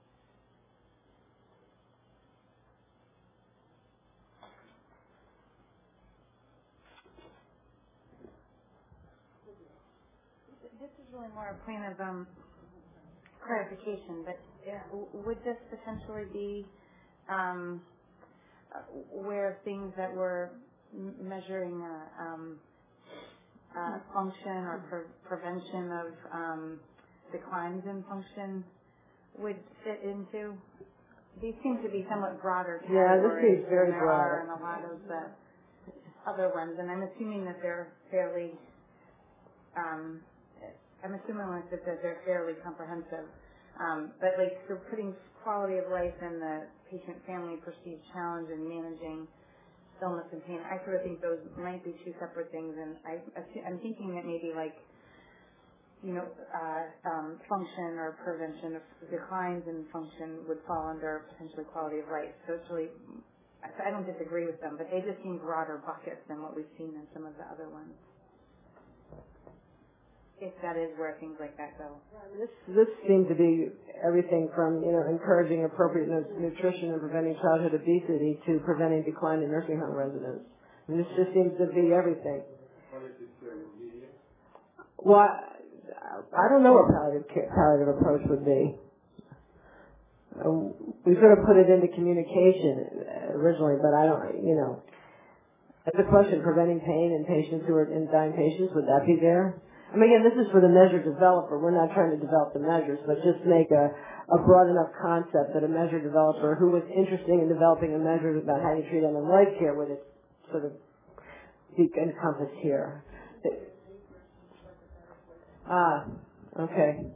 This is really more a point of um, clarification, but yeah, would this potentially be um, where things that were m- measuring uh, um, Uh, function or pre- prevention of um, declines in function would fit into? These seem to be somewhat broader categories yeah, this seems very than there broad. are in a lot of the other ones, and I'm assuming that they're fairly. Um, I'm assuming that they're fairly comprehensive. Um, but like, so putting quality of life and the patient-family perceived challenge in managing illness and pain, I sort of think those might be two separate things, and I, I'm thinking that maybe like, you know, uh, um, function or prevention of declines in function would fall under potentially quality of life. So it's really, I don't disagree with them, but they just seem broader buckets than what we've seen in some of the other ones. If that is where things like that go. This this seems to be everything from, you know, encouraging appropriate nutrition and preventing childhood obesity to preventing decline in nursing home residents. I mean, this just seems to be everything. Well, I don't know what palliative care, palliative approach would be. Um, we sort of put it into communication originally, but I don't, you know. That's a question. Preventing pain in patients who are in dying patients, would that be there? I mean, again, this is for the measure developer. We're not trying to develop the measures, but just make a, a broad enough concept that a measure developer who was interested in developing a measure about how you treat end of life care would it sort of be encompassed here. Ah, okay.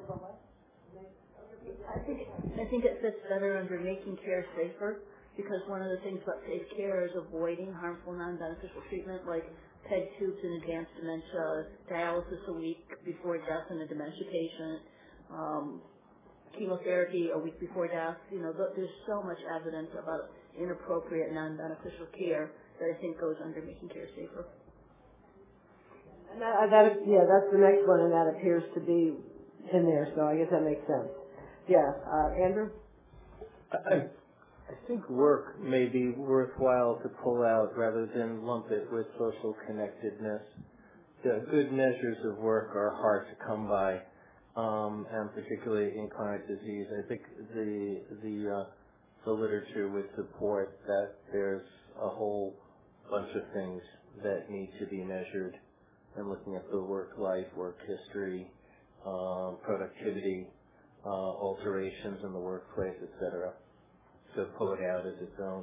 I think I think it fits better under making care safer, because one of the things about safe care is avoiding harmful non-beneficial treatment like PEG tubes in advanced dementia, dialysis a week before death in a dementia patient, um, chemotherapy a week before death. You know, there's so much evidence about inappropriate non-beneficial care that I think goes under making care safer. And that, that, yeah, that's the next one, and that appears to be in there, so I guess that makes sense. Yeah, uh, Andrew? I, I think work may be worthwhile to pull out rather than lump it with social connectedness. The good measures of work are hard to come by, um, and particularly in chronic disease. I think the the uh, the literature would support that there's a whole bunch of things that need to be measured, and looking at the work life, work history, um, productivity, uh, alterations in the workplace, et cetera, to pull it out as its own.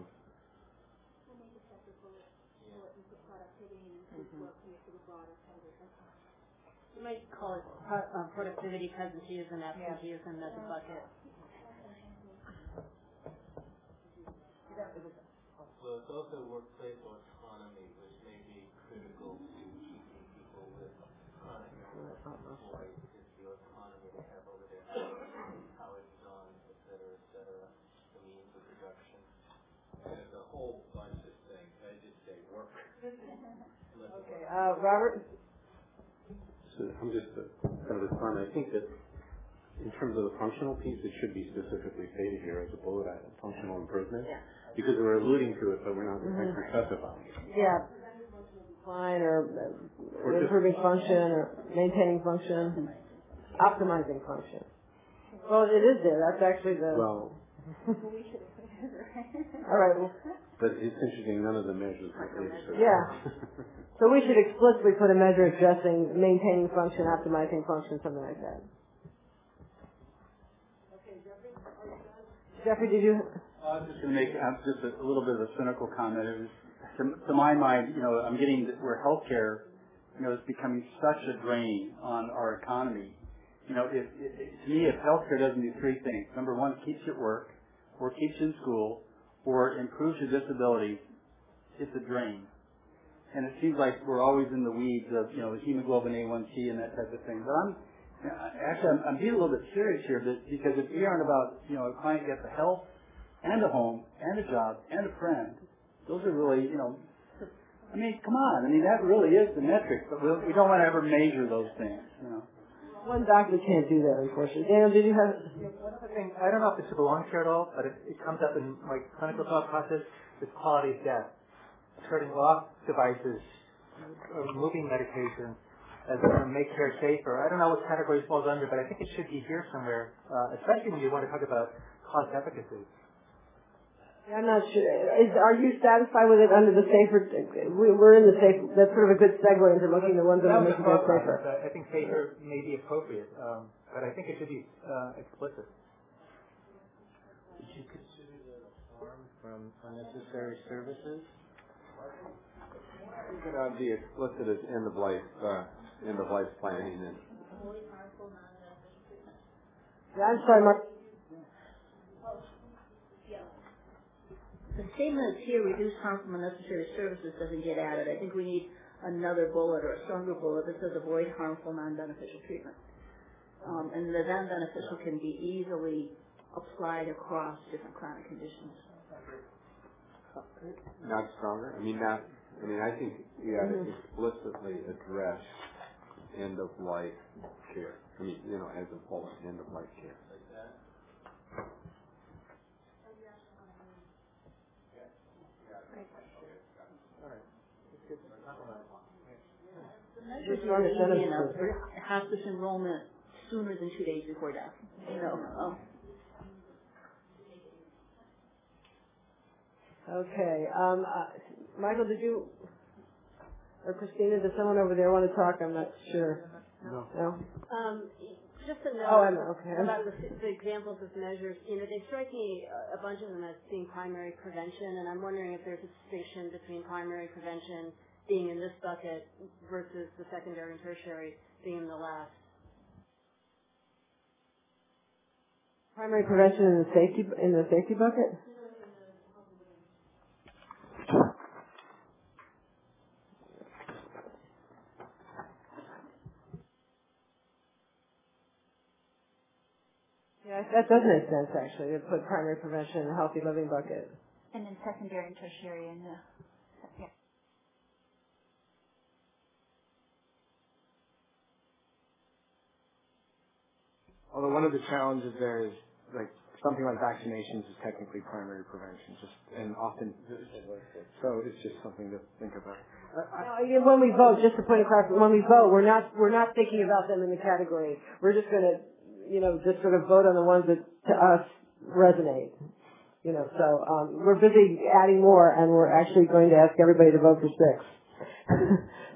You might call it pro- uh, productivity, presenteeism, absenteeism as a bucket. So it's also workplace autonomy, which may be critical to keeping people with chronic illness employed, is the autonomy they have over their hours, how it's done, et cetera, et cetera, the means of production. And there's a whole bunch of things. I just say work. Okay, uh, Robert? So I'm just uh, going to respond. I think that in terms of the functional piece, it should be specifically stated here as a bullet item, functional improvement, yeah. because we're alluding to it, but we're not Mm-hmm. actually specifying it. Yeah. Fine, or, or improving function, or maintaining function, optimizing function. Well, it is there. That's actually the... Well... All right. Well, but it's interesting, none of the measures are there. So yeah. So we should explicitly put a measure addressing maintaining function, optimizing function, something like that. Okay, Jeffrey, are you done? Jeffrey, did you? I was just going to make uh, just a, a little bit of a cynical comment. It was, to, to my mind, you know, I'm getting that where healthcare, you know, is becoming such a drain on our economy. You know, if, if, to me, if healthcare doesn't do three things: number one, keeps you at work, or keeps you in school, or improves your disability, it's a drain. And it seems like we're always in the weeds of, you know, hemoglobin A one C and that type of thing. But I'm actually I'm, I'm being a little bit serious here, but because if we aren't about, you know, a client gets a health and a home and a job and a friend, those are really, you know, I mean, come on. I mean, that really is the metric, but we, we don't want to ever measure those things, you know. One doctor can't do that, unfortunately. Daniel, did you have... One other thing, I don't know if this belongs here at all, but it, it comes up in my clinical thought process, is quality of death. Turning off devices, or removing medication as to make care safer. I don't know what category it falls under, but I think it should be here somewhere, uh, especially when you want to talk about cost efficacy. I'm not sure. Is, are you satisfied with it under the safer? We, we're in the safe. That's sort of a good segue into looking at the ones that, that are making it safer. Process. I think safer may be appropriate, um, but I think it should be uh, explicit. Would you consider that a harm from unnecessary services? I think it ought to be explicit as end of life, uh, end of life planning. And yeah, I'm sorry, Mark. The statement here, reduce harm from unnecessary services, doesn't get added. I think we need another bullet or a stronger bullet that says avoid harmful non-beneficial treatment. Um, and the non-beneficial can be easily applied across different chronic conditions. Not stronger? I mean, not, I mean, I think you got to explicitly address end of life care. I mean, you know, as a bullet, end of life care. Like that? The measures are easy enough for hospice enrollment sooner than two days before death. You know. Um, Okay. Um, uh, Michael, did you, or Christina, does someone over there want to talk? I'm not sure. No. No? Um, just a note oh, I know. Okay. about the, the examples of measures. You know, they strike me, a bunch of them, as being primary prevention, and I'm wondering if there's a distinction between primary prevention being in this bucket versus the secondary and tertiary being in the last. Primary prevention in the safety in the safety bucket? Yeah, that does make sense, actually, to put primary prevention in the healthy living bucket. And then secondary and tertiary in the, yeah. Although one of the challenges there is, like, something like vaccinations is technically primary prevention, just and often, so it's just something to think about. Uh, I, when we vote, just to point across, when we vote, we're not we're not thinking about them in the category. We're just going to, you know, just sort of vote on the ones that to us resonate. You know, so um, we're busy adding more, and we're actually going to ask everybody to vote for six.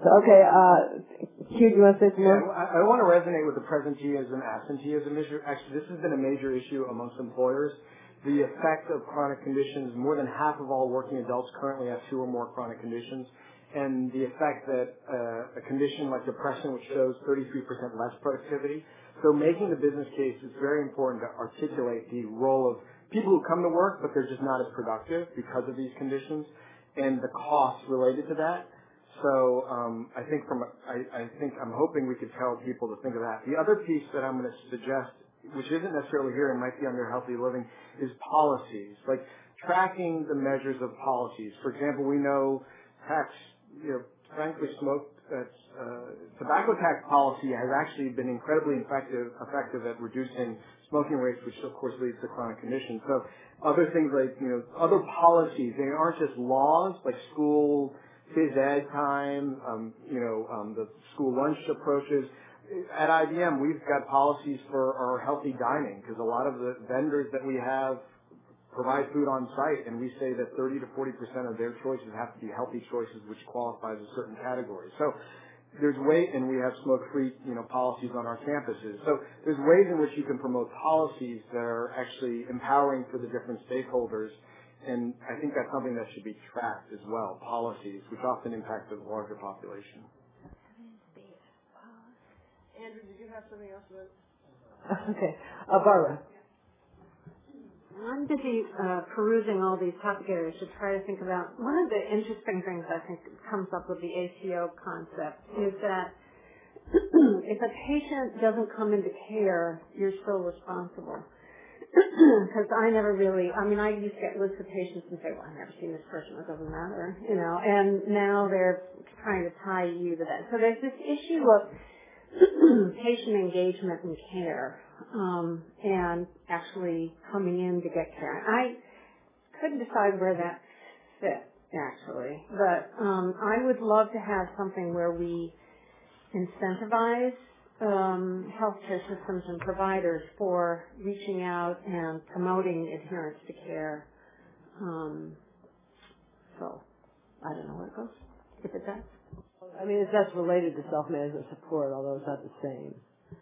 So, okay, uh, Hugh, do you want to say some Yeah, more? I, I want to resonate with the presenteeism, absenteeism issue. Actually, this has been a major issue amongst employers. The effect of chronic conditions, more than half of all working adults currently have two or more chronic conditions. And the effect that uh, a condition like depression, which shows thirty-three percent less productivity. So making the business case is very important to articulate the role of people who come to work, but they're just not as productive because of these conditions, and the costs related to that. So um, I think from I, I think I'm hoping we could tell people to think of that. The other piece that I'm going to suggest, which isn't necessarily here and might be under healthy living, is policies, like tracking the measures of policies. For example, we know tax, you know, frankly, smoke, uh, uh, tobacco tax policy has actually been incredibly effective, effective at reducing smoking rates, which of course leads to chronic conditions. So other things like, you know, other policies, they aren't just laws, like school phys ed time, um, you know, um, the school lunch approaches. At I B M, we've got policies for our healthy dining because a lot of the vendors that we have provide food on site, and we say that thirty to forty percent of their choices have to be healthy choices, which qualifies a certain category. So there's ways, and we have smoke-free, you know, policies on our campuses. So there's ways in which you can promote policies that are actually empowering for the different stakeholders, and I think that's something that should be tracked as well, policies, which often impact the larger population. Andrew, did you have something else? Okay. Uh, Barbara. I'm busy uh, perusing all these topic areas to try to think about, one of the interesting things I think comes up with the A C O concept is that if a patient doesn't come into care, you're still responsible. Because I never really, I mean, I used to get lists of patients and say, well, I've never seen this person, it doesn't matter, you know, and now they're trying to tie you to that. So there's this issue of patient engagement and care, um, and actually coming in to get care. I couldn't decide where that fit, actually, but um, I would love to have something where we incentivize um, healthcare systems and providers for reaching out and promoting adherence to care. Um, so, I don't know where it goes, if it does. I mean, that's related to self-management support, although it's not the same.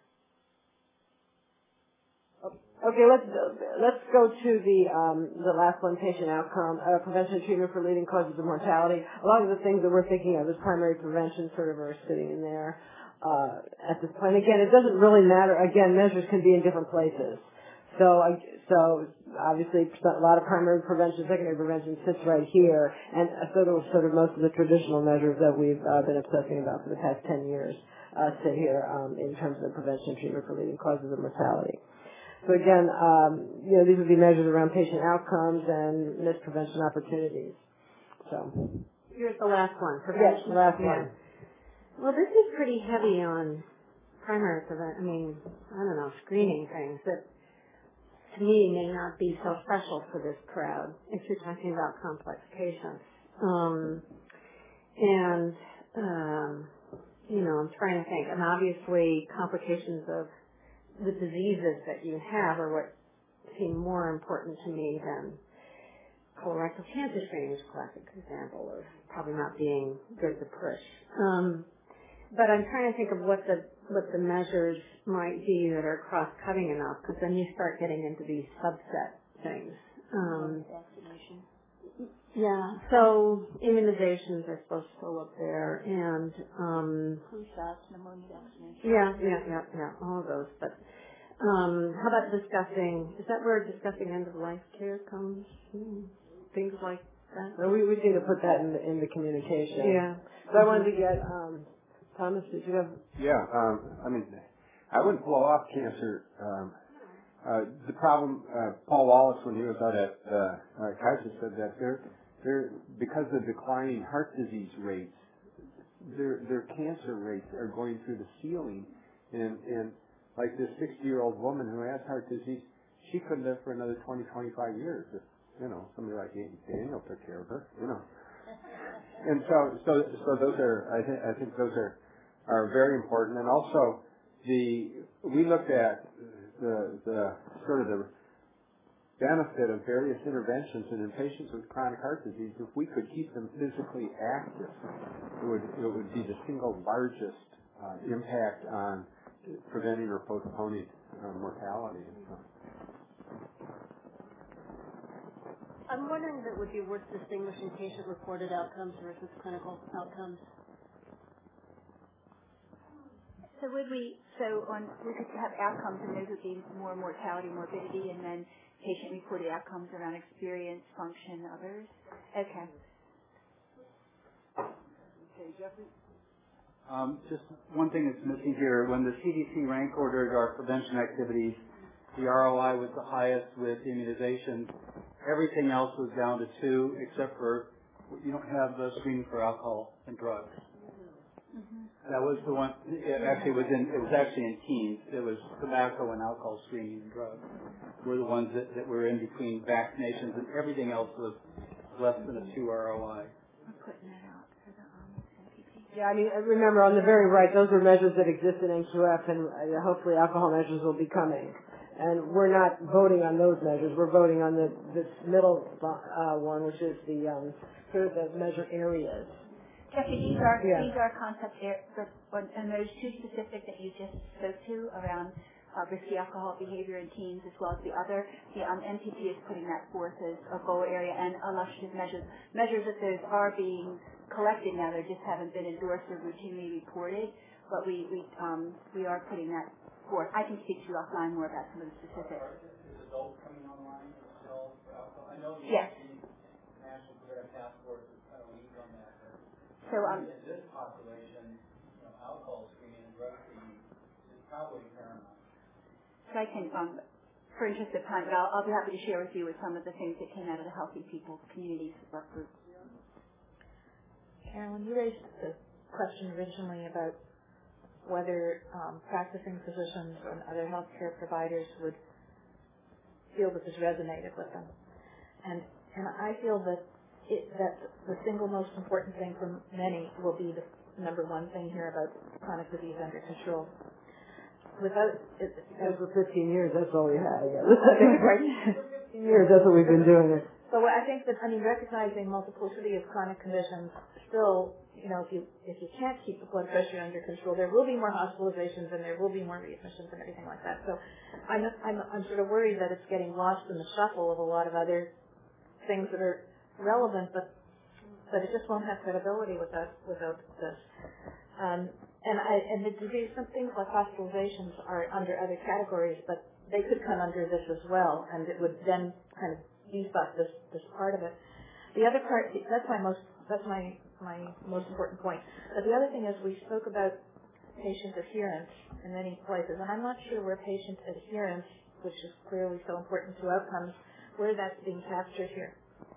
Okay, let's let's go to the um, the last one, patient outcome, uh, prevention and treatment for leading causes of mortality. A lot of the things that we're thinking of as primary prevention sort of are sitting in there uh, at this point. Again, it doesn't really matter. Again, measures can be in different places. So, I, so obviously, a lot of primary prevention, secondary prevention sits right here, and so do sort of most of the traditional measures that we've uh, been obsessing about for the past ten years uh, sit here um, in terms of prevention and treatment for leading causes of mortality. So again, um, you know, these would be measures around patient outcomes and missed prevention opportunities. So here's the last one. Yes, the last yeah. one. Well, this is pretty heavy on primary prevention. I mean, I don't know, screening things that to me may not be so special for this crowd if you're talking about complex patients. Um, and, um, you know, I'm trying to think. And obviously complications of the diseases that you have are what seem more important to me than colorectal cancer screening is a classic example of probably not being good to push. Um, but I'm trying to think of what the what the measures might be that are cross-cutting enough, because then you start getting into these subset things. Um, Vaccination. Yeah, so immunizations are supposed to go up there, and um, Flu shots, pneumonia vaccination. yeah, yeah, yeah, yeah, all of those. But um, how about discussing? Is that where discussing end of life care comes? Hmm, things like that. Well, we we need to put that in the, in the communication. Yeah. So I wanted to get um, Thomas. Did you have? Yeah. Um, I mean, I wouldn't blow off cancer. Um, uh, the problem, uh, Paul Wallace, when he was out at uh, uh, Kaiser, said that they're they're because of declining heart disease rates, their their cancer rates are going through the ceiling, and and like this sixty-year-old woman who has heart disease, she could live for another twenty, twenty-five years if, you know, somebody like Daniel took care of her, you know. And so, so, so those are, I think, I think those are, are very important. And also, the we looked at the the sort of the benefit of various interventions, and in patients with chronic heart disease, if we could keep them physically active, it would, it would be the single largest uh, impact on preventing or postponing uh, mortality. I'm wondering if it would be worth distinguishing patient-reported outcomes versus clinical outcomes. So would we, so on, we could have outcomes and those would be more mortality, morbidity, and then patient-reported outcomes around experience, function, others? Okay. Okay, Jeffrey? Um, just one thing that's missing here. When the C D C rank ordered our prevention activities, the R O I was the highest with immunization. Everything else was down to two, except for you don't have the screening for alcohol and drugs. Mm-hmm. That was the one. It actually was in. It was actually in teens. It was tobacco and alcohol screening and drugs were the ones that, that were in between vaccinations, and everything else was less than a two R O I. I'm putting that out for the um, N P P. Yeah, I mean, remember on the very right, those are measures that exist in N Q F, and uh, hopefully alcohol measures will be coming. And we're not voting on those measures. We're voting on the this middle uh, one, which is the um, here are the measure areas. Jeffrey, these are Yeah. these are concept areas, and those two specific that you just spoke to around uh, risky alcohol behavior in teens, as well as the other. The um, N P P is putting that forth as a goal area and illustrative measures. Measures that those are being collected now; they just haven't been endorsed or routinely reported. But we we um, we are putting that forth. I can speak to you offline more about some of the specifics. Is adults coming online still for alcohol? I know the Yes. National Preventive Task Force is kind of weak on that. So um, in this population, you know, alcohol screening and drug screening is probably paramount. So I can, um, for interest of time, but I'll, I'll be happy to share with you with some of the things that came out of the Healthy People Communities work group. Carolyn, you raised the question originally about whether um, practicing physicians and other healthcare providers would feel that this resonated with them. And, and I feel that It, that the single most important thing for many will be the number one thing here about chronic disease under control. Without it, and for fifteen years, that's all we had. Yeah. Right? fifteen years, that's what we've been doing. So I think that, I mean, recognizing multiplicity of chronic conditions, still, you know, if you if you can't keep the blood pressure under control, there will be more hospitalizations and there will be more readmissions and everything like that. So I'm I'm I'm sort of worried that it's getting lost in the shuffle of a lot of other things that are relevant, but but it just won't have credibility without without this. Um, and I and the disease, some things like hospitalizations are under other categories, but they could come under this as well, and it would then kind of beef up this this part of it. The other part, that's my most that's my my most important point. But the other thing is we spoke about patient adherence in many places, and I'm not sure where patient adherence, which is clearly so important to outcomes, where that's being captured here.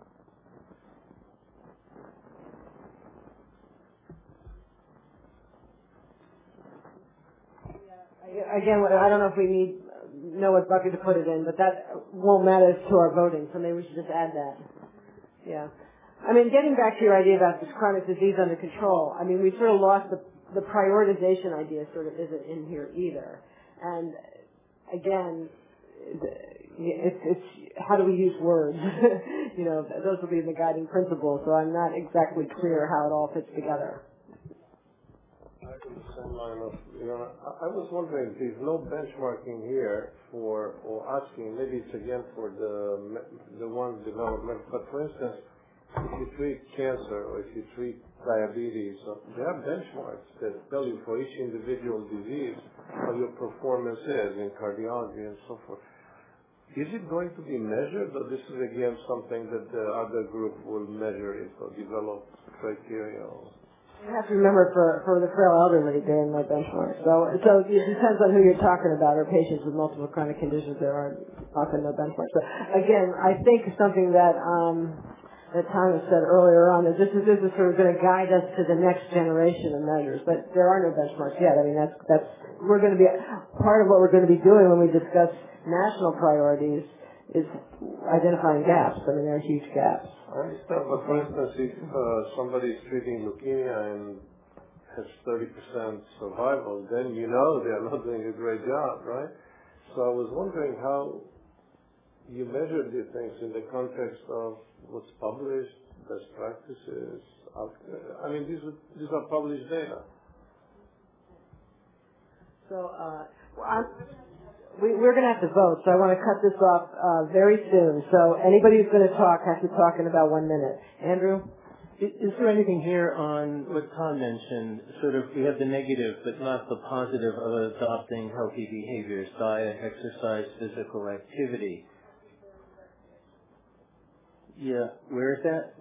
Again, I don't know if we need know what bucket to put it in, but that won't matter to our voting, so maybe we should just add that. Yeah. I mean, getting back to your idea about this chronic disease under control, I mean, we sort of lost the, the prioritization idea sort of isn't in here either. And again, it's, it's how do we use words? You know, those will be the guiding principles, so I'm not exactly clear how it all fits together. I can send line of, you know, I, I was wondering if there's no benchmarking here for, or asking, maybe it's again for the the one development, but for instance, if you treat cancer or if you treat diabetes, uh, there are benchmarks that tell you for each individual disease how your performance is in cardiology and so forth. Is it going to be measured, or this is again something that the other group will measure it or develop criteria? You have to remember for, for the frail elderly, they're in my benchmark. So, so it depends on who you're talking about, or patients with multiple chronic conditions, there are often no benchmarks. But again, I think something that, um, that Thomas said earlier on, that this is, this is sort of going to guide us to the next generation of measures, but there are no benchmarks yet. I mean, that's, that's, we're going to be, part of what we're going to be doing when we discuss national priorities is identifying gaps. I mean, there are huge gaps. I understand, but for instance, if uh, somebody is treating leukemia and has thirty percent survival, then you know they are not doing a great job, right? So I was wondering how you measure these things in the context of what's published, best practices. Out, I mean, these are, these are published data. So uh, well, I'm, we, we're going to have to vote, so I want to cut this off uh, very soon. So anybody who's going to talk has to talk in about one minute. Andrew? Is, is there anything here on what Tom mentioned, sort of we have the negative but not the positive of adopting healthy behaviors, diet, exercise, physical activity? Yeah, where is that?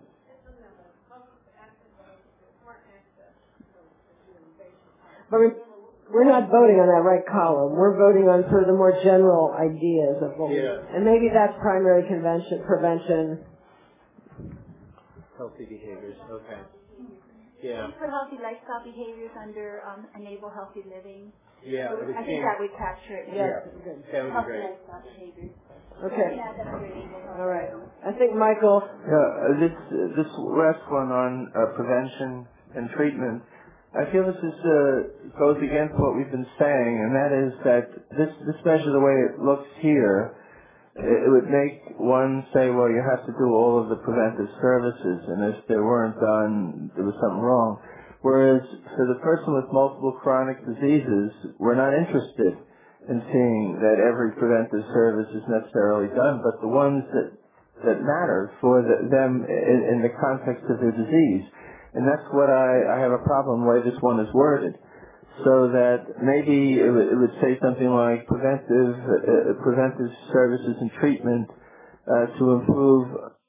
But we're not voting on that right column. We're voting on sort of the more general ideas of what yeah. we, and maybe that's primary convention, prevention. Healthy behaviors, okay. Yeah. Can you put healthy lifestyle behaviors under um, enable healthy living? Yeah. So I think that would capture it. Yeah. yeah. Good. That would be healthy great. lifestyle behaviors. Okay. Yeah, all right. I think Michael. Yeah, this this last one on uh, prevention and treatment, I feel this is uh, goes against what we've been saying, and that is that this this measure, the way it looks here, it would make one say, well, you have to do all of the preventive services, and if they weren't done, there was something wrong. Whereas for the person with multiple chronic diseases, we're not interested in seeing that every preventive service is necessarily done, but the ones that that matter for the, them in, in the context of their disease. And that's what I, I have a problem the way this one is worded. So that maybe it, w- it would say something like preventive uh, preventive services and treatment uh, to improve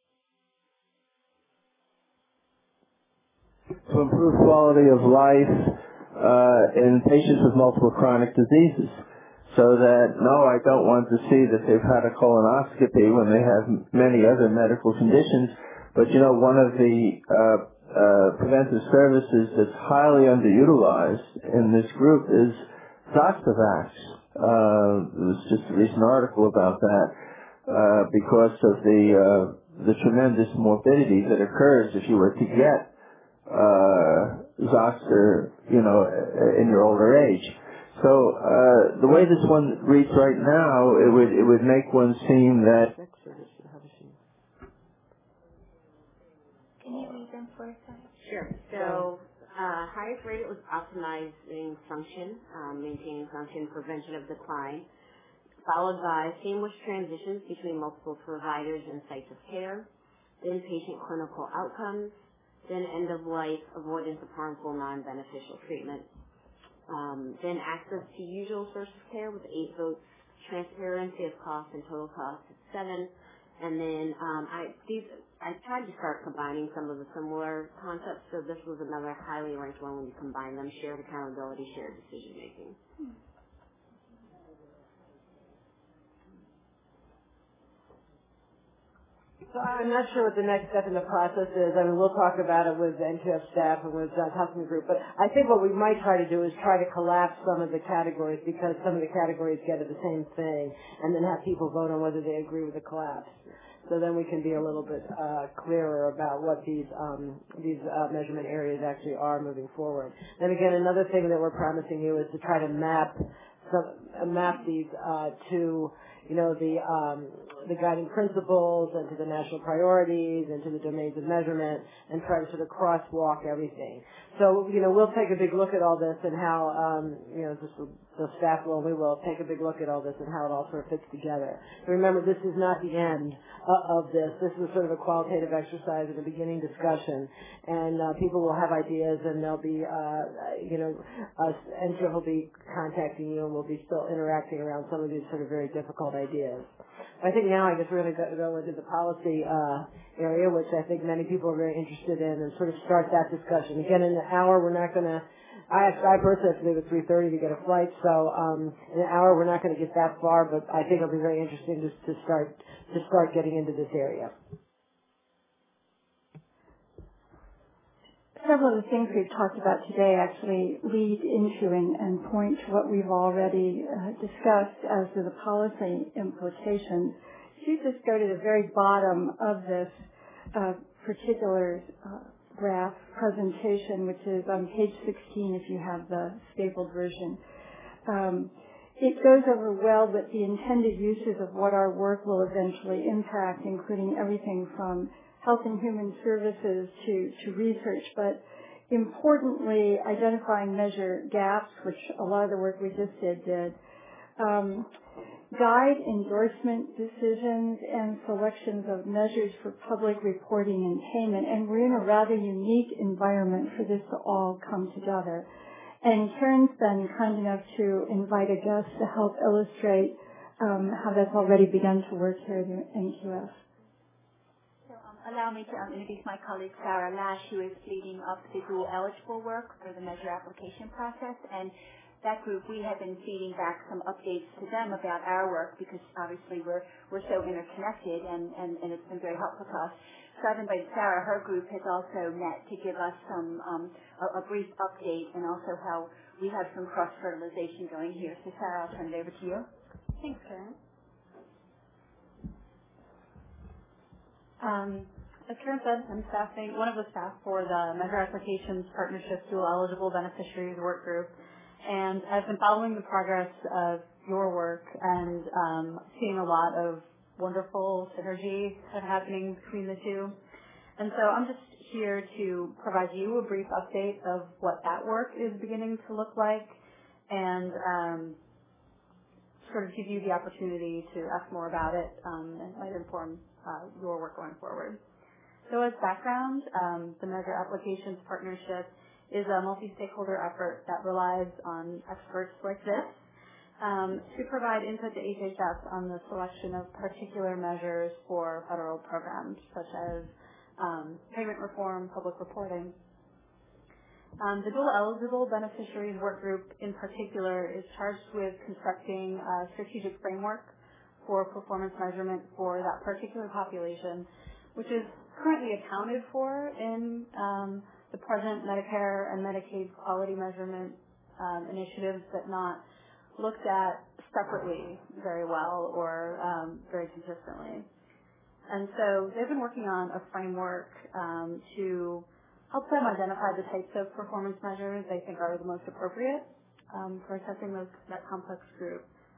to improve quality of life uh, in patients with multiple chronic diseases. So that, no, I don't want to see that they've had a colonoscopy when they have many other medical conditions. But, you know, one of the uh, uh, preventive services that's highly underutilized in this group is Zoxovax. Uh, there was just a recent article about that uh, because of the uh, the tremendous morbidity that occurs if you were to get uh, Zoxer, you know, in your older age. So uh, the way this one reads right now, it would it would make one seem that. Can you read them for us? Sure. So uh, highest rate was optimizing function, um, maintaining function, prevention of decline, followed by seamless transitions between multiple providers and sites of care, then patient clinical outcomes, then end of life, avoidance of harmful non-beneficial treatment. Um, then access to usual source of care with eight votes, transparency of cost and total cost at seven, and then um, I these I tried to start combining some of the similar concepts. So this was another highly ranked one when you combine them: shared accountability, shared decision making. Hmm. So I'm not sure what the next step in the process is. I mean, we'll talk about it with the N Q F staff and with Johns Hopkins Group, but I think what we might try to do is try to collapse some of the categories because some of the categories get at the same thing, and then have people vote on whether they agree with the collapse. So then we can be a little bit uh, clearer about what these um, these uh, measurement areas actually are moving forward. Then again, another thing that we're promising you is to try to map some, uh, map these uh, to you know, the um, the guiding principles and to the national priorities and to the domains of measurement and try to sort of crosswalk everything. So, you know, we'll take a big look at all this and how, um, you know, this will, the staff will, we will take a big look at all this and how it all sort of fits together. Remember, this is not the end uh, of this. This is sort of a qualitative exercise and a beginning discussion. And uh, people will have ideas and they'll be, uh, you know, us, N Q F will be contacting you and we'll be still interacting around some of these sort of very difficult ideas. I think now I guess we're going to go into the policy uh, area, which I think many people are very interested in, and sort of start that discussion. Again, in an hour, we're not going to, I, I personally have to leave at three thirty to get a flight, so um, in an hour we're not going to get that far, but I think it'll be very interesting just to start, to start getting into this area. Several of the things we've talked about today actually lead into and, and point to what we've already uh, discussed as to the policy implications. If you just go to the very bottom of this uh, particular uh, graph presentation, which is on page sixteen if you have the stapled version, um, it goes over well with the intended uses of what our work will eventually impact, including everything from health and human services to, to research, but importantly, identifying measure gaps, which a lot of the work we just did did, um, guide endorsement decisions and selections of measures for public reporting and payment, and we're in a rather unique environment for this to all come together. And Karen's been kind enough to invite a guest to help illustrate um, how that's already begun to work here at N Q F. So, um, allow me to um, introduce my colleague Sarah Lash, who is leading up the dual eligible work for the measure application process. And that group, we have been feeding back some updates to them about our work because obviously we're we're so interconnected, and, and, and it's been very helpful to us. So I've invited Sarah. Her group has also met to give us some um, a, a brief update, and also how we have some cross-fertilization going here. So Sarah, I'll turn it over to you. Thanks, Karen. Um, as Karen said, I'm staffing, one of the staff for the Measure Applications Partnership Dual Eligible Beneficiaries Work Group, and I've been following the progress of your work and um, seeing a lot of wonderful synergy happening between the two. And so I'm just here to provide you a brief update of what that work is beginning to look like, and um, sort of give you the opportunity to ask more about it, um, and it might inform uh, your work going forward. So as background, um, the Measure Applications Partnership is a multi-stakeholder effort that relies on experts like this um, to provide input to H H S on the selection of particular measures for federal programs, such as um, payment reform, public reporting. Um, the dual eligible beneficiaries work group in particular is charged with constructing a strategic framework for performance measurement for that particular population, which is currently accounted for in um, the present Medicare and Medicaid quality measurement um, initiatives, but not looked at separately very well or um, very consistently. And so they've been working on a framework um, to help them identify the types of performance measures they think are the most appropriate um, for assessing those, that complex group.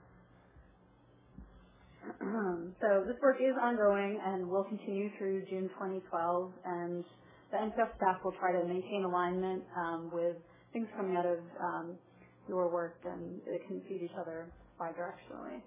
So this work is ongoing and will continue through June twenty twelve, and the N C F staff will try to maintain alignment um, with things coming out of um, your work, and it can feed each other bidirectionally.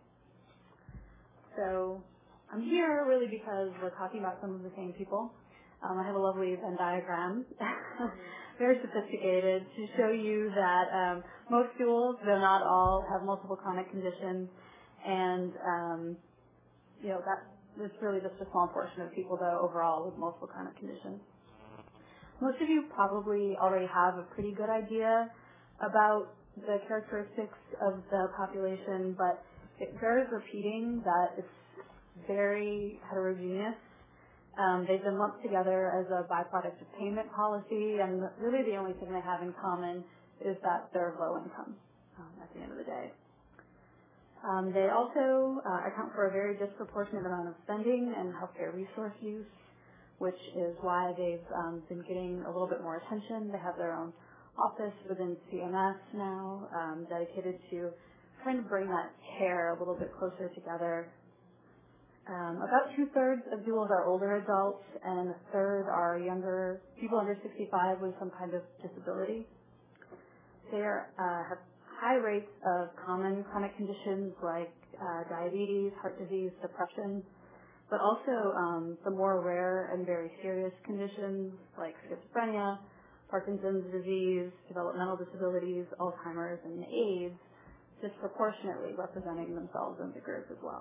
So I'm here really because we're talking about some of the same people. Um, I have a lovely Venn diagram, very sophisticated, to show you that um, most duals, though not all, have multiple chronic conditions, and um, you know that it's really just a small portion of people, though, overall with multiple chronic conditions. Most of you probably already have a pretty good idea about the characteristics of the population, but it bears repeating that it's very heterogeneous. Um, they've been lumped together as a byproduct of payment policy, and really the only thing they have in common is that they're low income um, at the end of the day. Um, they also uh, account for a very disproportionate amount of spending and healthcare resource use, which is why they've um, been getting a little bit more attention. They have their own office within C M S now, um, dedicated to trying to bring that care a little bit closer together. Um, about two-thirds of duals are older adults, and a third are younger, people under sixty-five with some kind of disability. They are, uh, have high rates of common chronic conditions like uh, diabetes, heart disease, depression, but also um, the more rare and very serious conditions like schizophrenia, Parkinson's disease, developmental disabilities, Alzheimer's, and AIDS, disproportionately representing themselves in the group as well.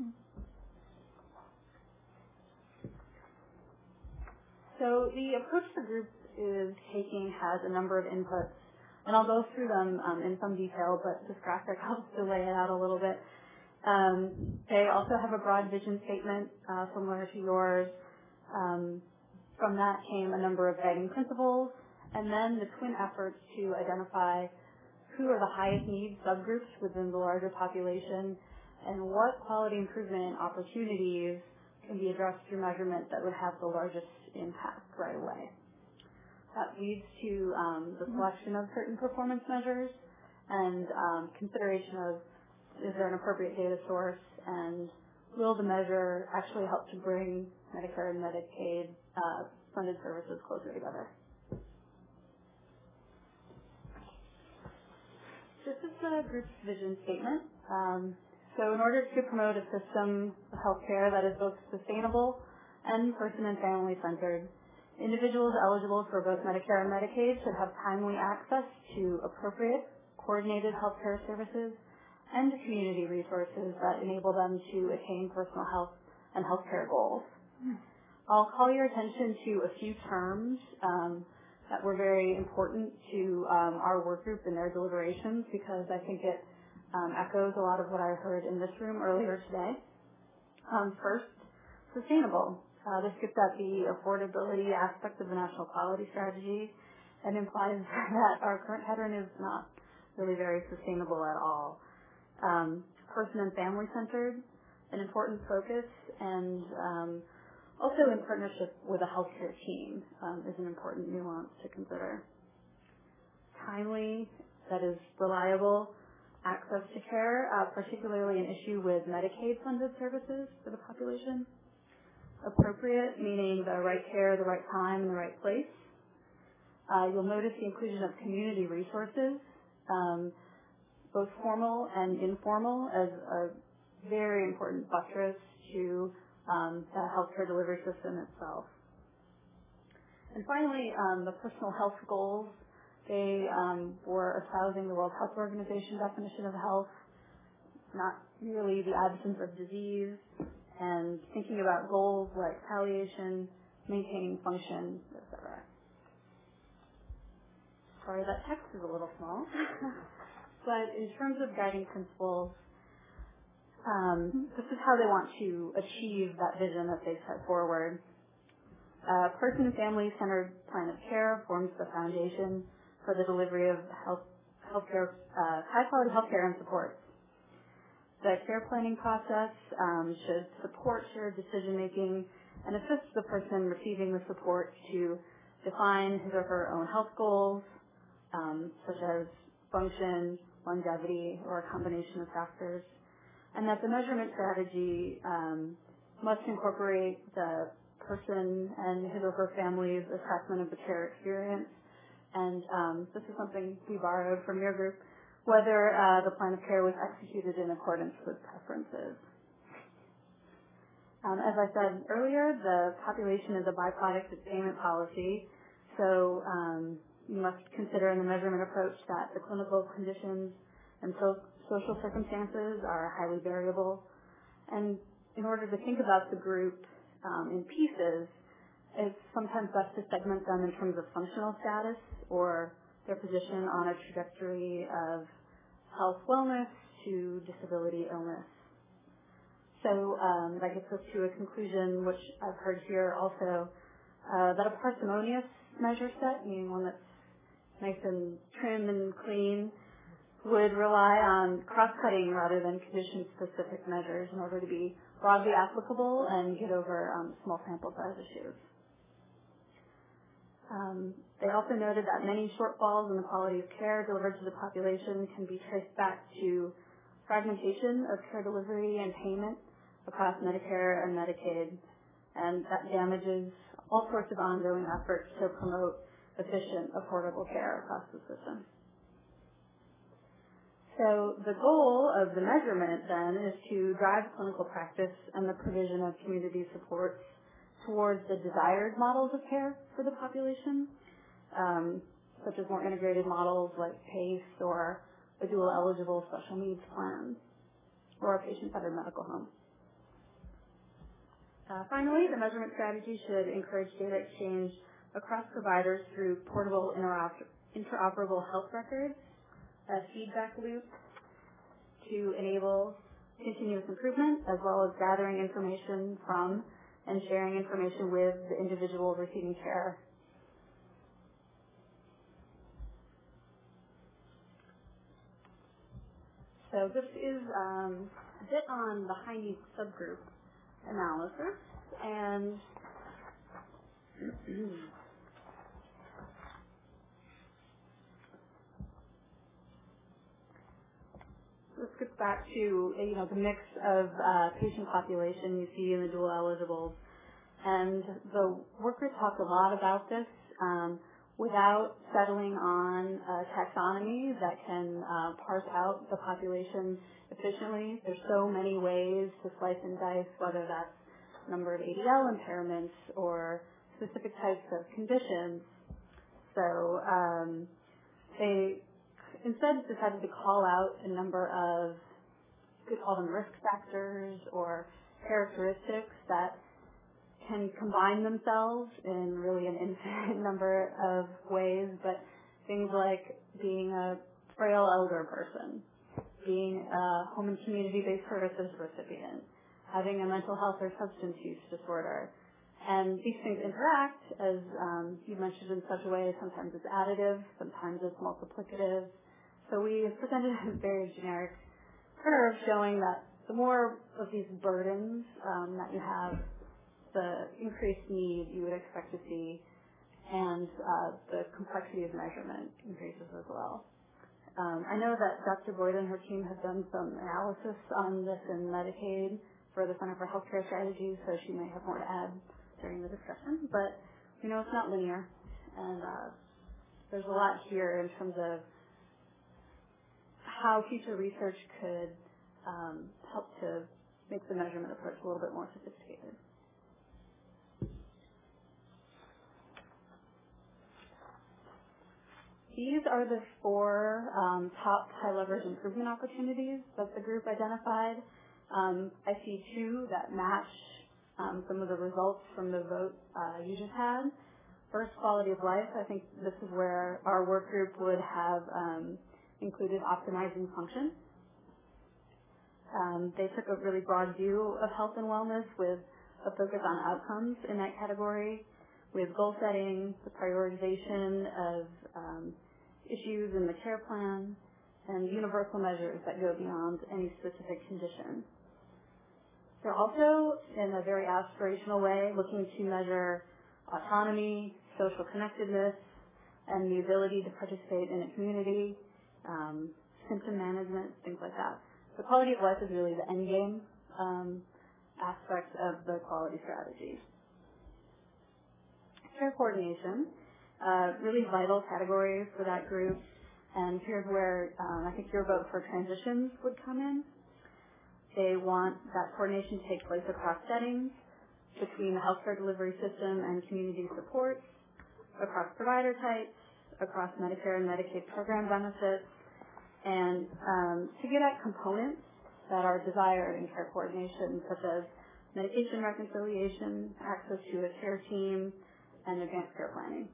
So the approach the group is taking has a number of inputs, and I'll go through them um, in some detail, but this graphic helps to lay it out a little bit. Um, they also have a broad vision statement uh, similar to yours. Um, from that came a number of guiding principles, and then the twin efforts to identify who are the highest need subgroups within the larger population and what quality improvement opportunities can be addressed through measurement that would have the largest impact right away. That leads to um, the selection of certain performance measures and um, consideration of is there an appropriate data source, and will the measure actually help to bring Medicare and Medicaid uh, funded services closer together? This is the group's vision statement. Um, so in order to promote a system of healthcare that is both sustainable and person and family centered, individuals eligible for both Medicare and Medicaid should have timely access to appropriate, coordinated healthcare services and community resources that enable them to attain personal health and healthcare goals. I'll call your attention to a few terms um, that were very important to um, our work group in their deliberations, because I think it um, echoes a lot of what I heard in this room earlier today. Um, first, sustainable. Uh, this gets at the affordability aspect of the National Quality Strategy and implies that our current pattern is not really very sustainable at all. Um, person and family centered, an important focus, and um, also in partnership with a healthcare team um, is an important nuance to consider. Timely, that is reliable, access to care, uh, particularly an issue with Medicaid-funded services for the population. Appropriate, meaning the right care, the right time, and the right place. Uh, you'll notice the inclusion of community resources, um, both formal and informal, as a very important buttress to um, the healthcare delivery system itself. And finally, um, the personal health goals. They um, were espousing the World Health Organization definition of health, not merely the absence of disease, and thinking about goals like palliation, maintaining function, et cetera. Sorry, that text is a little small. But in terms of guiding principles, um, this is how they want to achieve that vision that they set forward. A person and family-centered plan of care forms the foundation for the delivery of health, healthcare, uh, high-quality healthcare and support. The care planning process um, should support shared decision-making and assist the person receiving the support to define his or her own health goals, um, such as function, longevity, or a combination of factors, and that the measurement strategy um, must incorporate the person and his or her family's assessment of the care experience. And um, this is something we borrowed from your group, whether uh, the plan of care was executed in accordance with preferences. Um, as I said earlier, the population is a byproduct of payment policy, so um, you must consider in the measurement approach that the clinical conditions and so social circumstances are highly variable. And in order to think about the group um, in pieces, it's sometimes best to segment them in terms of functional status or their position on a trajectory of health wellness to disability illness. So um, that gets us to a conclusion, which I've heard here also, uh, that a parsimonious measure set, meaning one that's nice and trim and clean, would rely on cross-cutting rather than condition-specific measures in order to be broadly applicable and get over um, small sample size issues. Um, they also noted that many shortfalls in the quality of care delivered to the population can be traced back to fragmentation of care delivery and payment across Medicare and Medicaid, and that damages all sorts of ongoing efforts to promote efficient, affordable care across the system. So the goal of the measurement then is to drive clinical practice and the provision of community supports towards the desired models of care for the population, um, such as more integrated models like PACE or a dual eligible special needs plan or a patient-centered medical home. Uh, finally, the measurement strategy should encourage data exchange across providers through portable interoper- interoperable health records, a feedback loop to enable continuous improvement, as well as gathering information from and sharing information with the individual receiving care. So this is um, a bit on the high-need subgroup analysis, and this gets back to, you know, the mix of uh, patient population you see in the dual eligibles. And the work group talked a lot about this um, without settling on a taxonomy that can uh, parse out the population efficiently. There's so many ways to slice and dice, whether that's number of A D L impairments or specific types of conditions. So um, they instead decided to call out a number of, you could call them risk factors or characteristics that can combine themselves in really an infinite number of ways, but things like being a frail elder person, being a home and community-based services recipient, having a mental health or substance use disorder. And these things interact, as um, you mentioned, in such a way, sometimes it's additive, sometimes it's multiplicative. So we presented a very generic curve showing that the more of these burdens um, that you have, the increased need you would expect to see, and uh, the complexity of measurement increases as well. Um, I know that Doctor Boyd and her team have done some analysis on this in Medicaid for the Center for Healthcare Strategies, so she may have more to add during the discussion. But, you know, it's not linear, and uh, there's a lot here in terms of how future research could um, help to make the measurement approach a little bit more sophisticated. These are the four um, top high-leverage improvement opportunities that the group identified. Um, I see two that match um, some of the results from the vote uh, you just had. First, quality of life. I think this is where our work group would have um, included optimizing function. Um, they took a really broad view of health and wellness with a focus on outcomes in that category, with goal setting, the prioritization of um, issues in the care plan, and universal measures that go beyond any specific condition. They're also, in a very aspirational way, looking to measure autonomy, social connectedness, and the ability to participate in a community, um, symptom management, things like that. The quality of life is really the end game um, aspect of the quality strategy. Care coordination, uh, really vital category for that group, and here's where um, I think your vote for transitions would come in. They want that coordination to take place across settings, between the healthcare delivery system and community supports, across provider types, across Medicare and Medicaid program benefits, and um, to get at components that are desired in care coordination, such as medication reconciliation, access to a care team, and advanced care planning.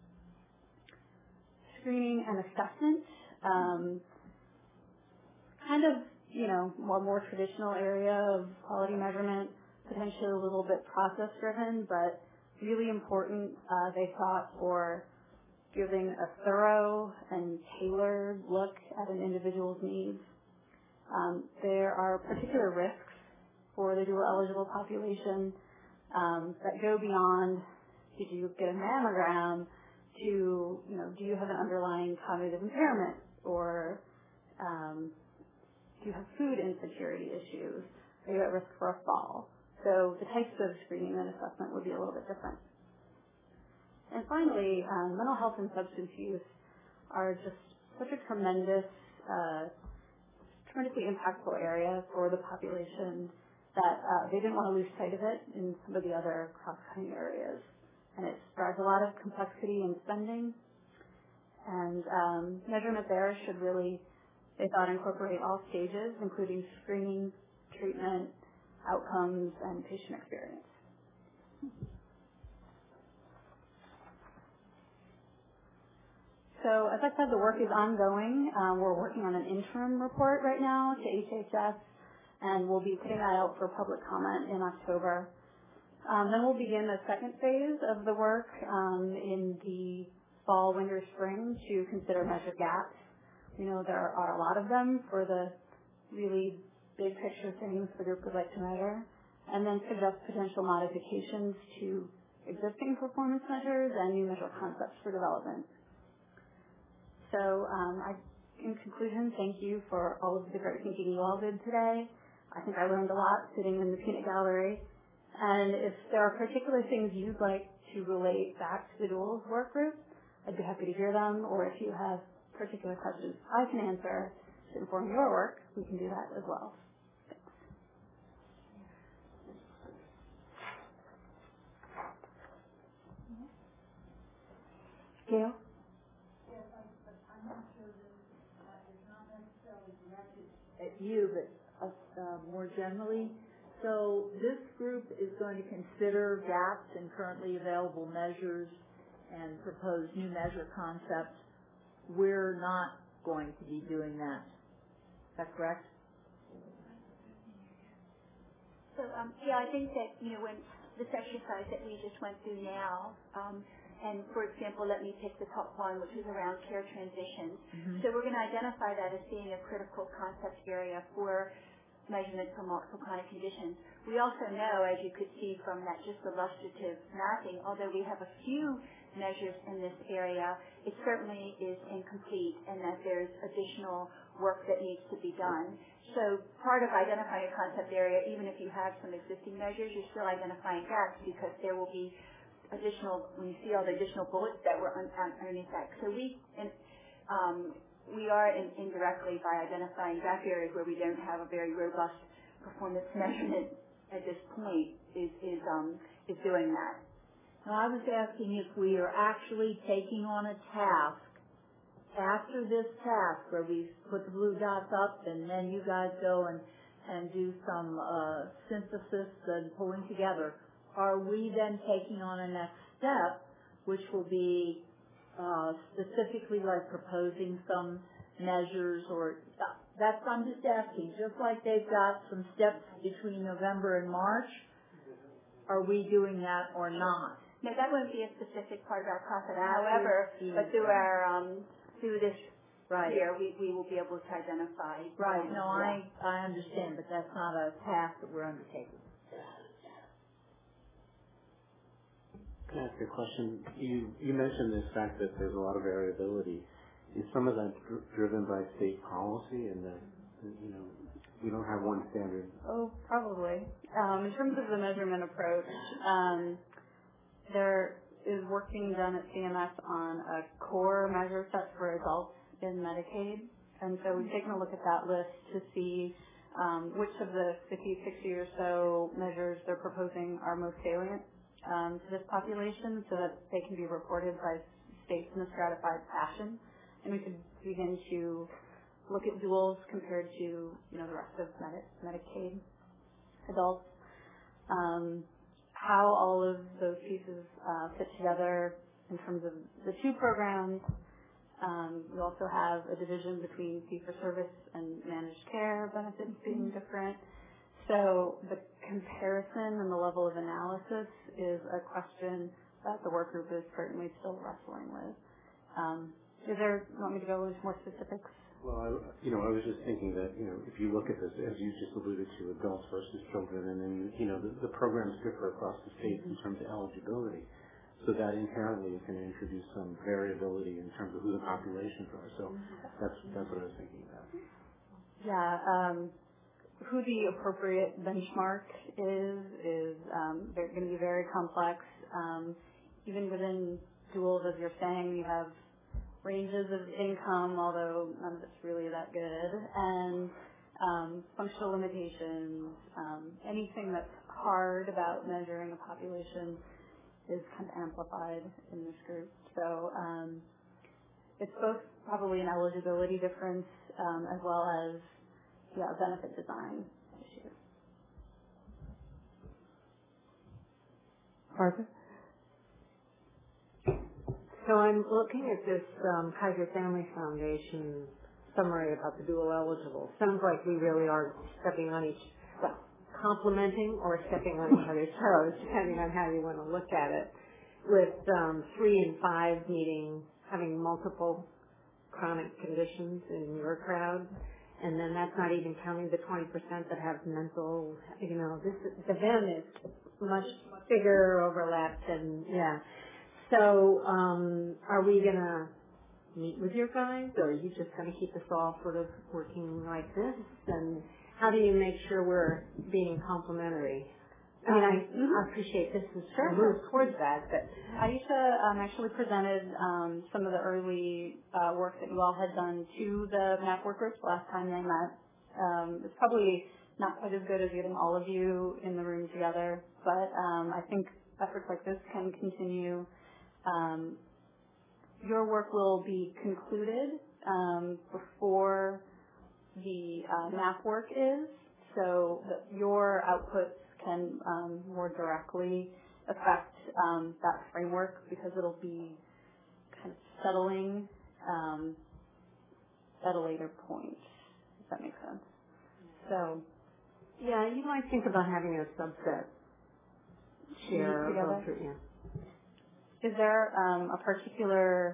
Screening and assessment, um, kind of, you know, more, more traditional area of quality measurement, potentially a little bit process-driven, but really important, uh, they thought, for giving a thorough and tailored look at an individual's needs. Um, there are particular risks for the dual eligible population um, that go beyond, did you get a mammogram, to, you know, do you have an underlying cognitive impairment, or um, do you have food insecurity issues? Are you at risk for a fall? So the types of screening and assessment would be a little bit different. And finally, um, mental health and substance use are just such a tremendous, uh, tremendously impactful area for the population that uh, they didn't want to lose sight of it in some of the other cross-cutting areas. And it drives a lot of complexity in spending. And um, measurement there should really, they thought, incorporate all stages, including screening, treatment, outcomes, and patient experience. So as I said, the work is ongoing. Um, we're working on an interim report right now to H H S, and we'll be putting that out for public comment in October. Um, then we'll begin the second phase of the work um, in the fall, winter, spring to consider measure gaps. We know there are a lot of them for the really big picture things the group would like to measure, and then suggest potential modifications to existing performance measures and new measure concepts for development. So um, I in conclusion, thank you for all of the great thinking you all did today. I think I learned a lot sitting in the peanut gallery. And if there are particular things you'd like to relate back to the duals work group, I'd be happy to hear them. Or if you have particular questions I can answer to inform your work, we can do that as well. Gail? Yes, I, but I'm not sure that uh, it's not necessarily directed at you, but uh, uh, more generally. So this group is going to consider gaps in currently available measures and propose new measure concepts. We're not going to be doing that. Is that correct? So, um, yeah, I think that, you know, when this exercise that we just went through now, um, and for example, let me pick the top one, which is around care transitions. Mm-hmm. So we're going to identify that as being a critical concept area for measurement for multiple chronic conditions. We also know, as you could see from that just illustrative mapping, although we have a few measures in this area, it certainly is incomplete and that there's additional work that needs to be done. So part of identifying a concept area, even if you have some existing measures, you're still identifying gaps because there will be additional, when you see all the additional bullets that were un, un, underneath that. So we, in, um, we are in, indirectly by identifying gap areas where we don't have a very robust performance measurement at this point is, is, um, is doing that. Now, I was asking if we are actually taking on a task after this task where we put the blue dots up and then you guys go and, and do some uh, synthesis and pulling together. Are we then taking on a next step, which will be uh, specifically like proposing some measures or uh, that's I'm just asking, just like they've got some steps between November and March, are we doing that or not? No, that won't be a specific part of our process. However, but through our um, through this right. year, we, we will be able to identify. Right. Um, no, yeah. I I understand, but that's not a task that we're undertaking. Can I ask a question? You you mentioned this fact that there's a lot of variability. Is some of that dr- driven by state policy and that, you know, we don't have one standard? Oh, probably. Um, in terms of the measurement approach, um, there is work being done at C M S on a core measure set for adults in Medicaid. And so we've taken a look at that list to see um, which of the fifty, sixty or so measures they're proposing are most salient um, to this population so that they can be reported by states in a stratified fashion. And we could begin to look at duals compared to, you know, the rest of Medi- Medicaid adults. Um, how all of those pieces uh, fit together in terms of the two programs. Um, we also have a division between fee-for-service and managed care benefits being different. So the comparison and the level of analysis is a question that the work group is certainly still wrestling with. Um, is there, you want me to go into more specifics? Well, I, you know, I was just thinking that, you know, if you look at this, as you just alluded to, adults versus children, and then, you know, the, the programs differ across the states in terms of eligibility. So that inherently is going to introduce some variability in terms of who the populations are. So that's that's what I was thinking about. Yeah, um, who the appropriate benchmark is is um, they're going to be very complex. Um, even within duals, as you're saying, you have ranges of income, although none of it's really that good, and um, functional limitations. Um, anything that's hard about measuring a population is kind of amplified in this group. So um, it's both probably an eligibility difference um, as well as yeah, a benefit design issue. Arthur? So I'm looking at this um, Kaiser Family Foundation summary about the dual eligible. Sounds like we really are stepping on each, well, complementing or stepping on each other's toes, depending on how you want to look at it, with um, three and five meeting, having multiple chronic conditions in your crowd, and then that's not even counting the twenty percent that have mental, you know, this the Venn is much bigger overlap than, yeah. So um, are we going to meet with your guys, or are you just going to keep us all sort of working like this? And how do you make sure we're being complementary? I mean, I, I appreciate this is a move towards that, but Aisha um, actually presented um, some of the early uh, work that you all had done to the MAP work groups last time they met. Um, it's probably not quite as good as getting all of you in the room together, but um, I think efforts like this can continue. Um, your work will be concluded um, before the uh, MAP work is, so that your outputs can um, more directly affect um, that framework because it'll be kind of settling um, at a later point, if that makes sense. So, yeah, you might think about having a subset share. Meet together? Of, yeah. Is there um, a particular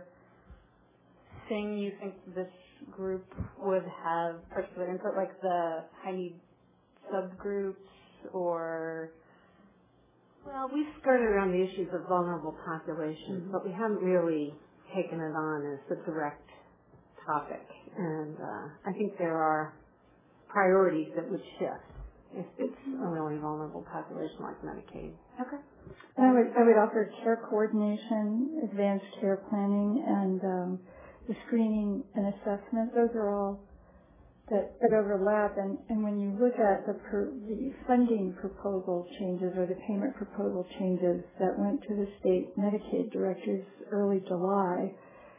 thing you think this group would have particular input, like the high-need subgroups, or? Well, we've skirted around the issues of vulnerable populations, Mm-hmm. but we haven't really taken it on as a direct topic. And uh, I think there are priorities that would shift if it's a really vulnerable population like Medicaid. Okay. I would, I would offer care coordination, advanced care planning, and um, the screening and assessment. Those are all that, that overlap. And, and when you look at the, per, the funding proposal changes or the payment proposal changes that went to the state Medicaid directors early July,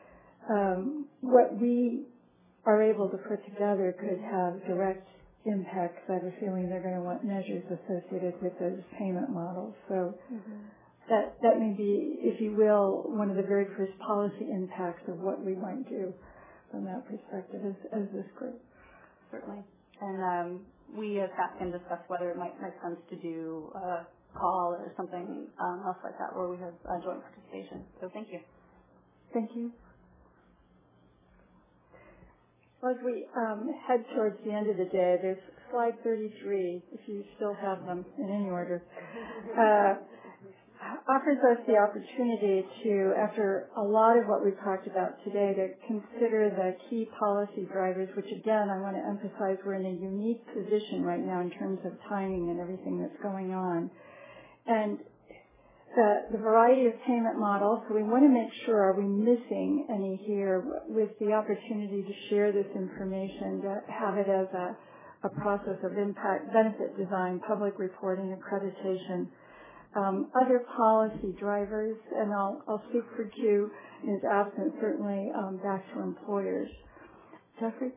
um, what we are able to put together could have direct impacts. I have a feeling they're going to want measures associated with those payment models. So mm-hmm. that that may be, if you will, one of the very first policy impacts of what we might do from that perspective as, as this group. Certainly. And um, we as staff can discuss whether it might make sense to do a call or something um, else like that where we have uh, joint participation. So thank you. Thank you. Well, as we um, head towards the end of the day, there's slide thirty-three, if you still have them in any order, uh, offers us the opportunity to, after a lot of what we've talked about today, to consider the key policy drivers, which again, I want to emphasize we're in a unique position right now in terms of timing and everything that's going on. And The, the variety of payment models, so we want to make sure, are we missing any here with the opportunity to share this information, to have it as a, a process of impact, benefit design, public reporting, accreditation, um, other policy drivers, and I'll, I'll speak for Q in his absence, certainly um, back to employers. Jeffrey?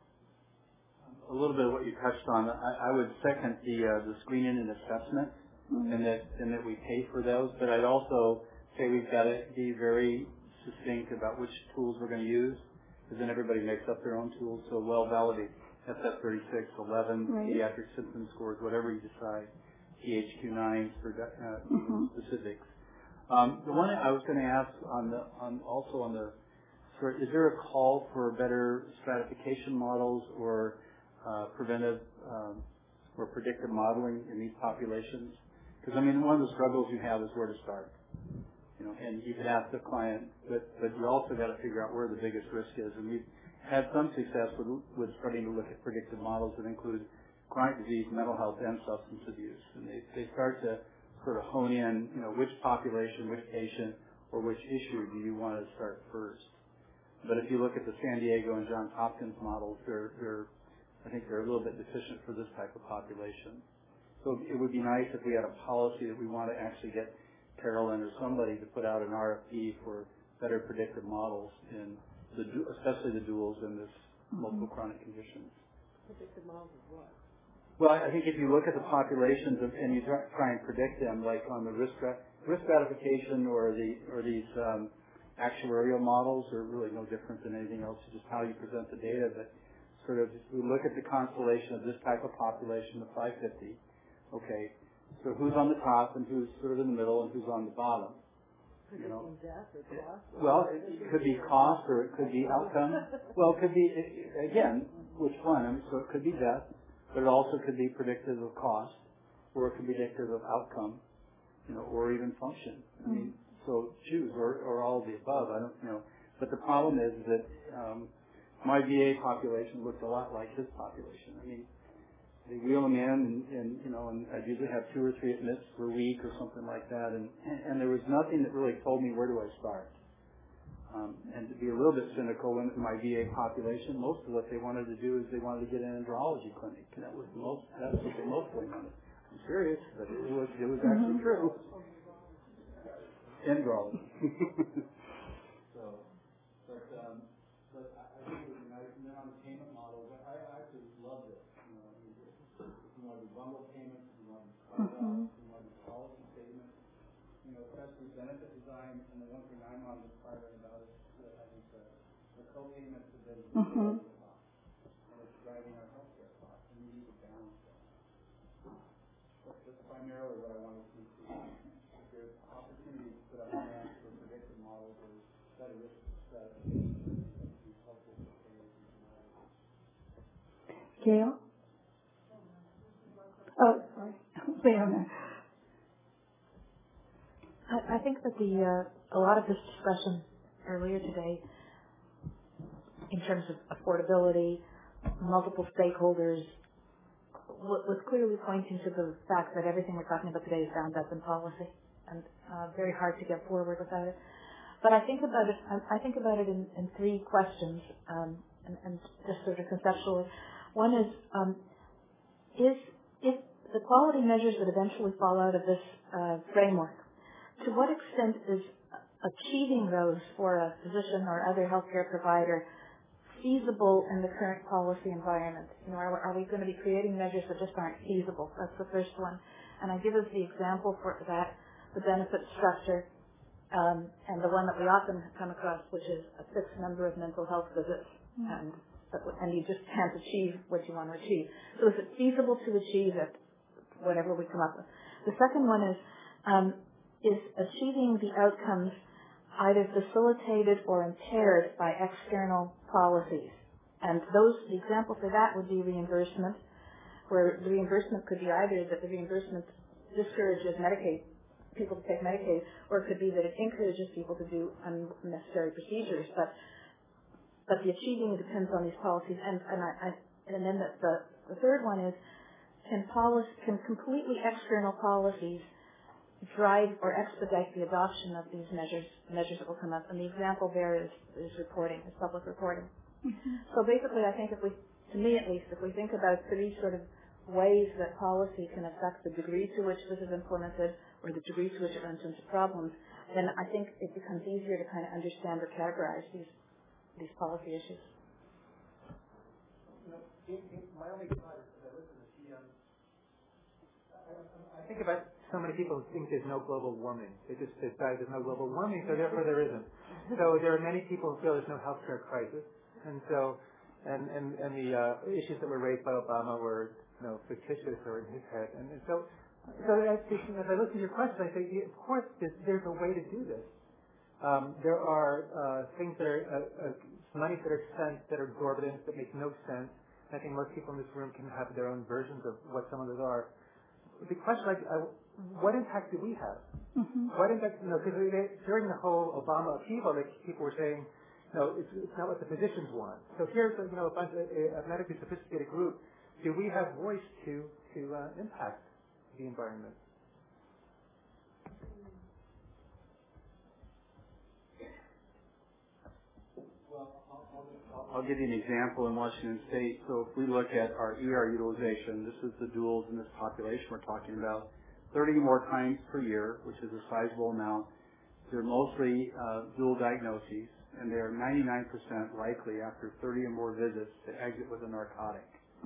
A little bit of what you touched on. I, I would second the, uh, the screening and assessment. Mm-hmm. And that and that we pay for those, but I'd also say we've got to be very succinct about which tools we're going to use, because then everybody makes up their own tools. So well validate F F thirty-six, eleven, right. Pediatric symptom scores, whatever you decide, P H Q nines for uh, mm-hmm. specifics. Um, the one I was going to ask on the on also on the sort, is there a call for better stratification models or uh, preventive um, or predictive modeling in these populations? Because, I mean, one of the struggles you have is where to start. You know, and you can ask the client, but, but you also got to figure out where the biggest risk is. And we've had some success with, with starting to look at predictive models that include chronic disease, mental health, and substance abuse. And they, they start to sort of hone in, you know, which population, which patient, or which issue do you want to start first. But if you look at the San Diego and Johns Hopkins models, they're, they're I think they're a little bit deficient for this type of population. So it would be nice if we had a policy that we want to actually get Carolyn or somebody to put out an R F P for better predictive models in the, especially the duals in this mm-hmm. multiple chronic conditions. Predictive models of what? Well, I think if you look at the populations and you try, try and predict them, like on the risk risk stratification or the or these um, actuarial models, are really no different than anything else. It's just how you present the data. But sort of, if we look at the constellation of this type of population, the five fifty. Okay, so who's on the top and who's sort of in the middle and who's on the bottom? You know, death or cost? Well, it could be cost or it could be outcome. Well, it could be, again, which one? I mean, so it could be death, but it also could be predictive of cost, or it could be predictive of outcome, you know, or even function. I mean, so choose, or, or all of the above. I don't, you know, But the problem is that um, my V A population looks a lot like his population. I mean, they wheel them in, and, and you know, and I usually have two or three admits per week or something like that, and and there was nothing that really told me where do I start. Um, and to be a little bit cynical, in my V A population, most of what they wanted to do is they wanted to get an andrology clinic, and that was the most that's what they mostly wanted. I'm serious, but it was it was actually Mm-hmm. true. Andrology. so, but um, but I, I think it was nice. And then on the payment model, but I, I actually love this. You know, I mean, if you want to do bundle payments, if you want to do carve Mm-hmm. out, if you want to do policy statements, you know, especially benefit design. And the one thing I'm on inspiring about is that I think the, the co-payments have been Mm-hmm. really cost, and it's driving our healthcare costs, and we need to balance that. That's, that's primarily what I want to see. If there's opportunities to put up plans for predictive models or better risk strategies, that would be helpful for payers and providers. Gail? Oh, sorry. Leona. I, I think that the uh, a lot of this discussion earlier today, in terms of affordability, multiple stakeholders, w- was clearly pointing to the fact that everything we're talking about today is bound up in policy, and uh, very hard to get forward without it. But I think about it. I, I think about it in, in three questions, um, and, and just sort of conceptually. One is, um, is if the quality measures that eventually fall out of this uh, framework, to what extent is achieving those for a physician or other healthcare provider feasible in the current policy environment? You know, are, are we going to be creating measures that just aren't feasible? That's the first one. And I give us the example for that, the benefit structure, um, and the one that we often come across, which is a fixed number of mental health visits, mm-hmm. and and you just can't achieve what you want to achieve. So is it feasible to achieve it, whatever we come up with? The second one is, um, is achieving the outcomes either facilitated or impaired by external policies. And those, the example for that would be reimbursement, where the reimbursement could be either that the reimbursement discourages Medicaid, people to take Medicaid, or it could be that it encourages people to do unnecessary procedures. But but the achieving depends on these policies. And and I, I and then the, the the third one is, can policy can completely external policies drive or expedite the adoption of these measures, measures that will come up. And the example there is, is reporting, is public reporting. Mm-hmm. So basically, I think if we, to me at least, if we think about three sort of ways that policy can affect the degree to which this is implemented or the degree to which it runs into problems, then I think it becomes easier to kind of understand or categorize these these policy issues. You know, in, in my only thought is that I listen to T M. I, I think about so many people who think there's no global warming. They just decide there's no global warming, so therefore there isn't. So there are many people who feel there's no healthcare crisis, and so and and and the uh, issues that were raised by Obama were, you know, fictitious or in his head, and, and so so as, as I listen to your question, I think of course there's, there's a way to do this. Um, there are uh, things that are uh, uh, monies that are spent that are exorbitant, that make no sense. I think most people in this room can have their own versions of what some of those are. The question, like, uh, what impact do we have? Mm-hmm. What impact, you know, because during the whole Obama upheaval, like, people were saying, no, it's, it's not what the physicians want. So here's, a, you know, a bunch of a, a medically sophisticated group. Do we have voice to to uh, impact the environment? I'll give you an example in Washington State. So if we look at our E R utilization, this is the duals in this population we're talking about, thirty more times per year, which is a sizable amount. They're mostly uh, dual diagnoses, and they are ninety-nine percent likely after thirty or more visits to exit with a narcotic.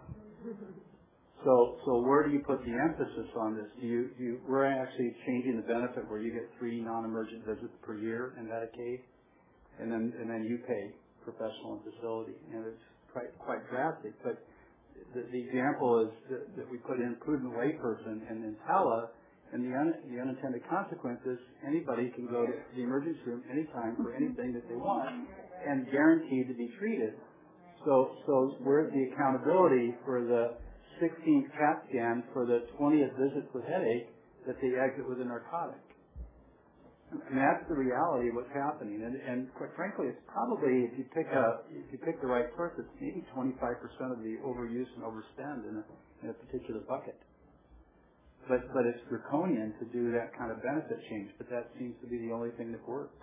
So, so where do you put the emphasis on this? Do you, do you, we're actually changing the benefit where you get three non-emergent visits per year in Medicaid, and then and then you pay professional and facility, and it's quite quite drastic. But the, the example is that, that we put in prudent layperson and Intella, and the, un, the unintended consequence is anybody can go to the emergency room anytime for anything that they want and guaranteed to be treated. So so where's the accountability for the sixteenth CAT scan for the twentieth visit with headache that they exit with a narcotic? And that's the reality of what's happening. And, and quite frankly, it's probably, if you pick a, if you pick the right source, it's maybe twenty-five percent of the overuse and overspend in a, in a particular bucket. But, but it's draconian to do that kind of benefit change, but that seems to be the only thing that works.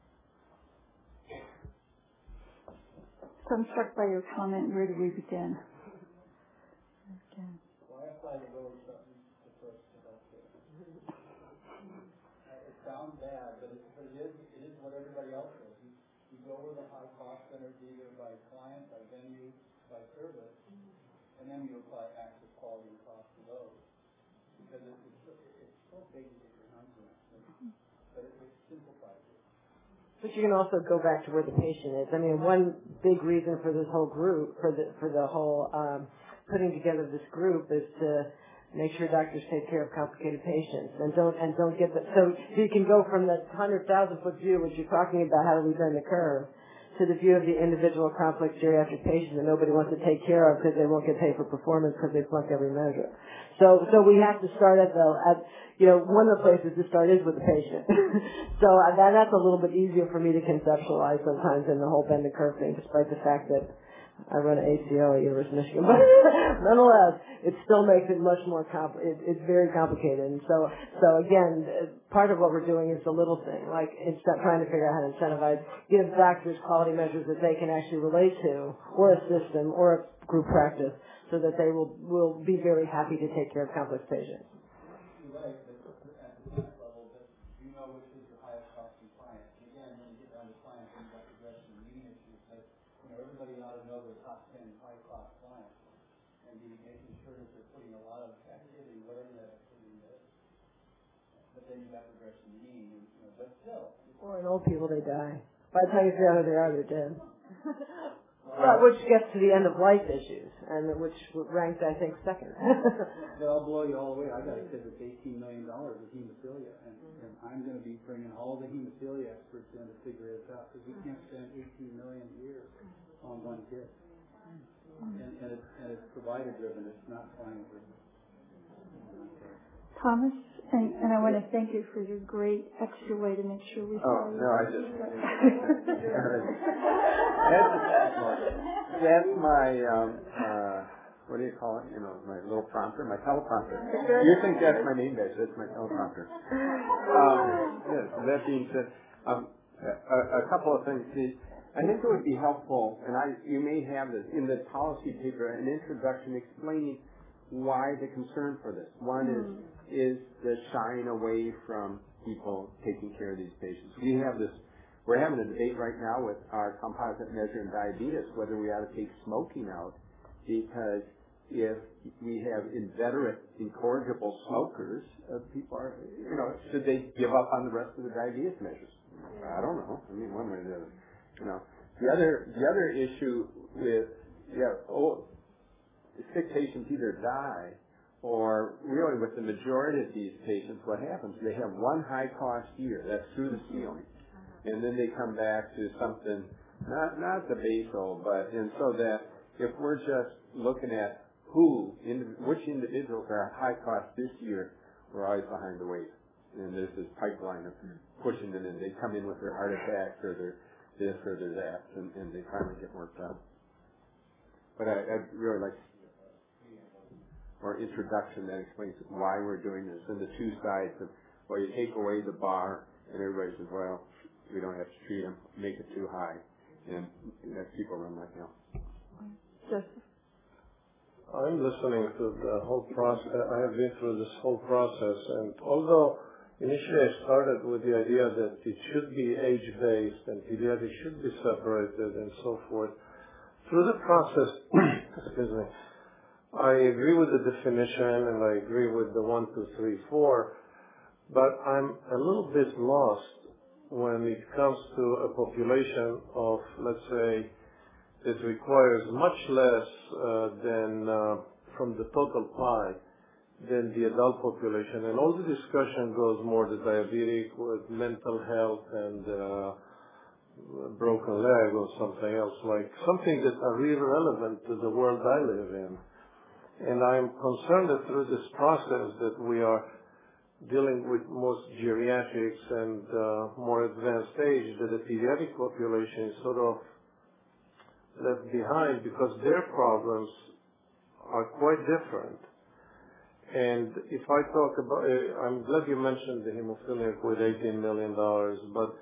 So I'm struck by your comment, where do we begin? Okay. Well, I applied a little something to first about this. It sounds bad, but, it, but it, is, it is what everybody else does. You, you go where the high cost centers, either by client, by venue, by service, and then you apply access, quality, and cost to those. Because it, it's, it's so big to get your hands around, but it, it simplifies it. But you can also go back to where the patient is. I mean, one big reason for this whole group, for the for the whole um, putting together this group, is to make sure doctors take care of complicated patients and don't and don't get the so you can go from the hundred thousand foot view, which you're talking about, how do we bend the curve, to the view of the individual complex geriatric patient that nobody wants to take care of because they won't get paid for performance because they flunked every measure. So so we have to start at the at you know one of the places to start is with the patient. So uh, that that's a little bit easier for me to conceptualize sometimes than the whole bend the curve thing, despite the fact that I run an A C O at University of Michigan. But nonetheless, it still makes it much more compl- it, it's very complicated. And so so again, part of what we're doing is the little thing, like it's not trying to figure out how to incentivize, give doctors quality measures that they can actually relate to, or a system, or a group practice, so that they will will be very happy to take care of complex patients. You're right, but at the clinic level, but you know which is the highest costing client. And again, when you get down to clients, you've got regression and mean issues, but you know, everybody ought to know their top ten high-cost clients and be making sure that they're putting a lot of activity, whatever that activity is. But then you've got regression and mean, and, you know, but still. Or in old people, they die. By the time you figure out who they are, they're dead. Well, which gets to the end of life issues, and which ranked, I think, second. They'll blow you all the way. I got a kid that's eighteen million dollars with hemophilia, and, and I'm going to be bringing all the hemophilia experts in to figure this out, because we can't spend eighteen million dollars a year on one kid. And, and, it's, and it's provider-driven. It's not client-driven. Thomas, and, and I want to thank you for your great extra way to make sure we Oh, follow no, I just... that's, that's my, um, uh, what do you call it? You know, my little prompter, my teleprompter. You think that's my name badge. That's my teleprompter. Um, yes, that being said, um, a, a couple of things. See, I think it would be helpful, and I, you may have this, in the policy paper, an introduction explaining why the concern for this. One is is the shying away from people taking care of these patients. We have this, we're having a debate right now with our composite measure in diabetes, whether we ought to take smoking out, because if we have inveterate, incorrigible smokers, uh, people are, you know, should they give up on the rest of the diabetes measures? I don't know. I mean, one way or the other. You know, the other, the other issue with, yeah, oh, sick patients either die, or really with the majority of these patients, what happens? They have one high cost year, that's through the ceiling, and then they come back to something, not not the basal, but, and so that if we're just looking at who, in, which individuals are high cost this year, we're always behind the weight. And there's this pipeline of pushing them in. They come in with their heart attacks or their this or their that, and, and they finally get worked out. But I, I'd really like or introduction that explains why we're doing this, and the two sides of, well, you take away the bar, and everybody says, well, we don't have to treat them, make it too high, and as people run like hell. I'm listening to the whole process. I have been through this whole process, and although initially I started with the idea that it should be age-based and pediatrics should be separated and so forth, through the process, excuse me, I agree with the definition and I agree with the one, two, three, four, but I'm a little bit lost when it comes to a population of, let's say, that requires much less uh, than uh, from the total pie than the adult population. And all the discussion goes more to diabetic with mental health and uh, broken leg or something else, like something that are really relevant to the world I live in. And I'm concerned that through this process that we are dealing with most geriatrics and uh, more advanced age, that the pediatric population is sort of left behind because their problems are quite different. And if I talk about, uh, I'm glad you mentioned the hemophiliac with eighteen million dollars, but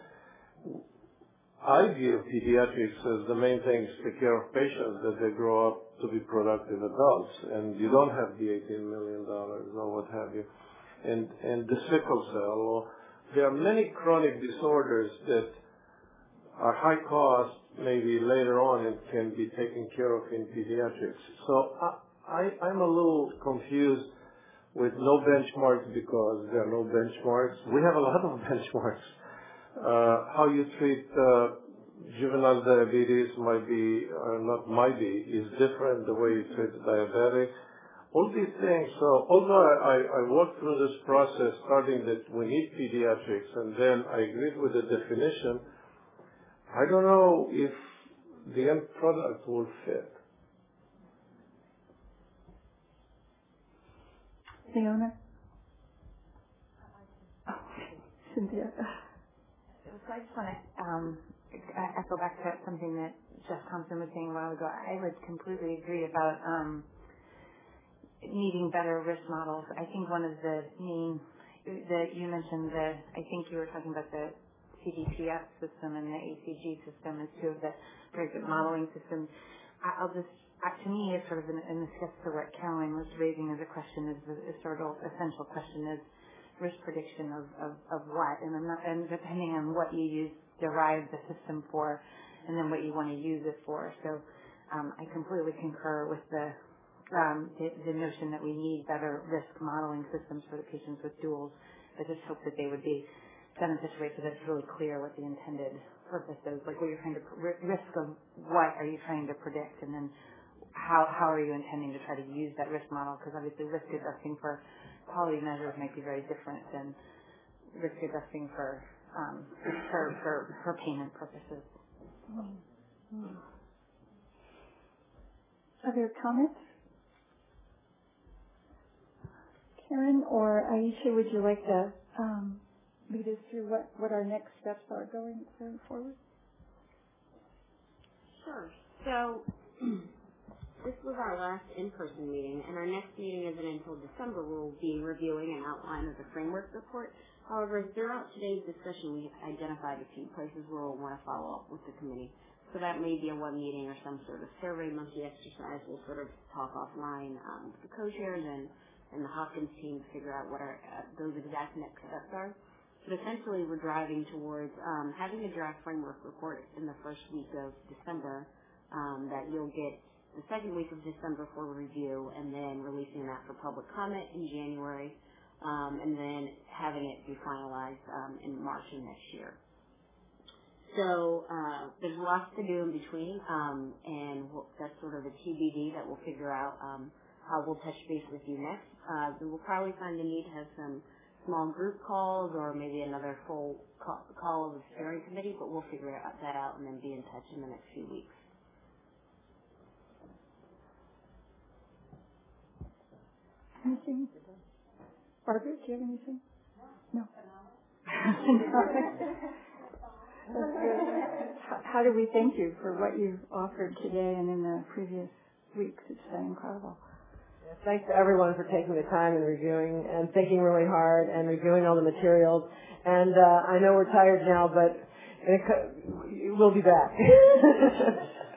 I view pediatrics as the main thing is take care of patients that they grow up to be productive adults, and you don't have the eighteen million dollars or what have you. And, and the sickle cell, or there are many chronic disorders that are high cost, maybe later on and can be taken care of in pediatrics. So I, I, I'm a little confused with no benchmarks because there are no benchmarks. We have a lot of benchmarks. Uh, how you treat uh, juvenile diabetes might be, or not might be, is different the way you treat diabetic. All these things. So although I, I walked through this process starting that we need pediatrics and then I agreed with the definition, I don't know if the end product will fit. Fiona? Oh, Cynthia. So I just want to um, echo back to something that Jeff Thompson was saying a while ago. I would completely agree about um, needing better risk models. I think one of the main that you mentioned, the I think you were talking about the C D P S system and the A C G system as two of the very good modeling systems. I'll just, to me, it's sort of in, in the sketch to what Caroline was raising as a question, is the is sort of essential question is risk prediction of, of, of what, and I'm not, and depending on what you use, derive the system for, and then what you want to use it for. So um, I completely concur with the, um, the the notion that we need better risk modeling systems for the patients with duals. I just hope that they would be done in such a way so that it's really clear what the intended purpose is, like what you're trying to, risk of what are you trying to predict, and then how how are you intending to try to use that risk model, because obviously risk adjusting for quality measures might be very different than risk adjusting for um, for, for for payment purposes. Mm-hmm. Other comments? Karen or Aisha, would you like to um, lead us through what, what our next steps are going, going forward? Sure. So this was our last in-person meeting, and our next meeting isn't until December. We'll be reviewing an outline of the framework report. However, throughout today's discussion, we identified a few places where we'll want to follow up with the committee. So that may be a one meeting or some sort of survey monkey exercise. We'll sort of talk offline um, with the co-chairs and, and the Hopkins team to figure out what our, uh, those exact next steps are. But essentially, we're driving towards um, having a draft framework report in the first week of December um, that you'll get the second week of December for review, and then releasing that for public comment in January, um, and then having it be finalized um, in March of next year. So uh, there's lots to do in between, um, and we'll, that's sort of a T B D that we'll figure out um, how we'll touch base with you next. Uh, we'll probably find the need to have some small group calls or maybe another full call, call of the steering committee, but we'll figure that out and then be in touch in the next few weeks. Anything? Barbara, do you have anything? No. How do we thank you for what you've offered today and in the previous weeks? It's been incredible. Yes, thanks to everyone for taking the time and reviewing and thinking really hard and reviewing all the materials. And uh, I know we're tired now, but it, we'll be back.